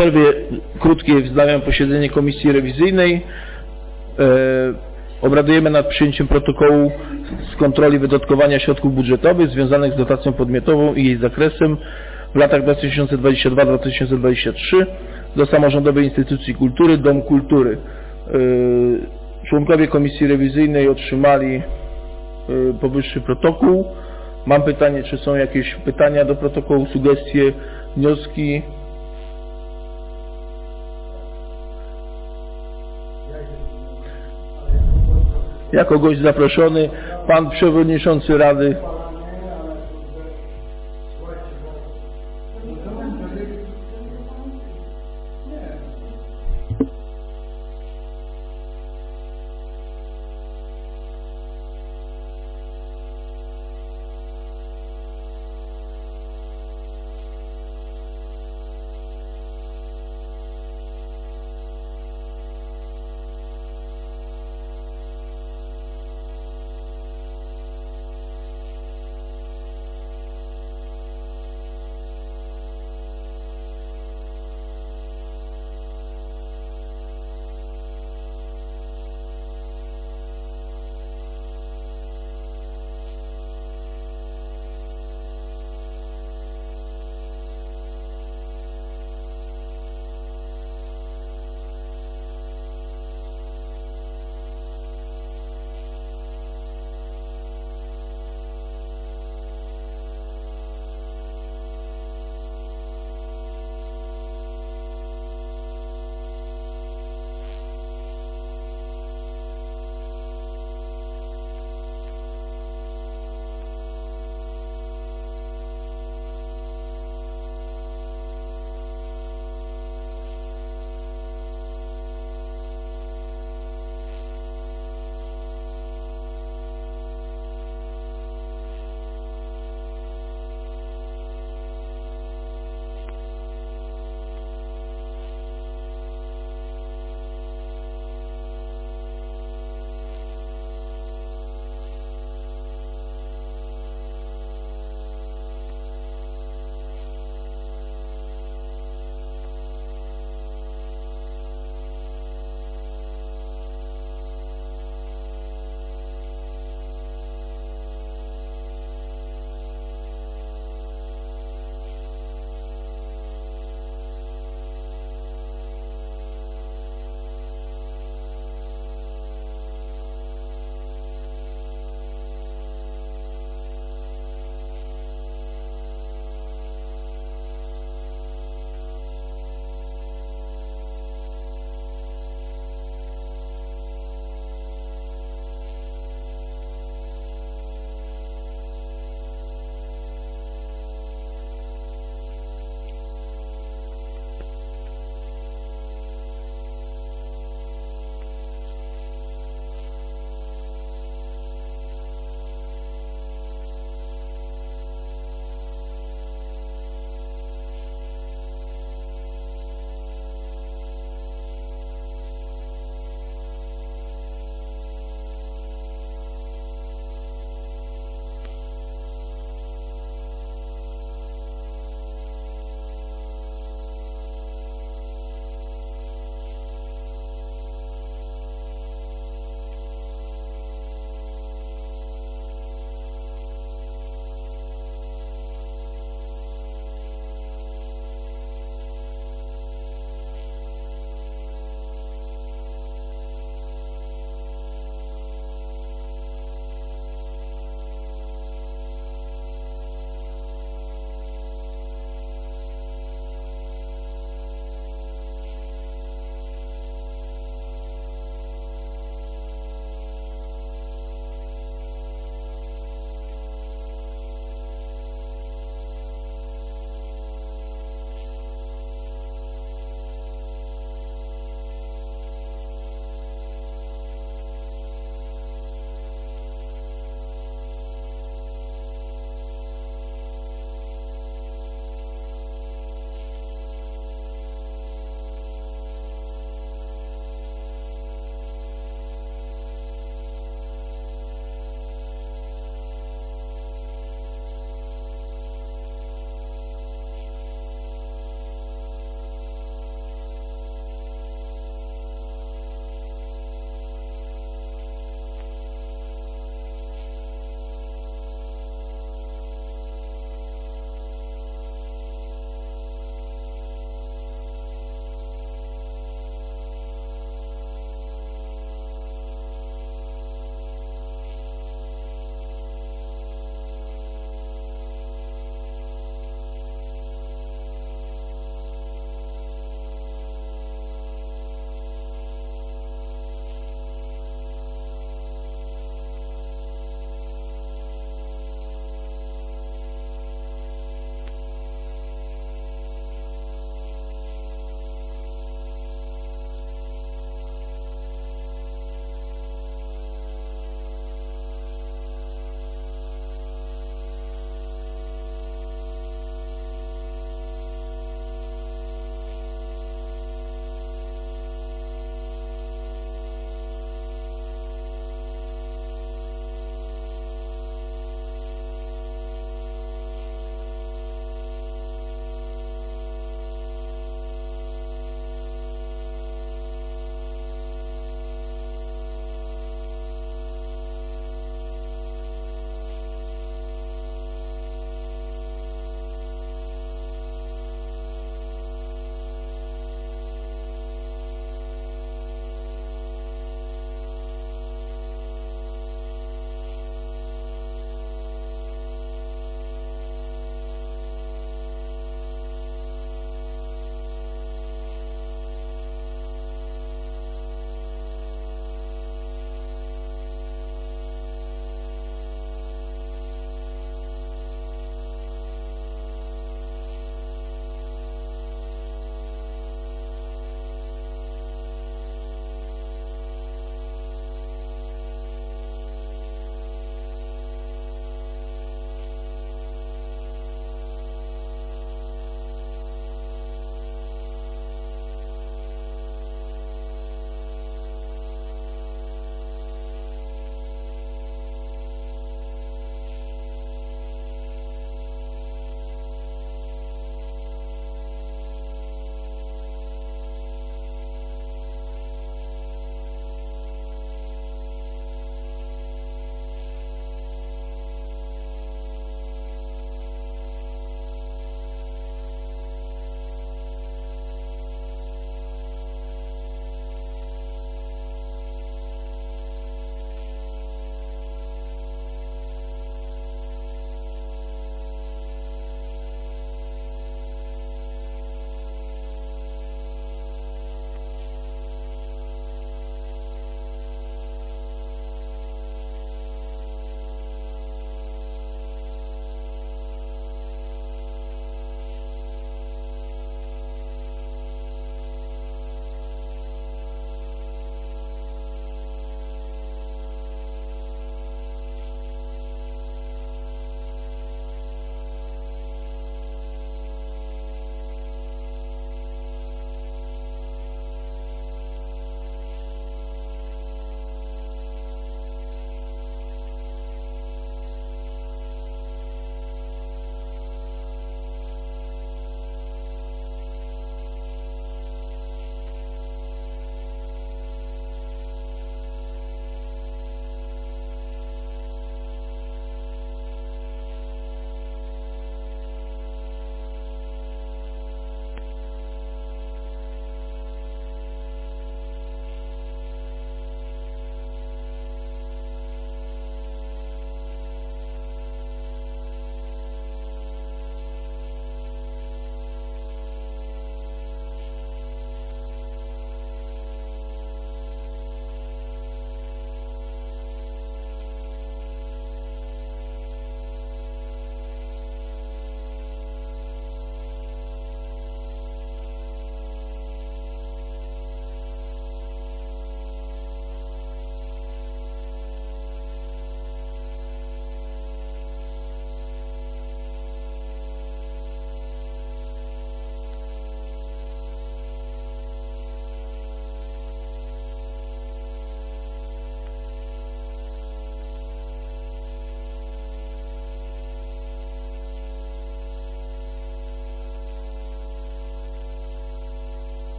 przerwie krótkiej wznawiam posiedzenie Komisji Rewizyjnej. Obradujemy nad przyjęciem protokołu z kontroli wydatkowania środków budżetowych związanych z dotacją podmiotową i jej zakresem w latach 2022-2023 do samorządowej instytucji kultury, Dom Kultury. Członkowie Komisji Rewizyjnej otrzymali powyższy protokół. Mam pytanie, czy są jakieś pytania do protokołu, sugestie, wnioski? Jako gość zaproszony pan przewodniczący Rady.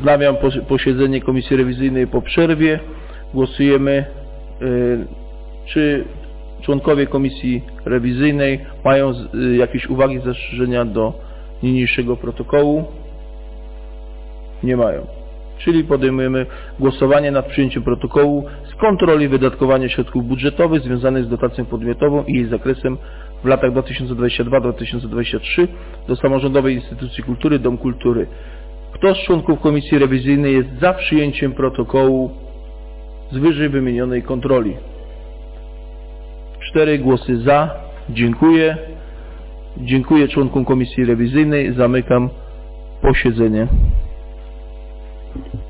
Wznawiam posiedzenie Komisji Rewizyjnej po przerwie. Głosujemy, czy członkowie Komisji Rewizyjnej mają jakieś uwagi, zastrzeżenia do niniejszego protokołu? Nie mają. Czyli podejmujemy głosowanie nad przyjęciem protokołu z kontroli wydatkowania środków budżetowych związanych z dotacją podmiotową i jej zakresem w latach 2022-2023 do samorządowej instytucji kultury, Dom Kultury. Kto z członków Komisji Rewizyjnej jest za przyjęciem protokołu z wyżej wymienionej kontroli? 4 głosy za. Dziękuję. Dziękuję członkom Komisji Rewizyjnej. Zamykam posiedzenie.